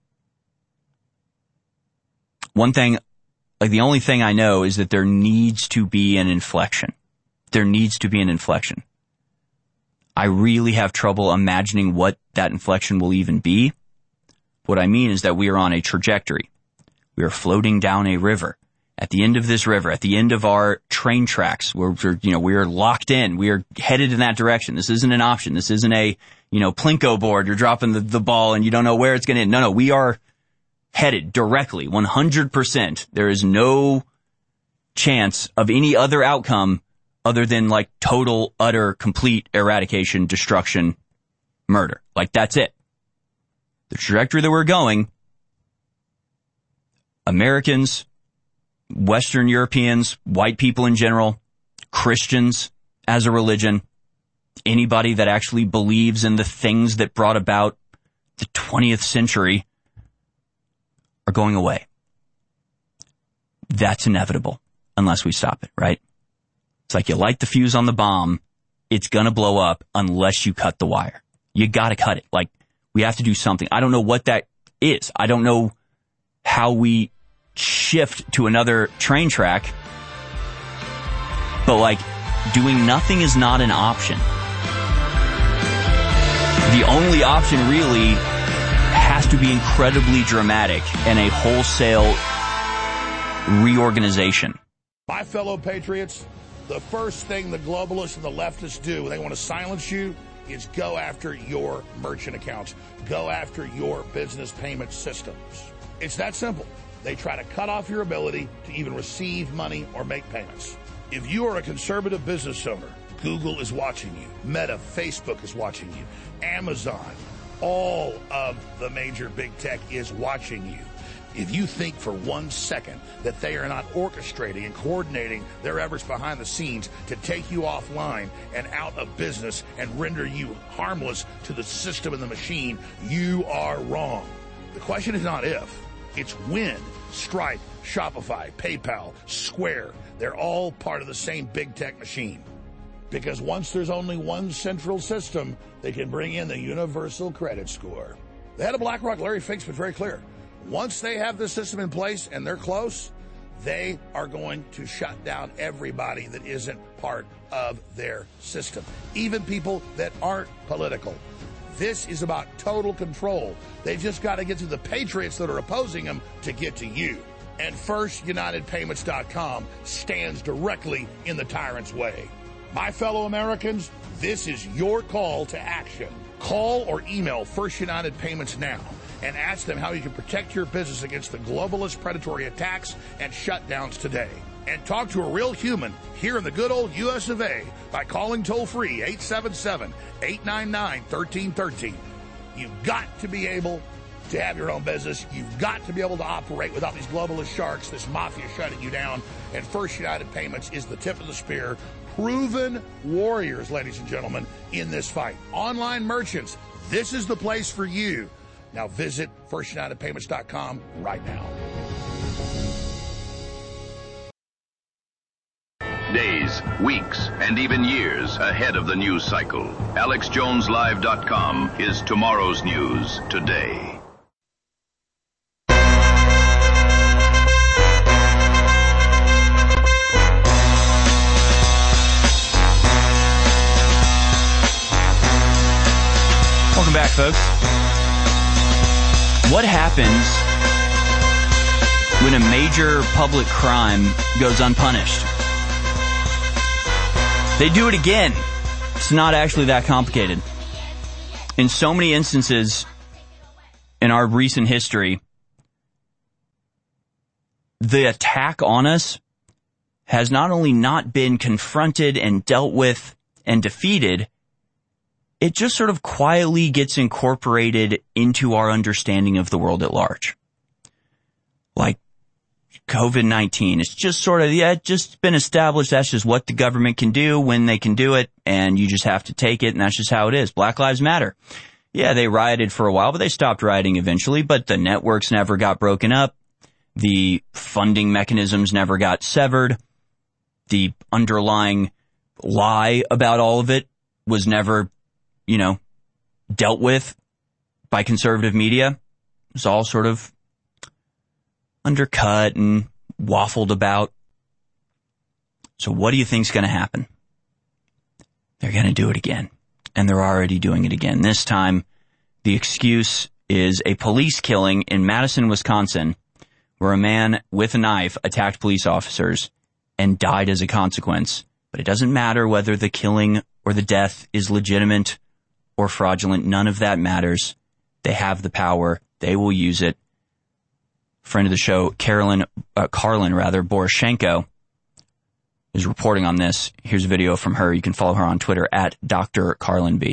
One thing, like the only thing I know is that there needs to be an inflection. There needs to be an inflection. I really have trouble imagining what that inflection will even be. What I mean is that we are on a trajectory. We are floating down a river. At the end of this river, at the end of our train tracks, we're, we're, you know, we are locked in. We are headed in that direction. This isn't an option. This isn't a, you know, Plinko board. You're dropping the, the ball and you don't know where it's going to end. No, no, we are headed directly, one hundred percent. There is no chance of any other outcome other than like total, utter, complete eradication, destruction, murder. Like, that's it. The trajectory that we're going, Americans, Western Europeans, white people in general, Christians as a religion, anybody that actually believes in the things that brought about the twentieth century are going away. That's inevitable unless we stop it, right? It's like you light the fuse on the bomb, it's going to blow up unless you cut the wire. You got to cut it. Like, we have to do something. I don't know what that is. I don't know how we shift to another train track, but like, doing nothing is not an option. The only option really has to be incredibly dramatic and a wholesale reorganization. My fellow patriots, the first thing the globalists and the leftists do when they want to silence you is go after your merchant accounts, go after your business payment systems. It's that simple. They try to cut off your ability to even receive money or make payments. If you are a conservative business owner, Google is watching you. Meta, Facebook is watching you. Amazon, all of the major big tech is watching you. If you think for one second that they are not orchestrating and coordinating their efforts behind the scenes to take you offline and out of business and render you harmless to the system and the machine, you are wrong. The question is not if. It's when. Stripe, Shopify, PayPal, Square, they're all part of the same big tech machine. Because once there's only one central system, they can bring in the universal credit score. The head of BlackRock, Larry Fink's been very clear. Once they have this system in place and they're close, they are going to shut down everybody that isn't part of their system, even people that aren't political. This is about total control. They've just got to get to the patriots that are opposing them to get to you. And First United Payments dot com stands directly in the tyrant's way. My fellow Americans, this is your call to action. Call or email First United Payments now and ask them how you can protect your business against the globalist predatory attacks and shutdowns today. And talk to a real human here in the good old U S of A by calling toll-free eight seven seven, eight nine nine, one three one three. You've got to be able to have your own business. You've got to be able to operate without these globalist sharks, this mafia shutting you down. And First United Payments is the tip of the spear. Proven warriors, ladies and gentlemen, in this fight. Online merchants, this is the place for you. Now visit First United Payments dot com right now. Days, weeks, and even years ahead of the news cycle. Alex Jones Live dot com is tomorrow's news today. folks. What happens when a major public crime goes unpunished? They do it again. It's not actually that complicated. In so many instances in our recent history, the attack on us has not only not been confronted and dealt with and defeated, it just sort of quietly gets incorporated into our understanding of the world at large. Like COVID nineteen, it's just sort of, yeah, it's just been established. That's just what the government can do when they can do it, and you just have to take it, and that's just how it is. Black Lives Matter. Yeah, they rioted for a while, but they stopped rioting eventually, but the networks never got broken up. The funding mechanisms never got severed. The underlying lie about all of it was never, you know, dealt with by conservative media. It was all sort of undercut and waffled about. So what do you think's going to happen? They're going to do it again. And they're already doing it again. This time, the excuse is a police killing in Madison, Wisconsin, where a man with a knife attacked police officers and died as a consequence. But it doesn't matter whether the killing or the death is legitimate or fraudulent. None of that matters. They have the power. They will use it. Friend of the show, Carolyn, uh, Carlin, rather, Boroshenko, is reporting on this. Here's a video from her. You can follow her on Twitter at Doctor Carlin B.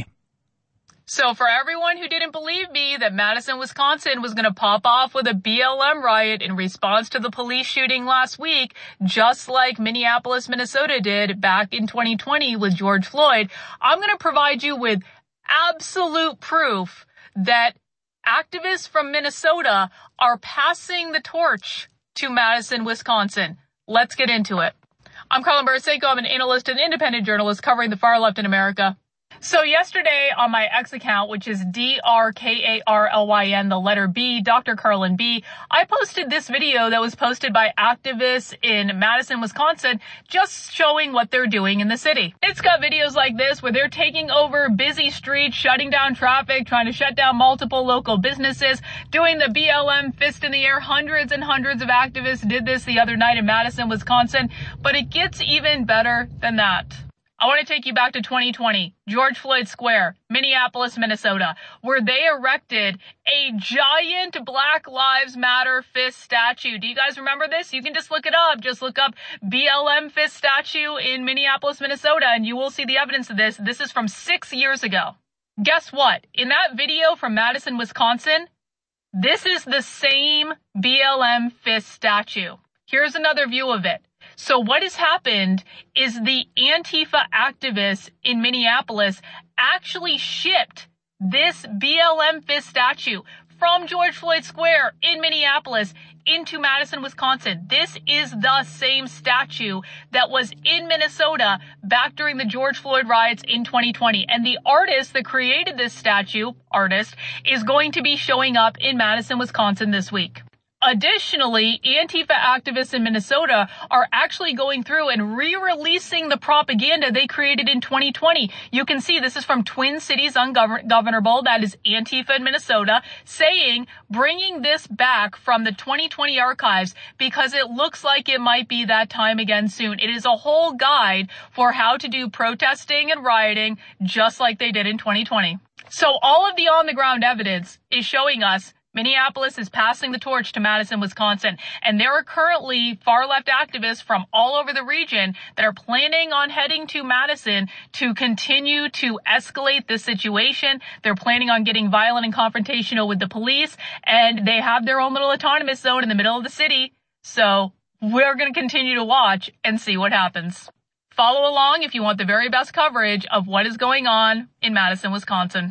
So for everyone who didn't believe me that Madison, Wisconsin was going to pop off with a B L M riot in response to the police shooting last week, just like Minneapolis, Minnesota did back in twenty twenty with George Floyd, I'm going to provide you with absolute proof that activists from Minnesota are passing the torch to Madison, Wisconsin. Let's get into it. I'm Carlin Boroshenko. I'm an analyst and independent journalist covering the far left in America. So yesterday on my X account, which is D R K A R L Y N, the letter B, Doctor Carlin B, I posted this video that was posted by activists in Madison, Wisconsin, just showing what they're doing in the city. It's got videos like this where they're taking over busy streets, shutting down traffic, trying to shut down multiple local businesses, doing the B L M fist in the air. Hundreds and hundreds of activists did this the other night in Madison, Wisconsin, but it gets even better than that. I want to take you back to twenty twenty, George Floyd Square, Minneapolis, Minnesota, where they erected a giant Black Lives Matter fist statue. Do you guys remember this? You can just look it up. Just look up B L M fist statue in Minneapolis, Minnesota, and you will see the evidence of this. This is from six years ago. Guess what? In that video from Madison, Wisconsin, this is the same B L M fist statue. Here's another view of it. So what has happened is the Antifa activists in Minneapolis actually shipped this B L M fist statue from George Floyd Square in Minneapolis into Madison, Wisconsin. This is the same statue that was in Minnesota back during the George Floyd riots in twenty twenty. And the artist that created this statue, artist, is going to be showing up in Madison, Wisconsin this week. Additionally, Antifa activists in Minnesota are actually going through and re-releasing the propaganda they created in twenty twenty. You can see this is from Twin Cities Ungovernable, that is Antifa in Minnesota, saying, bringing this back from the twenty twenty archives because it looks like it might be that time again soon. It is a whole guide for how to do protesting and rioting just like they did in twenty twenty. So all of the on-the-ground evidence is showing us Minneapolis is passing the torch to Madison, Wisconsin, and there are currently far-left activists from all over the region that are planning on heading to Madison to continue to escalate this situation. They're planning on getting violent and confrontational with the police, and they have their own little autonomous zone in the middle of the city. So we're going to continue to watch and see what happens. Follow along if you want the very best coverage of what is going on in Madison, Wisconsin.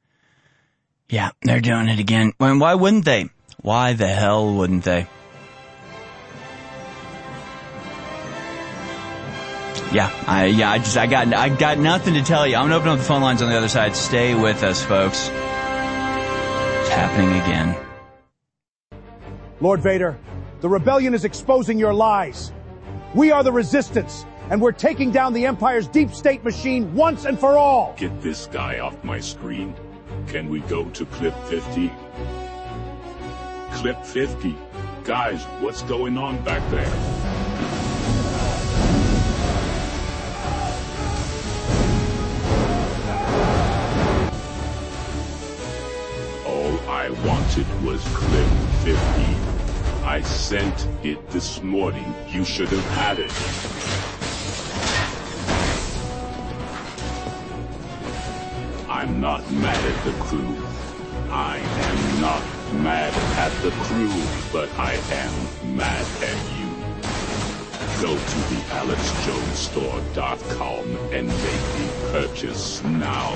Yeah, they're doing it again. Well, why wouldn't they? Why the hell wouldn't they? Yeah, I yeah, I just I got I got nothing to tell you. I'm gonna open up the phone lines on the other side. Stay with us, folks. It's happening again. Lord Vader, the rebellion is exposing your lies. We are the resistance, and we're taking down the Empire's deep state machine once and for all. Get this guy off my screen. Can we go to clip fifty? Clip fifty. Guys, what's going on back there? All I wanted was clip fifty. I sent it this morning. You should have had it. I'm not mad at the crew. I am not mad at the crew, but I am mad at you. Go to the alex jones store dot com and make the purchase now.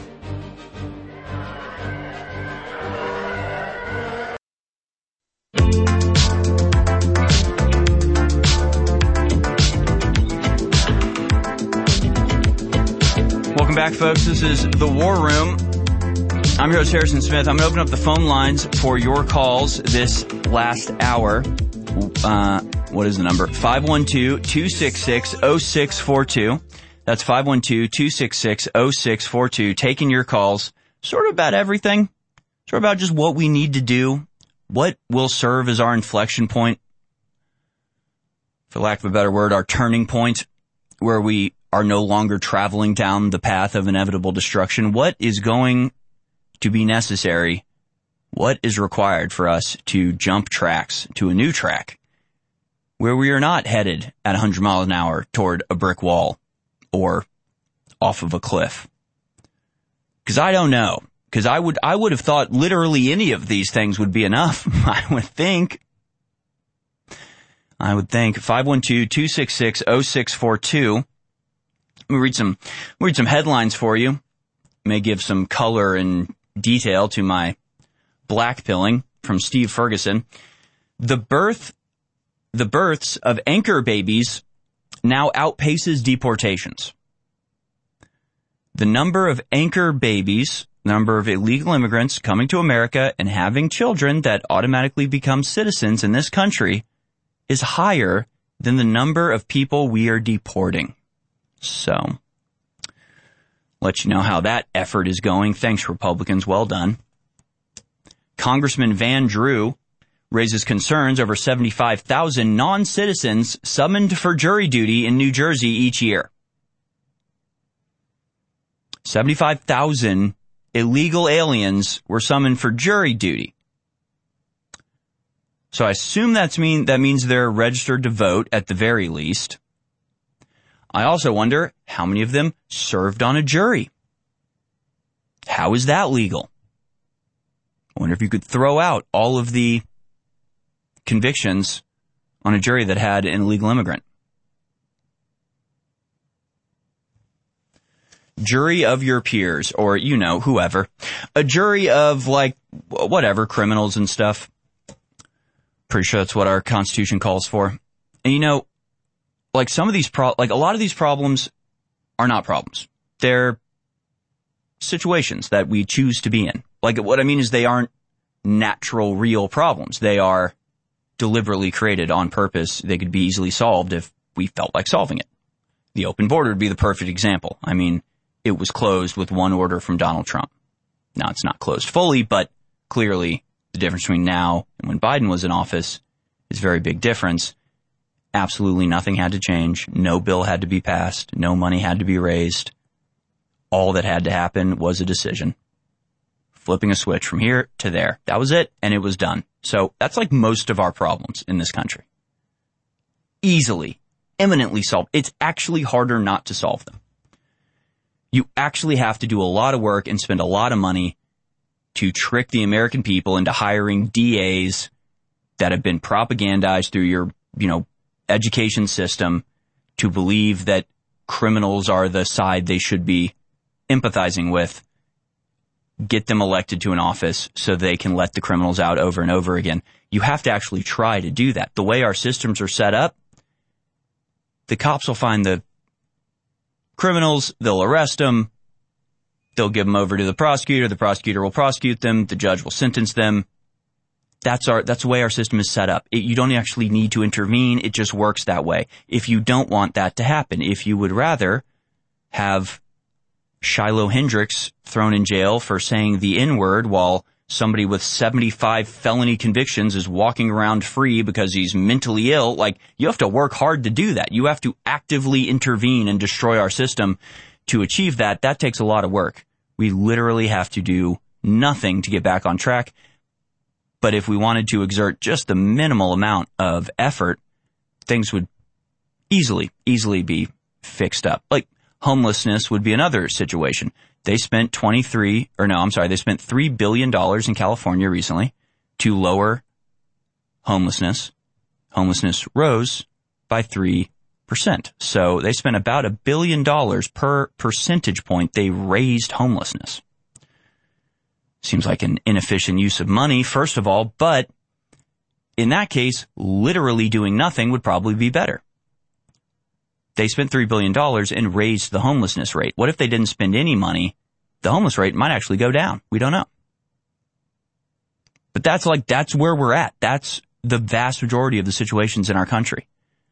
Welcome back, folks. This is The War Room. I'm your host, Harrison Smith. I'm going to open up the phone lines for your calls this last hour. Uh, what is the number? five one two, two six six, zero six four two. That's five one two, two six six, zero six four two. Taking your calls sort of about everything. Sort of about just what we need to do. What will serve as our inflection point. For lack of a better word, our turning point where we are no longer traveling down the path of inevitable destruction. What is going to be necessary? What is required for us to jump tracks to a new track where we are not headed at one hundred miles an hour toward a brick wall or off of a cliff? Because I don't know. Because I would, I would have thought literally any of these things would be enough. I would think. I would think. five one two, two six six, zero six four two. Let me read some, read some headlines for you. May give some color and detail to my blackpilling from Steve Ferguson. The birth, the births of anchor babies now outpaces deportations. The number of anchor babies, number of illegal immigrants coming to America and having children that automatically become citizens in this country is higher than the number of people we are deporting. So, let you know how that effort is going. Thanks, Republicans. Well done. Congressman Van Drew raises concerns over seventy-five thousand non-citizens summoned for jury duty in New Jersey each year. seventy-five thousand illegal aliens were summoned for jury duty. So I assume that's mean that means they're registered to vote at the very least. I also wonder how many of them served on a jury. How is that legal? I wonder if you could throw out all of the convictions on a jury that had an illegal immigrant. Jury of your peers, or, you know, whoever. A jury of, like, whatever, criminals and stuff. Pretty sure that's what our Constitution calls for. And, you know, like some of these, pro- like a lot of these problems are not problems. They're situations that we choose to be in. Like what I mean is they aren't natural, real problems. They are deliberately created on purpose. They could be easily solved if we felt like solving it. The open border would be the perfect example. I mean, it was closed with one order from Donald Trump. Now it's not closed fully, but clearly the difference between now and when Biden was in office is a very big difference. Absolutely nothing had to change. No bill had to be passed. No money had to be raised. All that had to happen was a decision. Flipping a switch from here to there. That was it, and it was done. So that's like most of our problems in this country. Easily, eminently solved. It's actually harder not to solve them. You actually have to do a lot of work and spend a lot of money to trick the American people into hiring D As that have been propagandized through your, you know, education system to believe that criminals are the side they should be empathizing with, get them elected to an office so they can let the criminals out over and over again. You have to actually try to do that. The way our systems are set up, the cops will find the criminals, they'll arrest them, they'll give them over to the prosecutor, the prosecutor will prosecute them, the judge will sentence them. That's our, that's the way our system is set up. It, you don't actually need to intervene. It just works that way. If you don't want that to happen, if you would rather have Shiloh Hendricks thrown in jail for saying the N-word while somebody with seventy-five felony convictions is walking around free because he's mentally ill. Like, you have to work hard to do that. You have to actively intervene and destroy our system to achieve that. That takes a lot of work. We literally have to do nothing to get back on track. But if we wanted to exert just the minimal amount of effort, things would easily, easily be fixed up. Like, homelessness would be another situation. They spent twenty-three, or no, I'm sorry, they spent three billion dollars in California recently to lower homelessness. Homelessness rose by three percent. So they spent about a billion dollars per percentage point. They raised homelessness. Seems like an inefficient use of money, first of all, but in that case, literally doing nothing would probably be better. They spent three billion dollars and raised the homelessness rate. What if they didn't spend any money? The homeless rate might actually go down. We don't know. But that's like, that's where we're at. That's the vast majority of the situations in our country.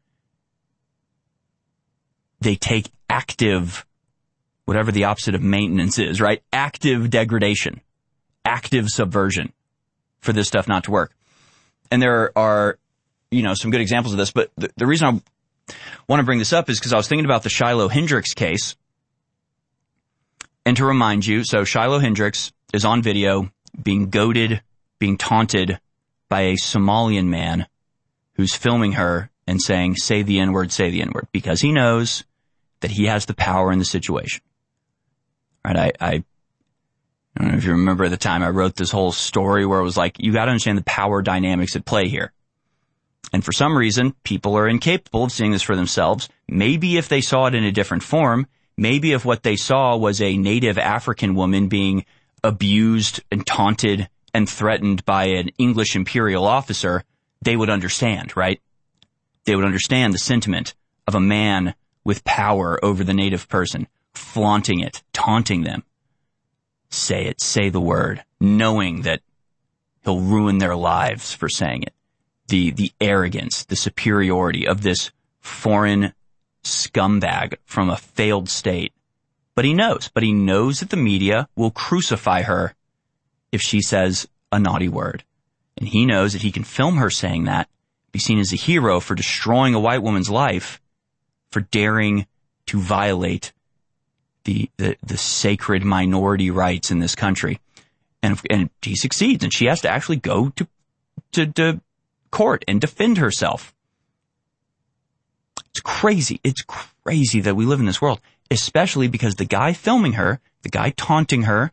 They take active, whatever the opposite of maintenance is, right? Active degradation, active subversion for this stuff not to work. And there are, you know, some good examples of this, but the, the reason I want to bring this up is because I was thinking about the Shiloh Hendricks case. And to remind you, so Shiloh Hendricks is on video being goaded, being taunted by a Somalian man who's filming her and saying, say the N-word, say the N-word, because he knows that he has the power in the situation. Right? I, I, I don't know if you remember at the time I wrote this whole story where it was like, you got to understand the power dynamics at play here. And for some reason, people are incapable of seeing this for themselves. Maybe if they saw it in a different form, maybe if what they saw was a native African woman being abused and taunted and threatened by an English imperial officer, they would understand, right? They would understand the sentiment of a man with power over the native person, flaunting it, taunting them. Say it, say the word, knowing that he'll ruin their lives for saying it. The, the arrogance, the superiority of this foreign scumbag from a failed state. But he knows, but he knows that the media will crucify her if she says a naughty word. And he knows that he can film her saying that, be seen as a hero for destroying a white woman's life, for daring to violate the, the, the sacred minority rights in this country. And, and he succeeds, and she has to actually go to, to, to court and defend herself. It's crazy. It's crazy that we live in this world, especially because the guy filming her, the guy taunting her,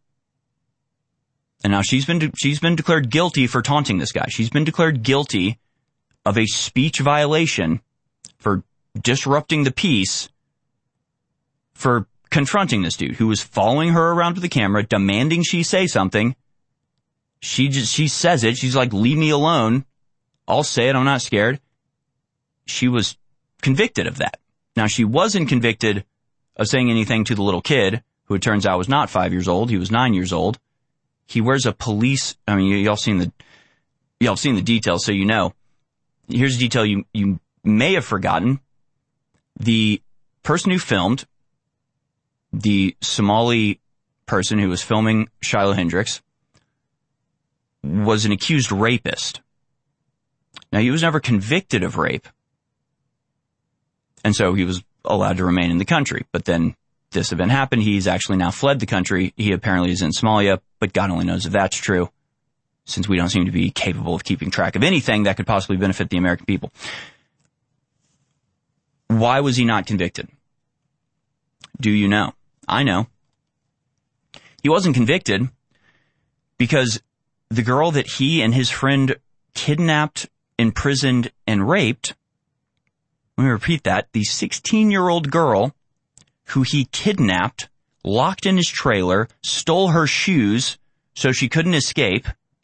and now she's been, de- she's been declared guilty for taunting this guy. She's been declared guilty of a speech violation for disrupting the peace, for confronting this dude who was following her around with the camera, demanding she say something. She just, she says it. She's like, leave me alone. I'll say it. I'm not scared. She was convicted of that. Now, she wasn't convicted of saying anything to the little kid, who it turns out was not five years old. He was nine years old. He wears a police, I mean, y'all seen the, y'all seen the details, so you know. Here's a detail you, you may have forgotten. The person who filmed, the Somali person who was filming Shiloh Hendricks, was an accused rapist. Now, he was never convicted of rape, and so he was allowed to remain in the country. But then this event happened. He's actually now fled the country. He apparently is in Somalia, but God only knows if that's true, since we don't seem to be capable of keeping track of anything that could possibly benefit the American people. Why was he not convicted? Do you know? I know. He wasn't convicted because the girl that he and his friend kidnapped, imprisoned, and raped, let me repeat that, the sixteen-year-old girl who he kidnapped, locked in his trailer, stole her shoes so she couldn't escape,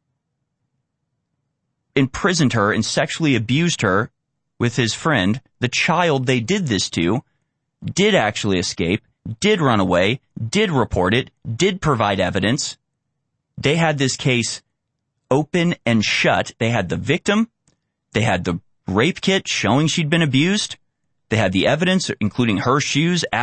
imprisoned her and sexually abused her with his friend, the child they did this to, did actually escape, did run away, did report it, did provide evidence. They had this case open and shut. They had the victim. They had the rape kit showing she'd been abused. They had the evidence, including her shoes at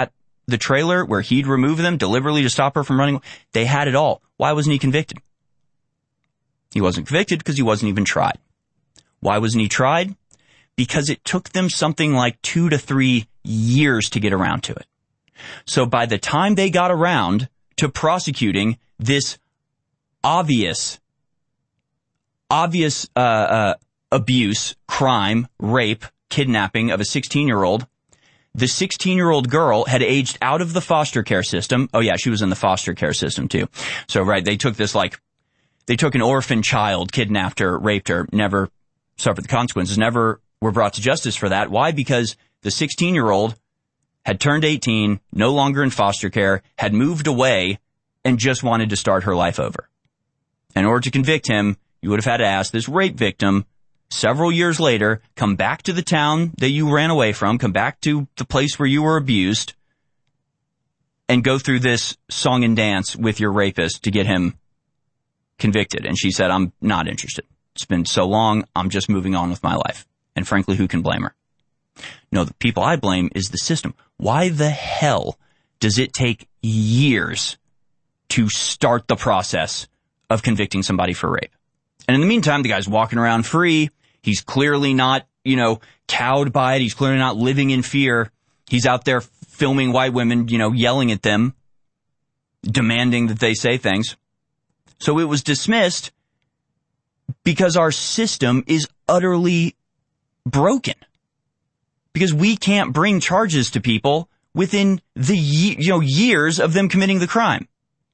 the trailer where he'd remove them deliberately to stop her from running. They had it all. Why wasn't he convicted? He wasn't convicted because he wasn't even tried. Why wasn't he tried? Because it took them something like two to three years to get around to it. So by the time they got around to prosecuting this obvious, obvious uh, uh, abuse, crime, rape, kidnapping of a sixteen-year-old, the sixteen-year-old girl had aged out of the foster care system. Oh, yeah, she was in the foster care system, too. So, right, they took this, like, they took an orphan child, kidnapped her, raped her, never suffered the consequences, never were brought to justice for that. Why? Because the sixteen-year-old had turned eighteen, no longer in foster care, had moved away, and just wanted to start her life over. In order to convict him, you would have had to ask this rape victim, several years later, come back to the town that you ran away from, come back to the place where you were abused, and go through this song and dance with your rapist to get him convicted. And she said, I'm not interested. It's been so long, I'm just moving on with my life. And frankly, who can blame her? No, the people I blame is the system. Why the hell does it take years to start the process of convicting somebody for rape? And in the meantime, the guy's walking around free. He's clearly not, you know, cowed by it. He's clearly not living in fear. He's out there filming white women, you know, yelling at them, demanding that they say things. So it was dismissed because our system is utterly broken. Because we can't bring charges to people within the ye- you know years of them committing the crime.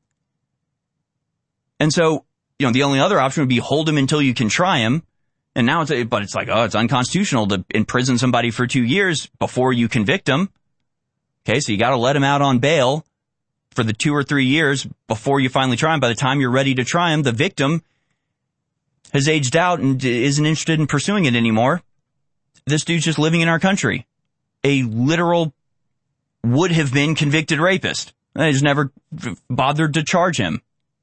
And so, you know, the only other option would be hold them until you can try them. And now it's, but it's like, oh, it's unconstitutional to imprison somebody for two years before you convict them. Okay, so you got to let them out on bail for the two or three years before you finally try them. By the time you're ready to try them, the victim has aged out and isn't interested in pursuing it anymore. This dude's just living in our country. A literal would have been convicted rapist. They just never bothered to charge him.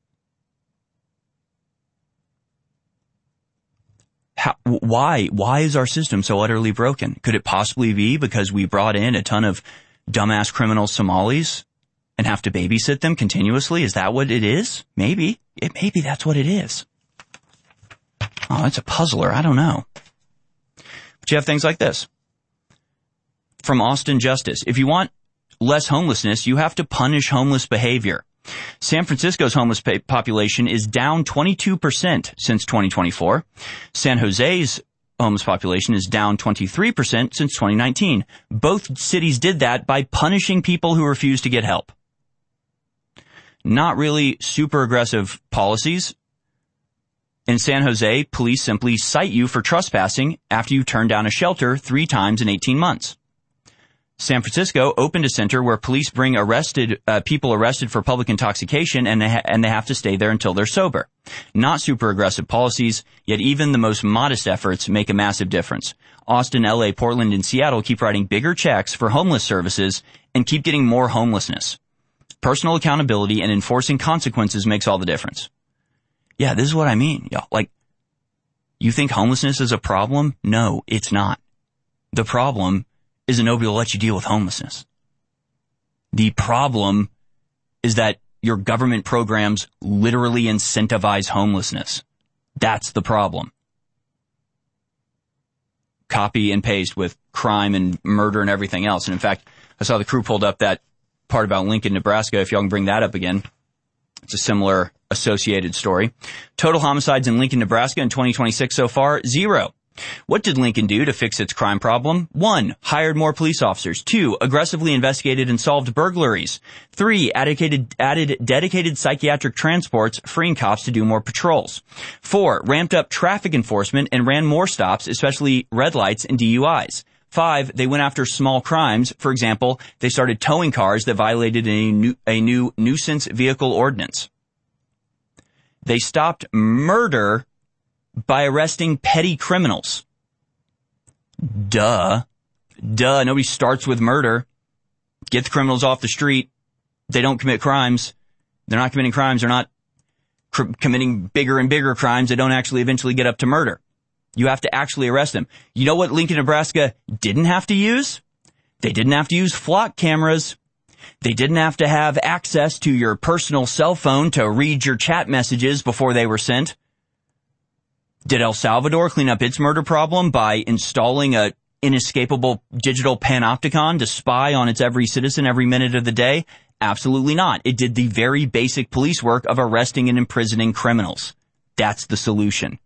How, why? Why is our system so utterly broken? Could it possibly be because we brought in a ton of dumbass criminal Somalis and have to babysit them continuously? Is that what it is? Maybe. It, maybe that's what it is. Oh, that's a puzzler. I don't know. But you have things like this. From Austin Justice. If you want less homelessness, you have to punish homeless behavior. San Francisco's homeless population is down twenty-two percent since twenty twenty-four. San Jose's homeless population is down twenty-three percent since twenty nineteen. Both cities did that by punishing people who refuse to get help. Not really super aggressive policies. In San Jose, police simply cite you for trespassing after you turn down a shelter three times in eighteen months. San Francisco opened a center where police bring arrested uh, people arrested for public intoxication, and they ha- and they have to stay there until they're sober. Not super aggressive policies, yet even the most modest efforts make a massive difference. Austin, L A, Portland, and Seattle keep writing bigger checks for homeless services and keep getting more homelessness. Personal accountability and enforcing consequences makes all the difference. Yeah, this is what I mean, y'all. Like, you think homelessness is a problem? No, it's not. The problem is that nobody will let you deal with homelessness. The problem is that your government programs literally incentivize homelessness. That's the problem. Copy and paste with crime and murder and everything else. And in fact, I saw the crew pulled up that part about Lincoln, Nebraska. If y'all can bring that up again. It's a similar associated story. Total homicides in Lincoln, Nebraska in twenty twenty-six so far, zero. What did Lincoln do to fix its crime problem? One, hired more police officers. Two, aggressively investigated and solved burglaries. Three, added, added dedicated psychiatric transports, freeing cops to do more patrols. Four, ramped up traffic enforcement and ran more stops, especially red lights and D U Is. Five, they went after small crimes. For example, they started towing cars that violated a new, a new nuisance vehicle ordinance. They stopped murder by arresting petty criminals. Duh. Duh. Nobody starts with murder. Get the criminals off the street. They don't commit crimes. They're not committing crimes. They're not cr- committing bigger and bigger crimes. They don't actually eventually get up to murder. You have to actually arrest them. You know what Lincoln, Nebraska didn't have to use? They didn't have to use flock cameras. They didn't have to have access to your personal cell phone to read your chat messages before they were sent. Did El Salvador clean up its murder problem by installing a inescapable digital panopticon to spy on its every citizen every minute of the day? Absolutely not. It did the very basic police work of arresting and imprisoning criminals. That's the solution.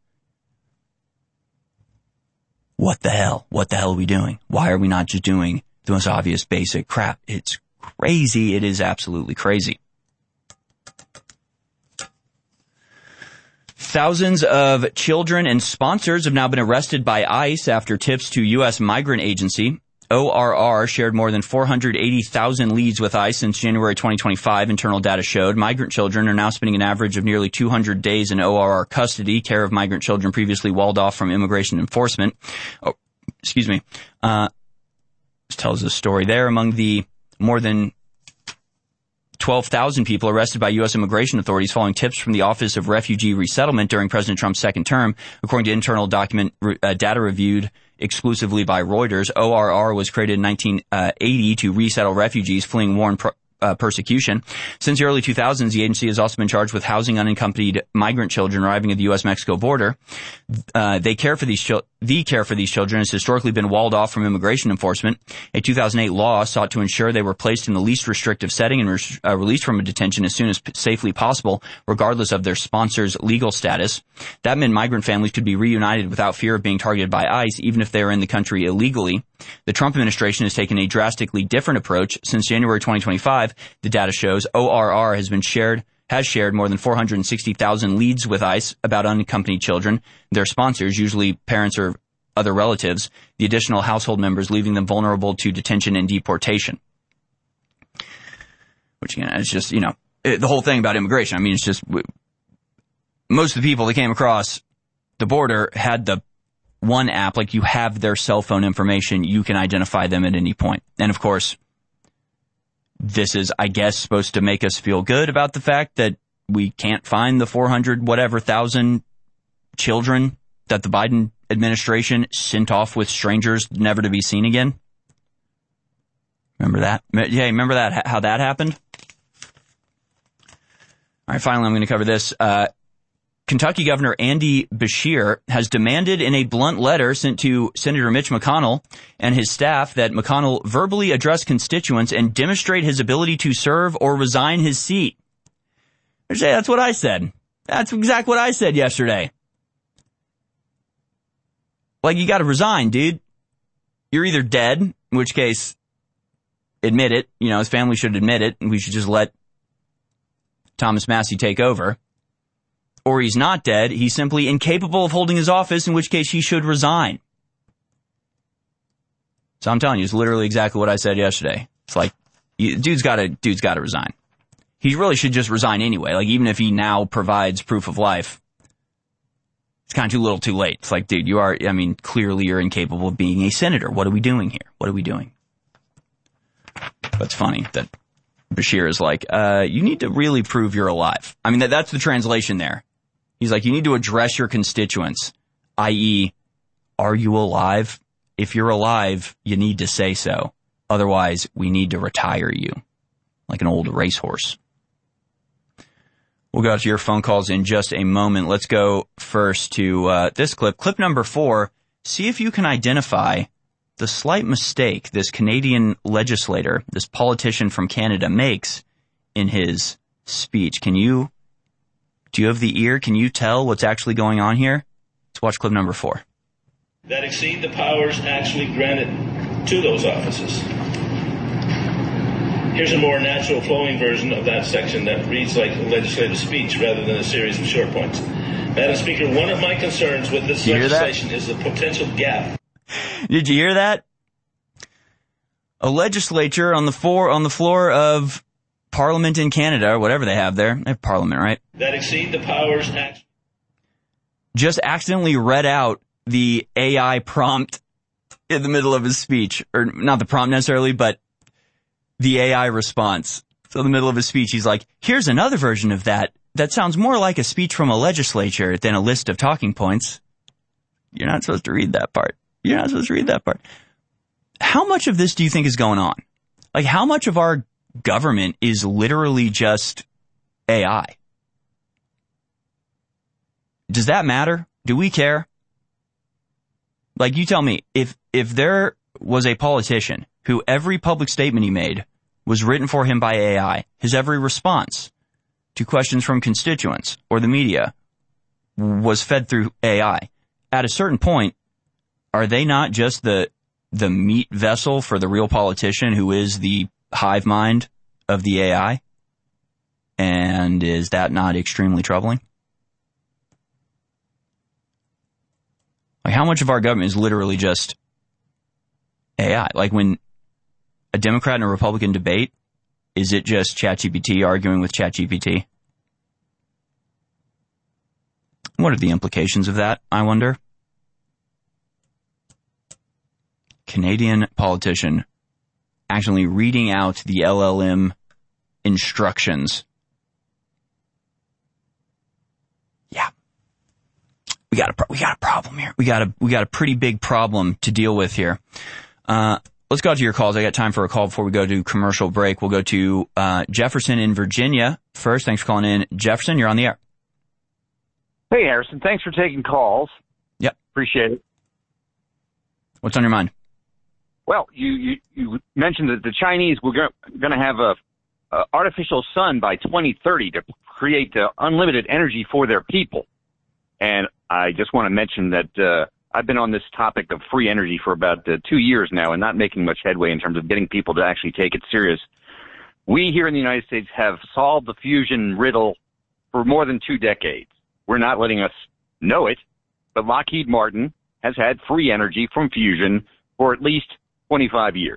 What the hell? What the hell are we doing? Why are we not just doing the most obvious basic crap? It's crazy. It is absolutely crazy. Thousands of children and sponsors have now been arrested by ICE after tips to U S Migrant Agency. O R R shared more than four hundred eighty thousand leads with ICE since January twenty twenty-five, internal data showed. Migrant children are now spending an average of nearly two hundred days in O R R custody, care of migrant children previously walled off from immigration enforcement. Oh, excuse me. Uh, this tells a story there. Among the more than twelve thousand people arrested by U S immigration authorities following tips from the Office of Refugee Resettlement during President Trump's second term, according to internal document uh, data reviewed exclusively by Reuters. O R R was created in nineteen eighty to resettle refugees fleeing war and pro- uh, persecution. Since the early two thousands, the agency has also been charged with housing unaccompanied migrant children arriving at the U S Mexico border. Uh, they care for these chil- the care for these children has historically been walled off from immigration enforcement. A two thousand eight law sought to ensure they were placed in the least restrictive setting and re- uh, released from a detention as soon as p- safely possible, regardless of their sponsor's legal status. That meant migrant families could be reunited without fear of being targeted by ICE, even if they are in the country illegally. The Trump administration has taken a drastically different approach. Since January twenty twenty-five, the data shows O R R has been shared has shared more than four hundred sixty thousand leads with ICE about unaccompanied children, their sponsors, usually parents or other relatives, the additional household members, leaving them vulnerable to detention and deportation. Which, again, it's just, you know, it, the whole thing about immigration. I mean, it's just, most of the people that came across the border had the one app, like you have their cell phone information, you can identify them at any point. And of course, this is, I guess, supposed to make us feel good about the fact that we can't find the four hundred whatever thousand children that the Biden administration sent off with strangers never to be seen again. Remember that? Yeah, remember that, how that happened? All right, finally, I'm going to cover this. Uh, Kentucky Governor Andy Beshear has demanded in a blunt letter sent to Senator Mitch McConnell and his staff that McConnell verbally address constituents and demonstrate his ability to serve or resign his seat. That's what I said. That's exactly what I said yesterday. Like, you got to resign, dude. You're either dead, in which case, admit it. You know, his family should admit it, and we should just let Thomas Massie take over. Or he's not dead, he's simply incapable of holding his office, in which case he should resign. So I'm telling you, it's literally exactly what I said yesterday. It's like, you, dude's gotta, dude's gotta resign. He really should just resign anyway. Like, even if he now provides proof of life, it's kind of too little too late. It's like, dude, you are, I mean, clearly you're incapable of being a senator. What are we doing here? What are we doing? But it's funny that Beshear is like, uh, you need to really prove you're alive. I mean, that, that's the translation there. He's like, you need to address your constituents, that is, are you alive? If you're alive, you need to say so. Otherwise, we need to retire you. Like an old racehorse. We'll go to your phone calls in just a moment. Let's go first to uh, this clip. Clip number four. See if you can identify the slight mistake this Canadian legislator, this politician from Canada, makes in his speech. Can you, do you have the ear? Can you tell what's actually going on here? Let's watch clip number four. That exceed the powers actually granted to those offices. Here's a more natural flowing version of that section that reads like a legislative speech rather than a series of short points. Madam Speaker, one of my concerns with this legislation is the potential gap. Did you hear that? A legislature on the floor, on the floor of Parliament in Canada, or whatever they have there. They have Parliament, right? That exceed the powers actually. Just accidentally read out the A I prompt in the middle of his speech. Or not the prompt necessarily, but the A I response. So in the middle of his speech, he's like, here's another version of that. That sounds more like a speech from a legislature than a list of talking points. You're not supposed to read that part. You're not supposed to read that part. How much of this do you think is going on? Like, how much of our government is literally just A I? Does that matter? Do we care? Like, you tell me, if, if there was a politician who every public statement he made was written for him by A I, his every response to questions from constituents or the media was fed through A I, at a certain point, are they not just the, the meat vessel for the real politician who is the hive mind of the A I? And is that not extremely troubling? Like, how much of our government is literally just A I? Like, when a Democrat and a Republican debate, is it just ChatGPT arguing with ChatGPT? What are the implications of that, I wonder? Canadian politician actually reading out the L L M instructions. Yeah. We got a, we got a problem here. We got a, we got a pretty big problem to deal with here. Uh, let's go to your calls. I got time for a call before we go to commercial break. We'll go to, uh, Jefferson in Virginia first. Thanks for calling in. Jefferson, you're on the air. Hey, Harrison. Thanks for taking calls. Yep. Appreciate it. What's on your mind? Well, you, you, you mentioned that the Chinese were going to have a, a artificial sun by twenty thirty to create uh, unlimited energy for their people. And I just want to mention that uh, I've been on this topic of free energy for about uh, two years now and not making much headway in terms of getting people to actually take it serious. We here in the United States have solved the fusion riddle for more than two decades. We're not letting us know it, but Lockheed Martin has had free energy from fusion for at least twenty-five years.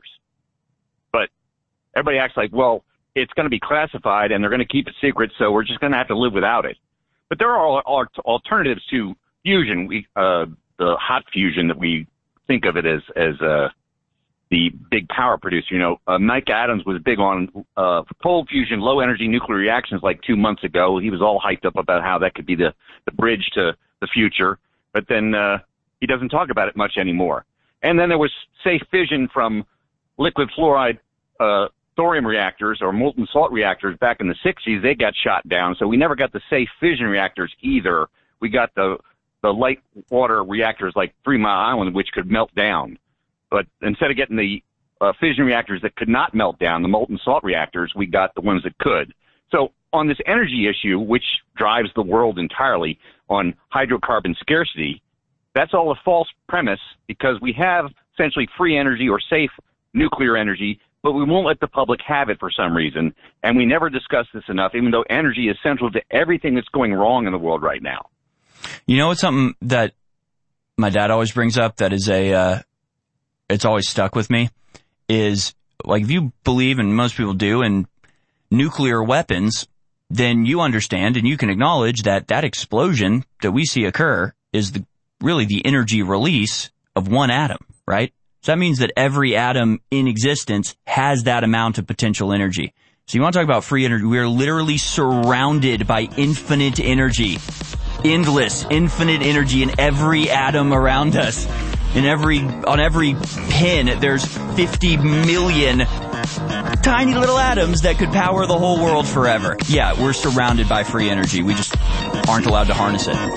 But everybody acts like, well, it's going to be classified and they're going to keep it secret, so we're just going to have to live without it. But there are alternatives to fusion. We, uh, the hot fusion that we think of it as, as, uh, the big power producer. You know, uh, Mike Adams was big on, uh, cold fusion, low energy nuclear reactions like two months ago. He was all hyped up about how that could be the, the bridge to the future. But then, uh, he doesn't talk about it much anymore. And then there was safe fission from liquid fluoride, uh, thorium reactors or molten salt reactors back in the sixties. They got shot down. So we never got the safe fission reactors either. We got the, the light water reactors like Three Mile Island, which could melt down. But instead of getting the uh, fission reactors that could not melt down, the molten salt reactors, we got the ones that could. So on this energy issue, which drives the world entirely on hydrocarbon scarcity, that's all a false premise because we have essentially free energy or safe nuclear energy, but we won't let the public have it for some reason. And we never discuss this enough, even though energy is central to everything that's going wrong in the world right now. You know, it's something that my dad always brings up that is a, uh, it's always stuck with me, is like if you believe, and most people do, in nuclear weapons, then you understand and you can acknowledge that that explosion that we see occur is the really the energy release of one atom, right? So that means that every atom in existence has that amount of potential energy. So you want to talk about free energy? We are literally surrounded by infinite energy, endless, infinite energy in every atom around us. In every, on every pin, there's fifty million tiny little atoms that could power the whole world forever. Yeah, we're surrounded by free energy. We just aren't allowed to harness it.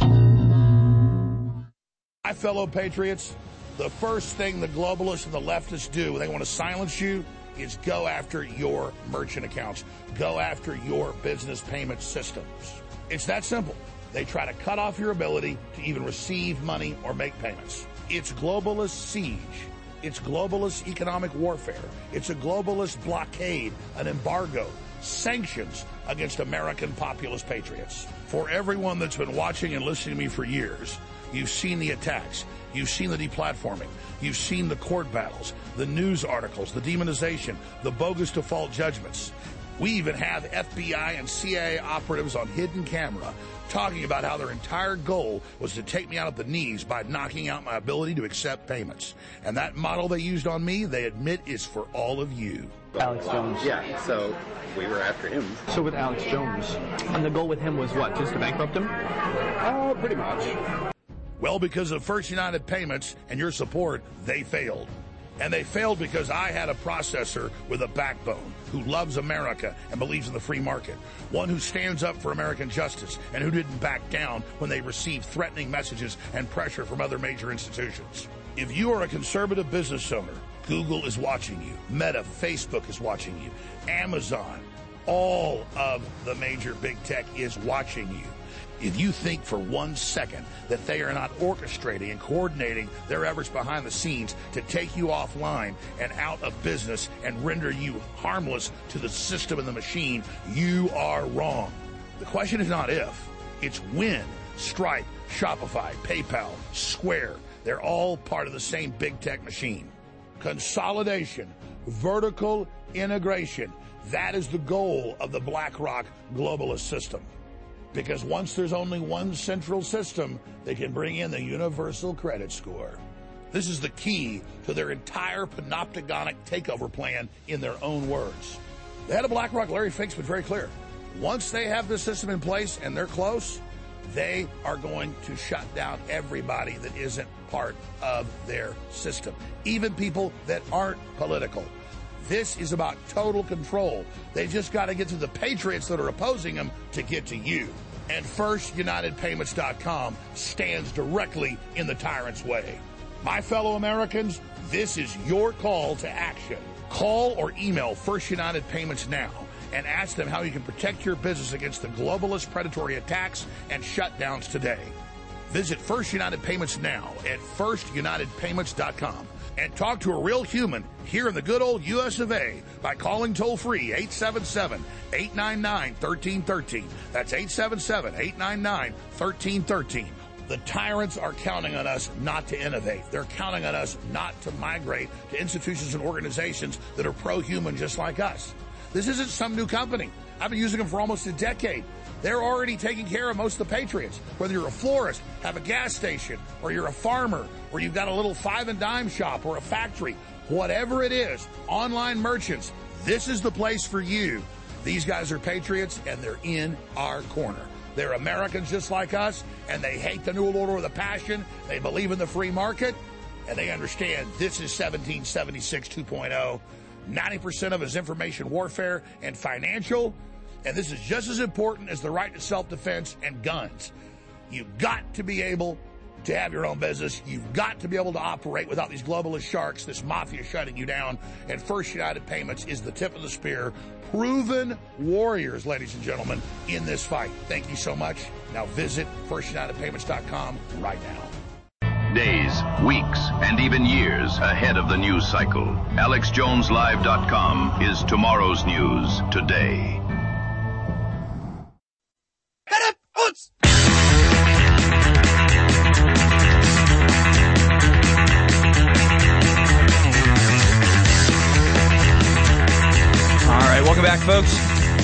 My fellow patriots, the first thing the globalists and the leftists do when they want to silence you is go after your merchant accounts. Go after your business payment systems. It's that simple. They try to cut off your ability to even receive money or make payments. It's globalist siege. It's globalist economic warfare. It's a globalist blockade, an embargo, sanctions against American populist patriots. For everyone that's been watching and listening to me for years, you've seen the attacks. You've seen the deplatforming. You've seen the court battles, the news articles, the demonization, the bogus default judgments. We even have F B I and C I A operatives on hidden camera talking about how their entire goal was to take me out at the knees by knocking out my ability to accept payments. And that model they used on me, they admit, is for all of you. Alex Jones. Yeah, so we were after him. So with Alex Jones, and the goal with him was what, just to bankrupt him? Oh, pretty much. Well, because of First United Payments and your support, they failed. And they failed because I had a processor with a backbone who loves America and believes in the free market. One who stands up for American justice and who didn't back down when they received threatening messages and pressure from other major institutions. If you are a conservative business owner, Google is watching you. Meta, Facebook is watching you. Amazon, all of the major big tech is watching you. If you think for one second that they are not orchestrating and coordinating their efforts behind the scenes to take you offline and out of business and render you harmless to the system and the machine, you are wrong. The question is not if, it's when. Stripe, Shopify, PayPal, Square, they're all part of the same big tech machine. Consolidation, vertical integration, that is the goal of the BlackRock globalist system. Because once there's only one central system, they can bring in the universal credit score. This is the key to their entire panopticonic takeover plan in their own words. The head of BlackRock, Larry Fink's, been very clear. Once they have this system in place and they're close, they are going to shut down everybody that isn't part of their system, even people that aren't political. This is about total control. They just got to get to the patriots that are opposing them to get to you. And First United Payments dot com stands directly in the tyrant's way. My fellow Americans, this is your call to action. Call or email First United Payments now and ask them how you can protect your business against the globalist predatory attacks and shutdowns today. Visit First United Payments now at First United Payments dot com. And talk to a real human here in the good old U S of A by calling toll-free eight seven seven, eight nine nine, one three one three. That's eight seven seven, eight nine nine, one three one three. The tyrants are counting on us not to innovate. They're counting on us not to migrate to institutions and organizations that are pro-human just like us. This isn't some new company. I've been using them for almost a decade. They're already taking care of most of the patriots. Whether you're a florist, have a gas station, or you're a farmer, or you've got a little five and dime shop or a factory, whatever it is, online merchants, this is the place for you. These guys are patriots, and they're in our corner. They're Americans just like us, and they hate the New World Order with a passion. They believe in the free market, and they understand this is seventeen seventy-six two point oh. ninety percent of it is information warfare and financial. And this is just as important as the right to self-defense and guns. You've got to be able to have your own business. You've got to be able to operate without these globalist sharks, this mafia shutting you down. And First United Payments is the tip of the spear. Proven warriors, ladies and gentlemen, in this fight. Thank you so much. Now visit First United Payments dot com right now. Days, weeks, and even years ahead of the news cycle. Alex Jones Live dot com is tomorrow's news today. All right, welcome back, folks.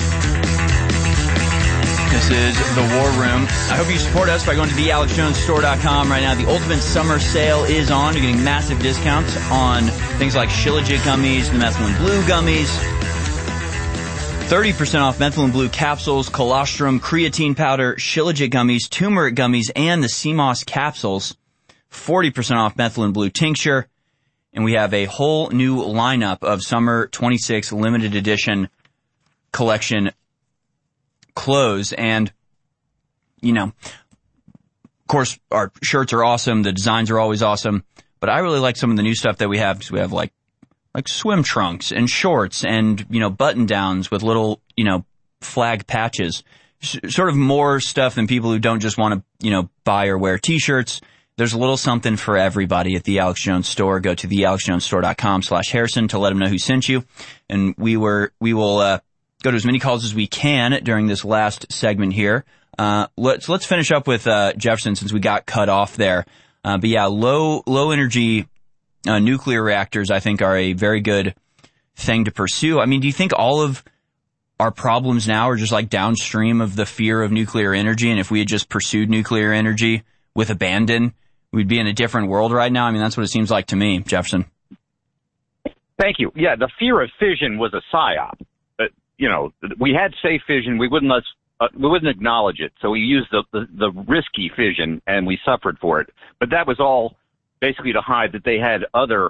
This is The War Room. I hope you support us by going to the alex jones store dot com right now. The Ultimate Summer Sale is on. You're getting massive discounts on things like Shilajit gummies, the Methylene Blue gummies, thirty percent off Methylene Blue capsules, colostrum, creatine powder, Shilajit gummies, turmeric gummies, and the C M O S capsules, forty percent off Methylene Blue tincture. And we have a whole new lineup of Summer twenty-six limited edition collection clothes. And, you know, of course, our shirts are awesome. The designs are always awesome. But I really like some of the new stuff that we have, because we have like, like swim trunks and shorts and, you know, button downs with little, you know, flag patches. S- sort of more stuff than people who don't just want to, you know, buy or wear t-shirts. There's a little something for everybody at the Alex Jones store. Go to the alex jones store dot com slash Harrison to let them know who sent you. And we were, we will, uh, go to as many calls as we can during this last segment here. Uh, let's, let's finish up with, uh, Jefferson, since we got cut off there. Uh, but yeah, low, low energy, uh, nuclear reactors, I think, are a very good thing to pursue. I mean, do you think all of our problems now are just like downstream of the fear of nuclear energy? And if we had just pursued nuclear energy with abandon, we'd be in a different world right now? I mean, that's what it seems like to me, Jefferson. Thank you. Yeah, the fear of fission was a psyop. Uh, you know, we had safe fission. We wouldn't let, uh, we wouldn't acknowledge it. So we used the, the, the risky fission, and we suffered for it. But that was all basically to hide that they had other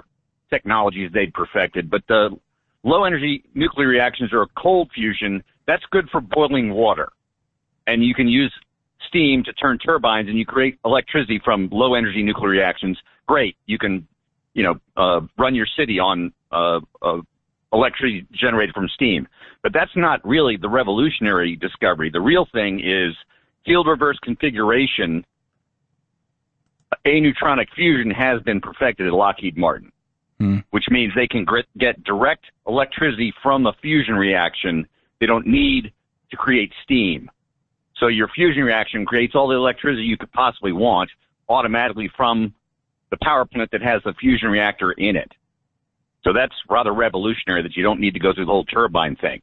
technologies they'd perfected, but the low energy nuclear reactions are a cold fusion. That's good for boiling water. And you can use steam to turn turbines and you create electricity from low energy nuclear reactions. Great. You can, you know, uh, run your city on, uh, uh, electricity generated from steam. But that's not really the revolutionary discovery. The real thing is field reverse configuration. Aneutronic fusion has been perfected at Lockheed Martin, hmm. which means they can get direct electricity from a fusion reaction. They don't need to create steam. So your fusion reaction creates all the electricity you could possibly want automatically from the power plant that has the fusion reactor in it. So that's rather revolutionary that you don't need to go through the whole turbine thing.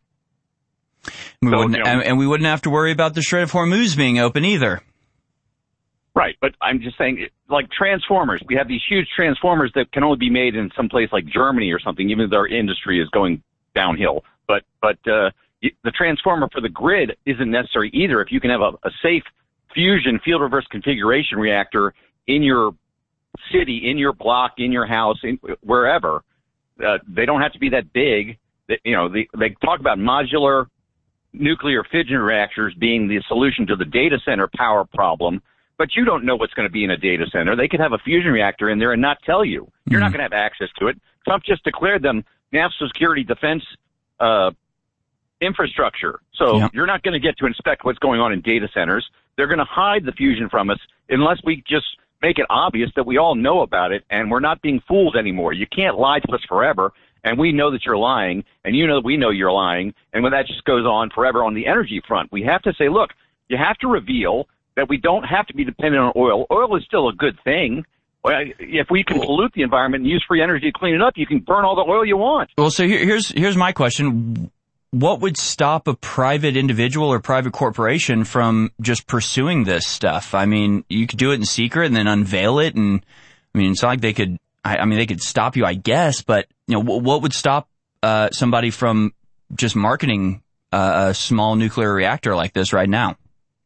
We so, wouldn't, you know, and we wouldn't have to worry about the Strait of Hormuz being open either. Right, but I'm just saying, like transformers, we have these huge transformers that can only be made in some place like Germany or something, even though our industry is going downhill. But but uh, the transformer for the grid isn't necessary either. If you can have a, a safe fusion field reverse configuration reactor in your city, in your block, in your house, in, wherever, uh, they don't have to be that big. They, you know, they, they talk about modular nuclear fission reactors being the solution to the data center power problem. But you don't know what's going to be in a data center. They could have a fusion reactor in there and not tell you. You're mm-hmm. not going to have access to it. Trump just declared them national security defense uh, infrastructure. So yeah. you're not going to get to inspect what's going on in data centers. They're going to hide the fusion from us unless we just make it obvious that we all know about it and we're not being fooled anymore. You can't lie to us forever, and we know that you're lying, and you know that we know you're lying, and when that just goes on forever on the energy front, we have to say, look, you have to reveal that we don't have to be dependent on oil. Oil is still a good thing. If we can pollute the environment and use free energy to clean it up, you can burn all the oil you want. Well, so here, here's here's my question. What would stop a private individual or private corporation from just pursuing this stuff? I mean, you could do it in secret and then unveil it. And I mean, it's not like they could, I, I mean, they could stop you, I guess, but you know, what, what would stop uh, somebody from just marketing uh, a small nuclear reactor like this right now?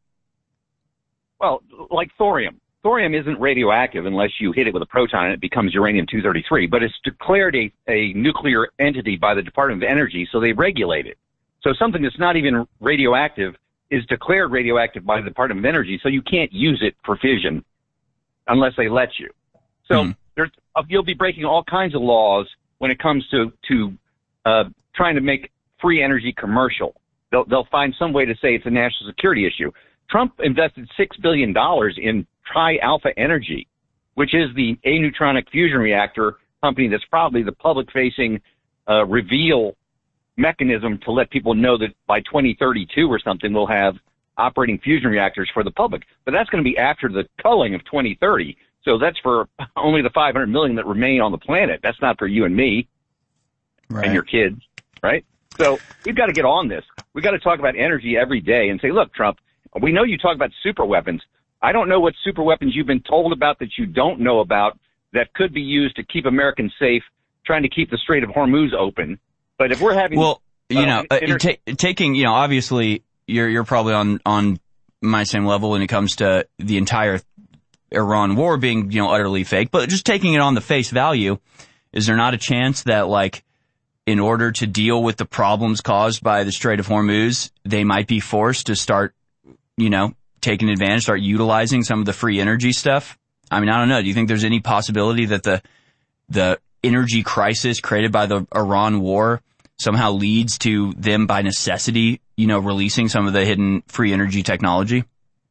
Well, like thorium. Thorium isn't radioactive unless you hit it with a proton and it becomes uranium two thirty-three, but it's declared a, a nuclear entity by the Department of Energy, so they regulate it. So something that's not even radioactive is declared radioactive by the Department of Energy, so you can't use it for fission unless they let you. So mm. there's, you'll be breaking all kinds of laws when it comes to, to uh, trying to make free energy commercial. They'll, they'll find some way to say it's a national security issue. Trump invested six billion dollars in Tri-Alpha Energy, which is the aneutronic fusion reactor company that's probably the public-facing uh, reveal mechanism to let people know that by twenty thirty-two or something we'll have operating fusion reactors for the public. But that's going to be after the culling of twenty thirty. So that's for only the five hundred million that remain on the planet. That's not for you and me right. and your kids, right? So we've got to get on this. We've got to talk about energy every day and say, look, Trump, we know you talk about super weapons. I don't know what super weapons you've been told about that you don't know about that could be used to keep Americans safe, trying to keep the Strait of Hormuz open. But if we're having... Well, you uh, know, inter- uh, ta- taking, you know, obviously you're, you're probably on, on my same level when it comes to the entire Iran war being, you know, utterly fake, but just taking it on the face value, is there not a chance that, like, in order to deal with the problems caused by the Strait of Hormuz, they might be forced to start, you know, taking advantage, start utilizing some of the free energy stuff? I mean, I don't know. Do you think there's any possibility that the the energy crisis created by the Iran war somehow leads to them by necessity, you know, releasing some of the hidden free energy technology?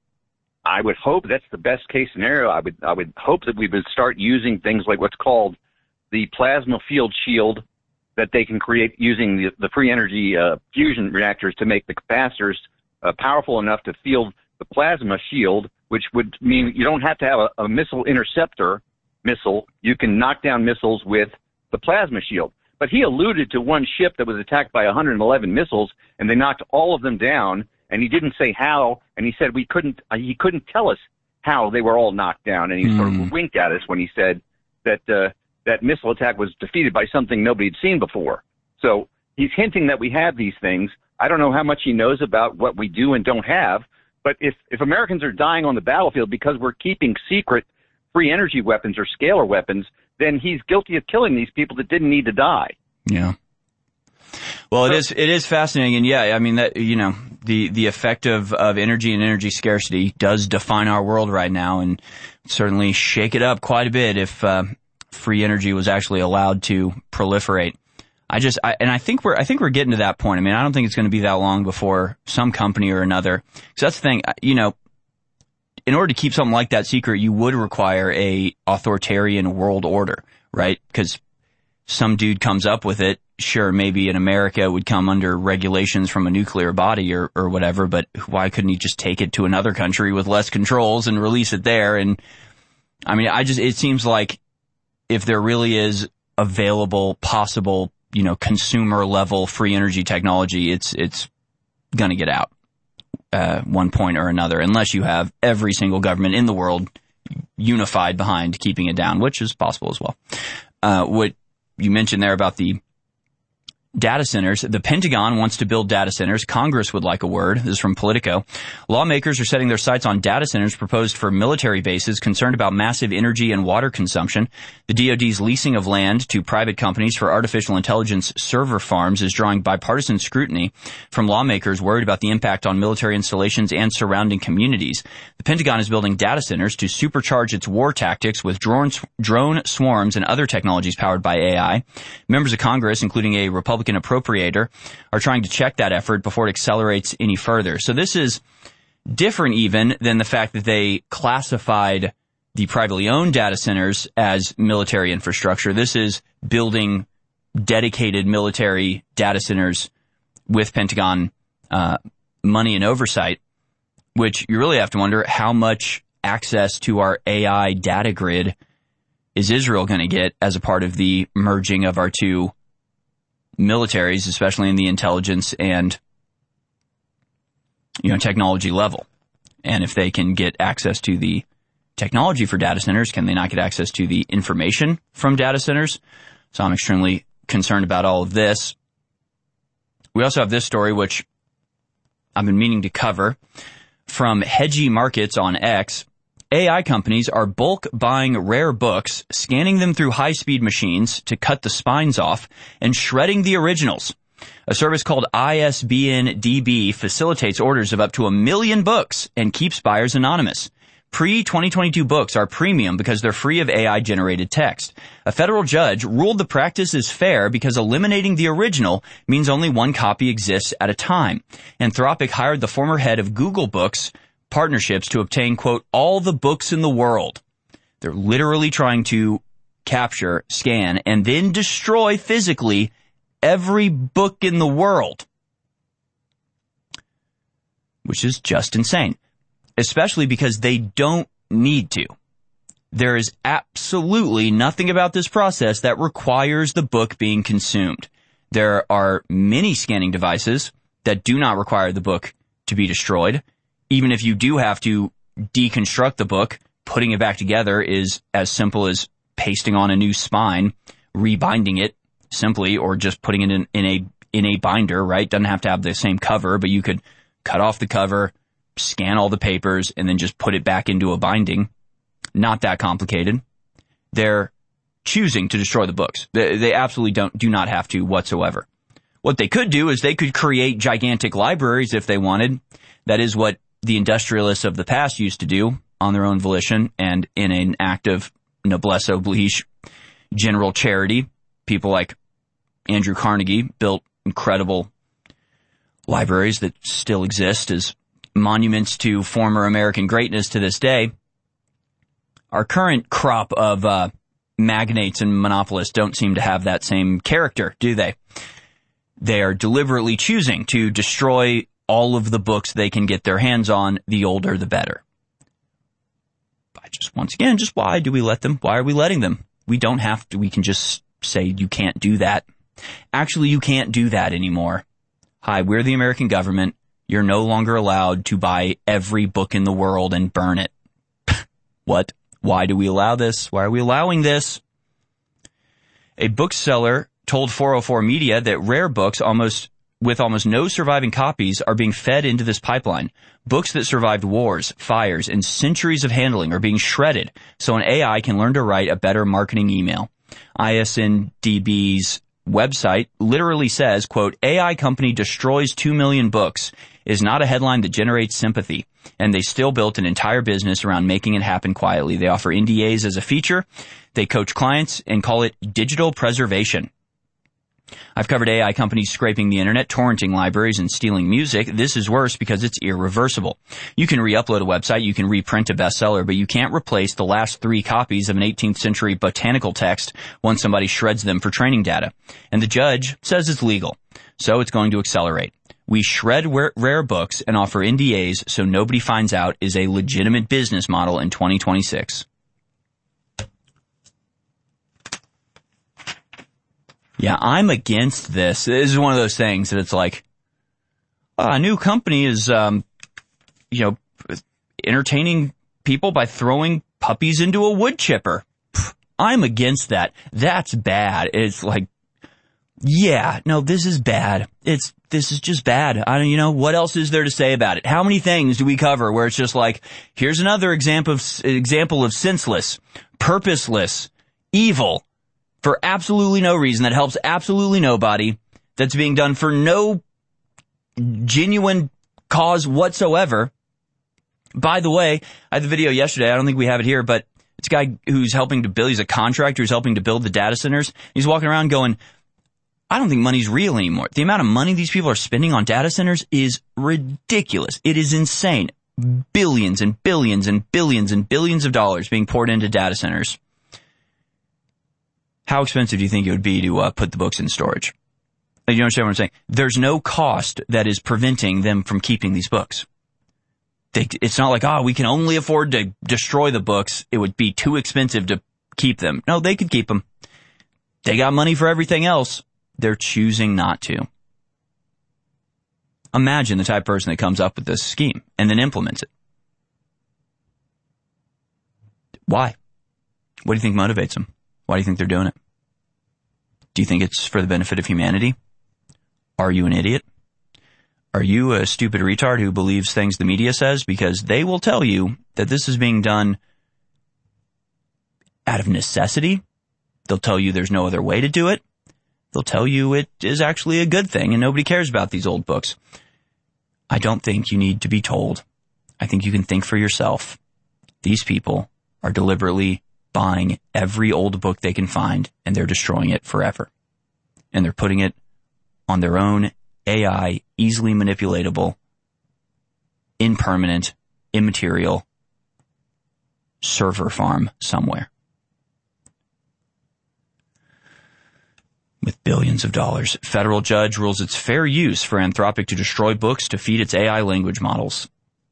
I would hope that's the best case scenario. I would I would hope that we would start using things like what's called the plasma field shield that they can create using the, the free energy uh, fusion reactors to make the capacitors uh, powerful enough to field the plasma shield, which would mean you don't have to have a, a missile interceptor missile. You can knock down missiles with the plasma shield. But he alluded to one ship that was attacked by one hundred eleven missiles, and they knocked all of them down, and he didn't say how, and he said we couldn't, uh, he couldn't tell us how they were all knocked down, and he mm. sort of winked at us when he said that uh, that missile attack was defeated by something nobody had seen before. So he's hinting that we have these things. I don't know how much he knows about what we do and don't have, but if, if Americans are dying on the battlefield because we're keeping secret free energy weapons or scalar weapons, then he's guilty of killing these people that didn't need to die. Yeah. Well, it is, it is fascinating. And yeah, I mean, that, you know, the, the effect of, of energy and energy scarcity does define our world right now, and certainly shake it up quite a bit if, uh, free energy was actually allowed to proliferate. I just, I, and I think we're, I think we're getting to that point. I mean, I don't think it's going to be that long before some company or another, because that's the thing, you know, in order to keep something like that secret, you would require a authoritarian world order, right? Because some dude comes up with it. Sure, maybe in America it would come under regulations from a nuclear body or, or whatever, but why couldn't he just take it to another country with less controls and release it there? And I mean, I just, it seems like if there really is available, possible, you know, consumer level free energy technology, it's, it's gonna get out, uh, one point or another, unless you have every single government in the world unified behind keeping it down, which is possible as well. Uh, what you mentioned there about the data centers. The Pentagon wants to build data centers. Congress would like a word. This is from Politico. Lawmakers are setting their sights on data centers proposed for military bases concerned about massive energy and water consumption. The D O D's leasing of land to private companies for artificial intelligence server farms is drawing bipartisan scrutiny from lawmakers worried about the impact on military installations and surrounding communities. The Pentagon is building data centers to supercharge its war tactics with drone, drone swarms and other technologies powered by A I. Members of Congress, including a Republican appropriator, are trying to check that effort before it accelerates any further. So this is different even than the fact that they classified the privately owned data centers as military infrastructure. This is building dedicated military data centers with Pentagon uh, money and oversight, which you really have to wonder how much access to our A I data grid is Israel going to get as a part of the merging of our two militaries, especially in the intelligence and, you know, technology level. And if they can get access to the technology for data centers, can they not get access to the information from data centers? So I'm extremely concerned about all of this. We also have this story, which I've been meaning to cover, from Hedgie Markets on X. A I companies are bulk buying rare books, scanning them through high-speed machines to cut the spines off, and shredding the originals. A service called I S B N D B facilitates orders of up to a million books and keeps buyers anonymous. Pre twenty twenty-two books are premium because they're free of A I-generated text. A federal judge ruled the practice is fair because eliminating the original means only one copy exists at a time. Anthropic hired the former head of Google Books partnerships to obtain, quote, all the books in the world. They're literally trying to capture, scan, and then destroy physically every book in the world, which is just insane, especially because they don't need to. There is absolutely nothing about this process that requires the book being consumed. There are many scanning devices that do not require the book to be destroyed. Even if you do have to deconstruct the book, putting it back together is as simple as pasting on a new spine, rebinding it simply, or just putting it in, in a in a binder, right? Doesn't have to have the same cover, but you could cut off the cover, scan all the papers, and then just put it back into a binding. Not that complicated. They're choosing to destroy the books. They, they absolutely don't do not have to whatsoever. What they could do is they could create gigantic libraries if they wanted. That is what the industrialists of the past used to do on their own volition and in an act of noblesse oblige, general charity. People like Andrew Carnegie built incredible libraries that still exist as monuments to former American greatness to this day. Our current crop of uh, magnates and monopolists don't seem to have that same character, do they? They are deliberately choosing to destroy all of the books they can get their hands on, the older the better. But just once again, just why do we let them? Why are we letting them? We don't have to, we can just say you can't do that. Actually, you can't do that anymore. Hi, we're the American government. You're no longer allowed to buy every book in the world and burn it. What? Why do we allow this? Why are we allowing this? A bookseller told four oh four Media that rare books almost with almost no surviving copies are being fed into this pipeline. Books that survived wars, fires, and centuries of handling are being shredded so an A I can learn to write a better marketing email. I S N D B's website literally says, quote, A I company destroys two million books is not a headline that generates sympathy. And they still built an entire business around making it happen quietly. They offer N D As as a feature. They coach clients and call it digital preservation. I've covered A I companies scraping the internet, torrenting libraries, and stealing music. This is worse because it's irreversible. You can re-upload a website, you can reprint a bestseller, but you can't replace the last three copies of an eighteenth century botanical text once somebody shreds them for training data. And the judge says it's legal, so it's going to accelerate. We shred rare books and offer N D As so nobody finds out is a legitimate business model in twenty twenty-six. Yeah, I'm against this. This is one of those things that it's like, uh, a new company is, um, you know, entertaining people by throwing puppies into a wood chipper. Pfft, I'm against that. That's bad. It's like, yeah, no, this is bad. It's, this is just bad. I don't, you know, what else is there to say about it? How many things do we cover where it's just like, here's another example of, example of senseless, purposeless, evil, for absolutely no reason, that helps absolutely nobody, that's being done for no genuine cause whatsoever. By the way, I had the video yesterday, I don't think we have it here, but it's a guy who's helping to build, he's a contractor who's helping to build the data centers. He's walking around going, I don't think money's real anymore. The amount of money these people are spending on data centers is ridiculous. It is insane. Billions and billions and billions and billions of dollars being poured into data centers. How expensive do you think it would be to uh, put the books in storage? You understand what I'm saying? There's no cost that is preventing them from keeping these books. They, it's not like, oh, we can only afford to destroy the books. It would be too expensive to keep them. No, they could keep them. They got money for everything else. They're choosing not to. Imagine the type of person that comes up with this scheme and then implements it. Why? What do you think motivates them? Why do you think they're doing it? Do you think it's for the benefit of humanity? Are you an idiot? Are you a stupid retard who believes things the media says? Because they will tell you that this is being done out of necessity. They'll tell you there's no other way to do it. They'll tell you it is actually a good thing and nobody cares about these old books. I don't think you need to be told. I think you can think for yourself. These people are deliberately buying every old book they can find, and they're destroying it forever. And they're putting it on their own A I, easily manipulatable, impermanent, immaterial server farm somewhere. With billions of dollars, federal judge rules it's fair use for Anthropic to destroy books to feed its A I language models.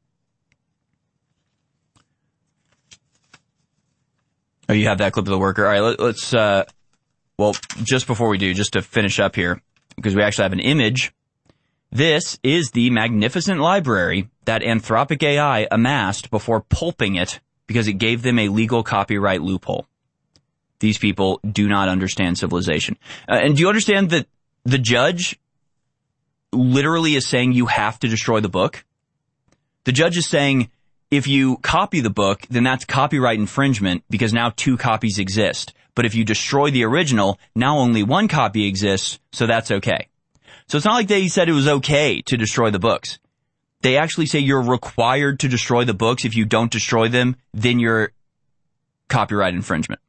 Oh, you have that clip of the worker. All right, let, let's, uh, well, just before we do, just to finish up here, because we actually have an image. This is the magnificent library that Anthropic A I amassed before pulping it because it gave them a legal copyright loophole. These people do not understand civilization. Uh, and do you understand that the judge literally is saying you have to destroy the book? The judge is saying, if you copy the book, then that's copyright infringement because now two copies exist. But if you destroy the original, now only one copy exists, so that's okay. So it's not like they said it was okay to destroy the books. They actually say you're required to destroy the books. If you don't destroy them, then you're copyright infringement.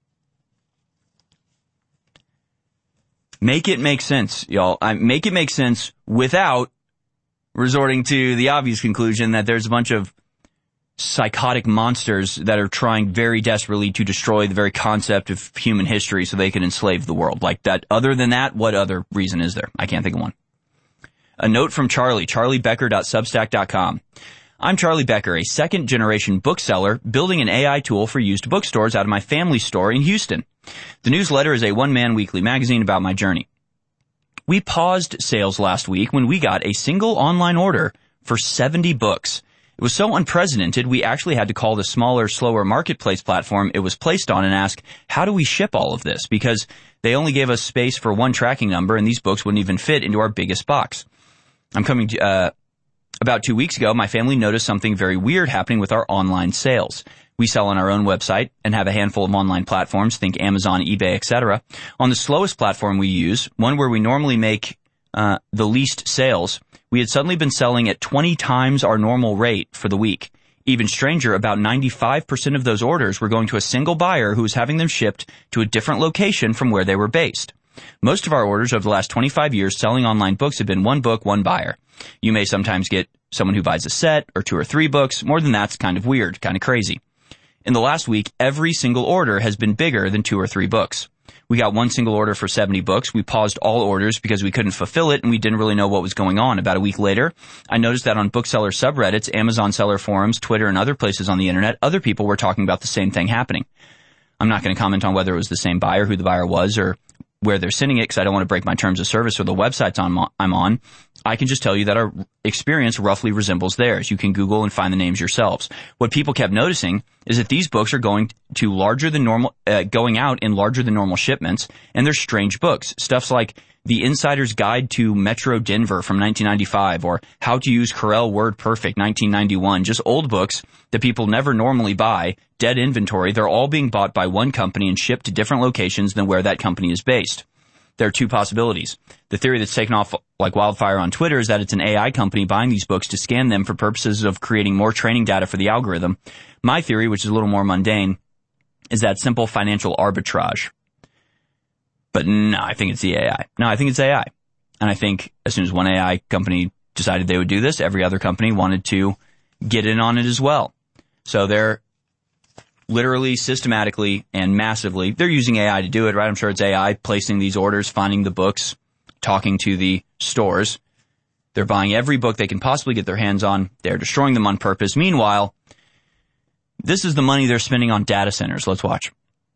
Make it make sense, y'all. I, make it make sense without resorting to the obvious conclusion that there's a bunch of psychotic monsters that are trying very desperately to destroy the very concept of human history so they can enslave the world. Like that. Other than that, what other reason is there? I can't think of one. A note from Charlie, charlie becker dot substack dot com. I'm Charlie Becker, a second-generation bookseller building an A I tool for used bookstores out of my family store in Houston. The newsletter is a one-man weekly magazine about my journey. We paused sales last week when we got a single online order for seventy books. It was so unprecedented, we actually had to call the smaller, slower marketplace platform it was placed on and ask, how do we ship all of this? Because They only gave us space for one tracking number, and these books wouldn't even fit into our biggest box. I'm coming to, uh, about two weeks ago, my family noticed something very weird happening with our online sales. We sell on our own website and have a handful of online platforms, think Amazon, eBay, et cetera. On the slowest platform we use, one where we normally make uh, the least sales, we had suddenly been selling at twenty times our normal rate for the week. Even stranger, about ninety-five percent of those orders were going to a single buyer who was having them shipped to a different location from where they were based. Most of our orders over the last twenty-five years selling online books have been one book, one buyer. You may sometimes get someone who buys a set or two or three books. More than that's kind of weird, kind of crazy. In the last week, every single order has been bigger than two or three books. We got one single order for seventy books. We paused all orders because we couldn't fulfill it and we didn't really know what was going on. About a week later, I noticed that on bookseller subreddits, Amazon seller forums, Twitter, and other places on the internet, other people were talking about the same thing happening. I'm not going to comment on whether it was the same buyer, who the buyer was, or where they're sending it because I don't want to break my terms of service or the websites I'm on. I can just tell you that our experience roughly resembles theirs. You can Google and find the names yourselves. What people kept noticing is that these books are going to larger than normal, uh, going out in larger than normal shipments, and they're strange books. Stuffs like The Insider's Guide to Metro Denver from nineteen ninety-five or How to Use Corel WordPerfect nineteen ninety-one. Just old books that people never normally buy, dead inventory. They're all being bought by one company and shipped to different locations than where that company is based. There are two possibilities. The theory that's taken off like wildfire on Twitter is that it's an A I company buying these books to scan them for purposes of creating more training data for the algorithm. My theory, which is a little more mundane, is that simple financial arbitrage. But no, I think it's the A I. No, I think it's A I. And I think as soon as one A I company decided they would do this, every other company wanted to get in on it as well. So they're literally, systematically, and massively, they're using A I to do it, right? I'm sure it's A I placing these orders, finding the books, talking to the stores. They're buying every book they can possibly get their hands on. They're destroying them on purpose. Meanwhile, this is the money they're spending on data centers. Let's watch.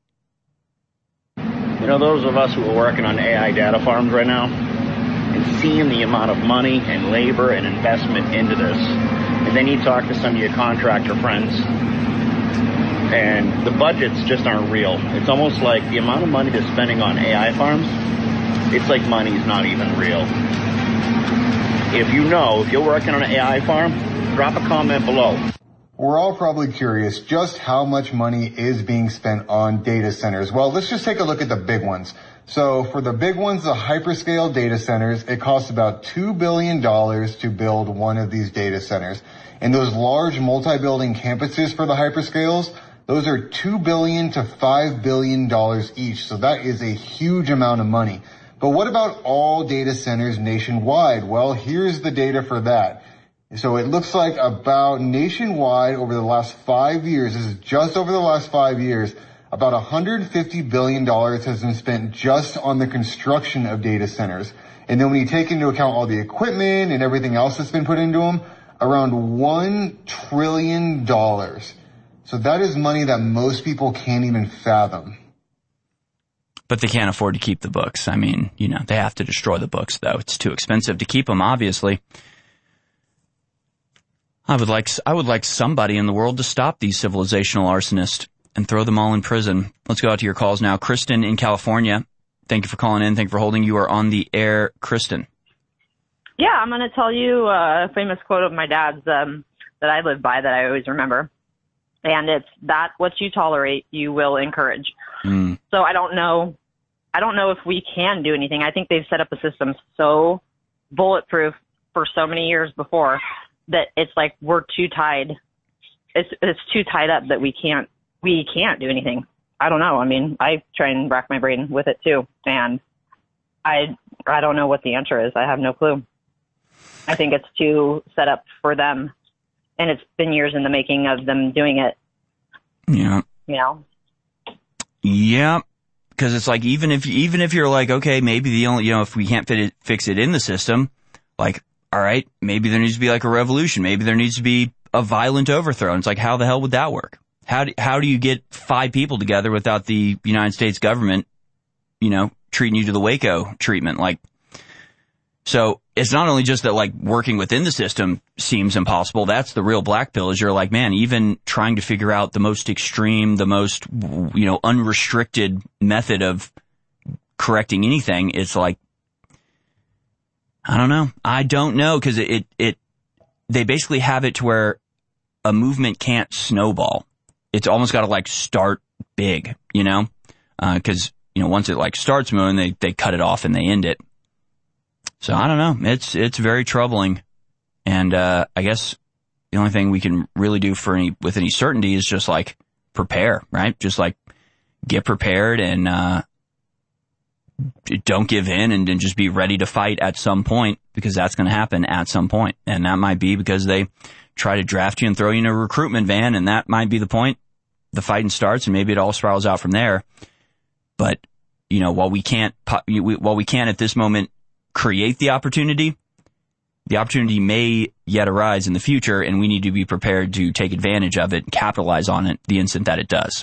You know, those of us who are working on A I data farms right now and seeing the amount of money and labor and investment into this, and then you talk to some of your contractor friends, and the budgets just aren't real. It's almost like the amount of money they're spending on A I farms, it's like money's not even real. If you know, if you're working on an A I farm, drop a comment below. We're all probably curious just how much money is being spent on data centers. Well, let's just take a look at the big ones. So for the big ones, the hyperscale data centers, it costs about two billion dollars to build one of these data centers. And those large multi-building campuses for the hyperscales, those are two billion dollars to five billion dollars each. So that is a huge amount of money. But what about all data centers nationwide? Well, here's the data for that. So it looks like about nationwide over the last five years, this is just over the last five years, about one hundred fifty billion dollars has been spent just on the construction of data centers. And then when you take into account all the equipment and everything else that's been put into them, around one trillion dollars. So that is money that most people can't even fathom. But they can't afford to keep the books. I mean, you know, they have to destroy the books, though. It's too expensive to keep them, obviously. I would like, I would like somebody in the world to stop these civilizational arsonists and throw them all in prison. Let's go out to your calls now. Kristen in California. Thank you for calling in. Thank you for holding. You are on the air, Kristen. Yeah, I'm going to tell you a famous quote of my dad's um, that I live by that I always remember. And it's that what you tolerate, you will encourage. Mm. So I don't know. I don't know if we can do anything. I think they've set up a system so bulletproof for so many years before that it's like we're too tied. It's it's too tied up that we can't we can't do anything. I don't know. I mean, I try and rack my brain with it too, and I I don't know what the answer is. I have no clue. I think it's too set up for them, and it's been years in the making of them doing it. Yeah. You know. Yeah, because it's like even if even if you're like, okay, maybe the only, you know, if we can't fit it, fix it in the system, like, all right, maybe there needs to be like a revolution. Maybe there needs to be a violent overthrow. And it's like, how the hell would that work? How do, how do you get five people together without the United States government, you know, treating you to the Waco treatment? Like, so it's not only just that like working within the system seems impossible. That's the real black pill is you're like, man, even trying to figure out the most extreme, the most, you know, unrestricted method of correcting anything. It's like, I don't know. I don't know, because it, it, it, they basically have it to where a movement can't snowball. It's almost got to like start big, you know, uh, cause, you know, once it like starts moving, they, they cut it off and they end it. So I don't know. It's, it's very troubling. And, uh, I guess the only thing we can really do for any, with any certainty is just like prepare, right? Just like get prepared and, uh, don't give in and, and just be ready to fight at some point, because that's going to happen at some point. And that might be because they try to draft you and throw you in a recruitment van, and that might be the point. The fighting starts, and maybe it all spirals out from there. But, you know, while we can't, while we can't at this moment create the opportunity, the opportunity may yet arise in the future, and we need to be prepared to take advantage of it and capitalize on it the instant that it does.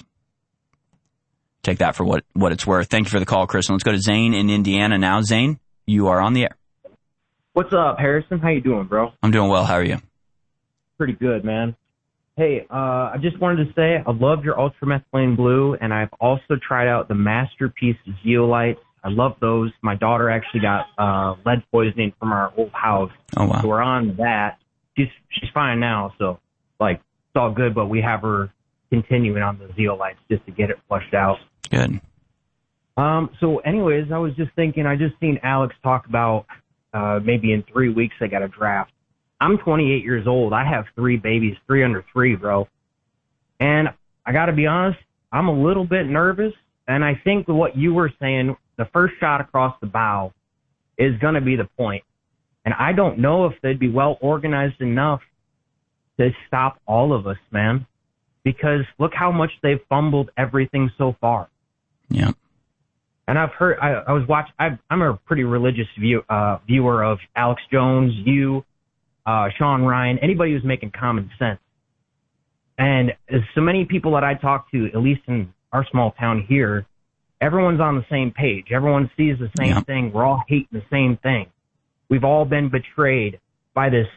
Take that for what, what it's worth. Thank you for the call, Chris. Let's go to Zane in Indiana now. Zane, you are on the air. What's up, Harrison? How you doing, bro? I'm doing well. How are you? Pretty good, man. Hey, uh, I just wanted to say I love your ultramethylene blue, and I've also tried out the Masterpiece zeolites. I love those. My daughter actually got uh, lead poisoning from our old house. Oh, wow. So we're on that. She's, she's fine now, so, like, it's all good, but we have her continuing on the zeolites just to get it flushed out. Good. Um, so anyways, I was just thinking, I just seen Alex talk about, uh, maybe in three weeks they got a draft. I'm twenty-eight years old. I have three babies, three under three, bro. And I gotta be honest, I'm a little bit nervous. And I think what you were saying, the first shot across the bow is gonna be the point. And I don't know if they'd be well organized enough to stop all of us, man. Because look how much they've fumbled everything so far. Yeah. And I've heard, I, I was watching, I'm a pretty religious view, uh, viewer of Alex Jones, you, uh, Sean Ryan, anybody who's making common sense. And so many people that I talk to, at least in our small town here, everyone's on the same page. Everyone sees the same yeah. thing. We're all hating the same thing. We've all been betrayed by this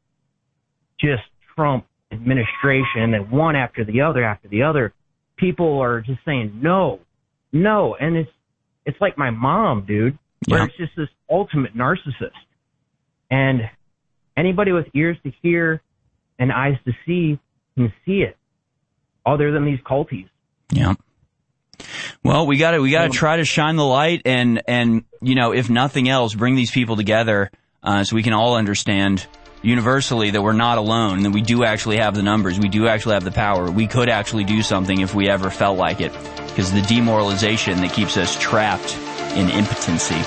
just Trump administration, and one after the other after the other. People are just saying no, no. And it's, it's like my mom, dude, where yeah. it's just this ultimate narcissist. And anybody with ears to hear and eyes to see can see it, other than these culties. Yeah. Well, we got to we got to try to shine the light, and and you know, if nothing else, bring these people together uh, so we can all understand universally that we're not alone, and that we do actually have the numbers, we do actually have the power. We could actually do something if we ever felt like it, because the demoralization that keeps us trapped in impotency.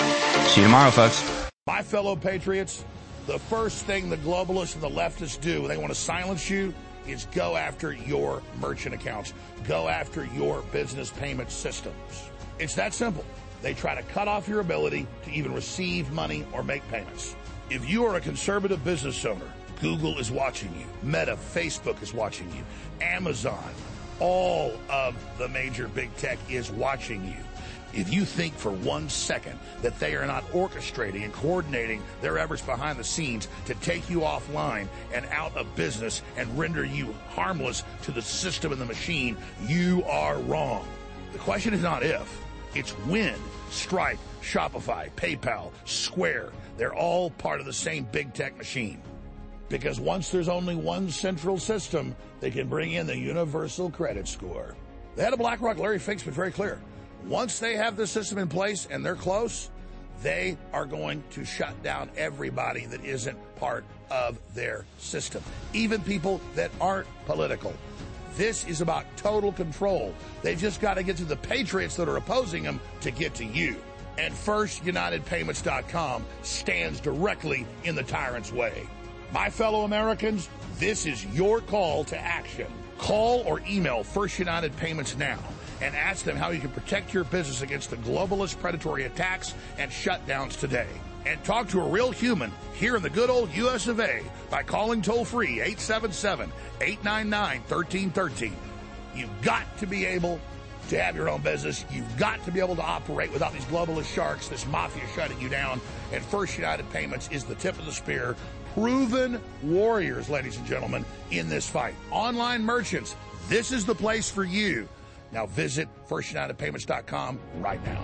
See you tomorrow, folks. My fellow patriots, the first thing the globalists and the leftists do when they want to silence you is go after your merchant accounts. Go after your business payment systems. It's that simple. They try to cut off your ability to even receive money or make payments. If you are a conservative business owner, Google is watching you. Meta, Facebook is watching you. Amazon, all of the major big tech is watching you. If you think for one second that they are not orchestrating and coordinating their efforts behind the scenes to take you offline and out of business and render you harmless to the system and the machine, you are wrong. The question is not if, it's when. Stripe, Shopify, PayPal, Square, they're all part of the same big tech machine. Because once there's only one central system, they can bring in the universal credit score. The head of BlackRock, Larry Fink's been very clear. Once they have this system in place and they're close, they are going to shut down everybody that isn't part of their system, even people that aren't political. This is about total control. They've just got to get to the patriots that are opposing them to get to you. And First United Payments dot com stands directly in the tyrant's way. My fellow Americans, this is your call to action. Call or email First United Payments now and ask them how you can protect your business against the globalist predatory attacks and shutdowns today. And talk to a real human here in the good old U S of A by calling toll-free eight seven seven, eight nine nine, one three one three. You've got to be able to have your own business. You've got to be able to operate without these globalist sharks, this mafia shutting you down. And First United Payments is the tip of the spear. Proven warriors, ladies and gentlemen, in this fight. Online merchants, this is the place for you. Now visit first united payments dot com right now.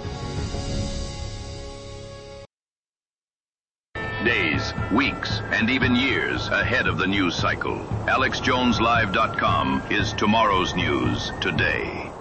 Days, weeks, and even years ahead of the news cycle. Alex Jones Live dot com is tomorrow's news today.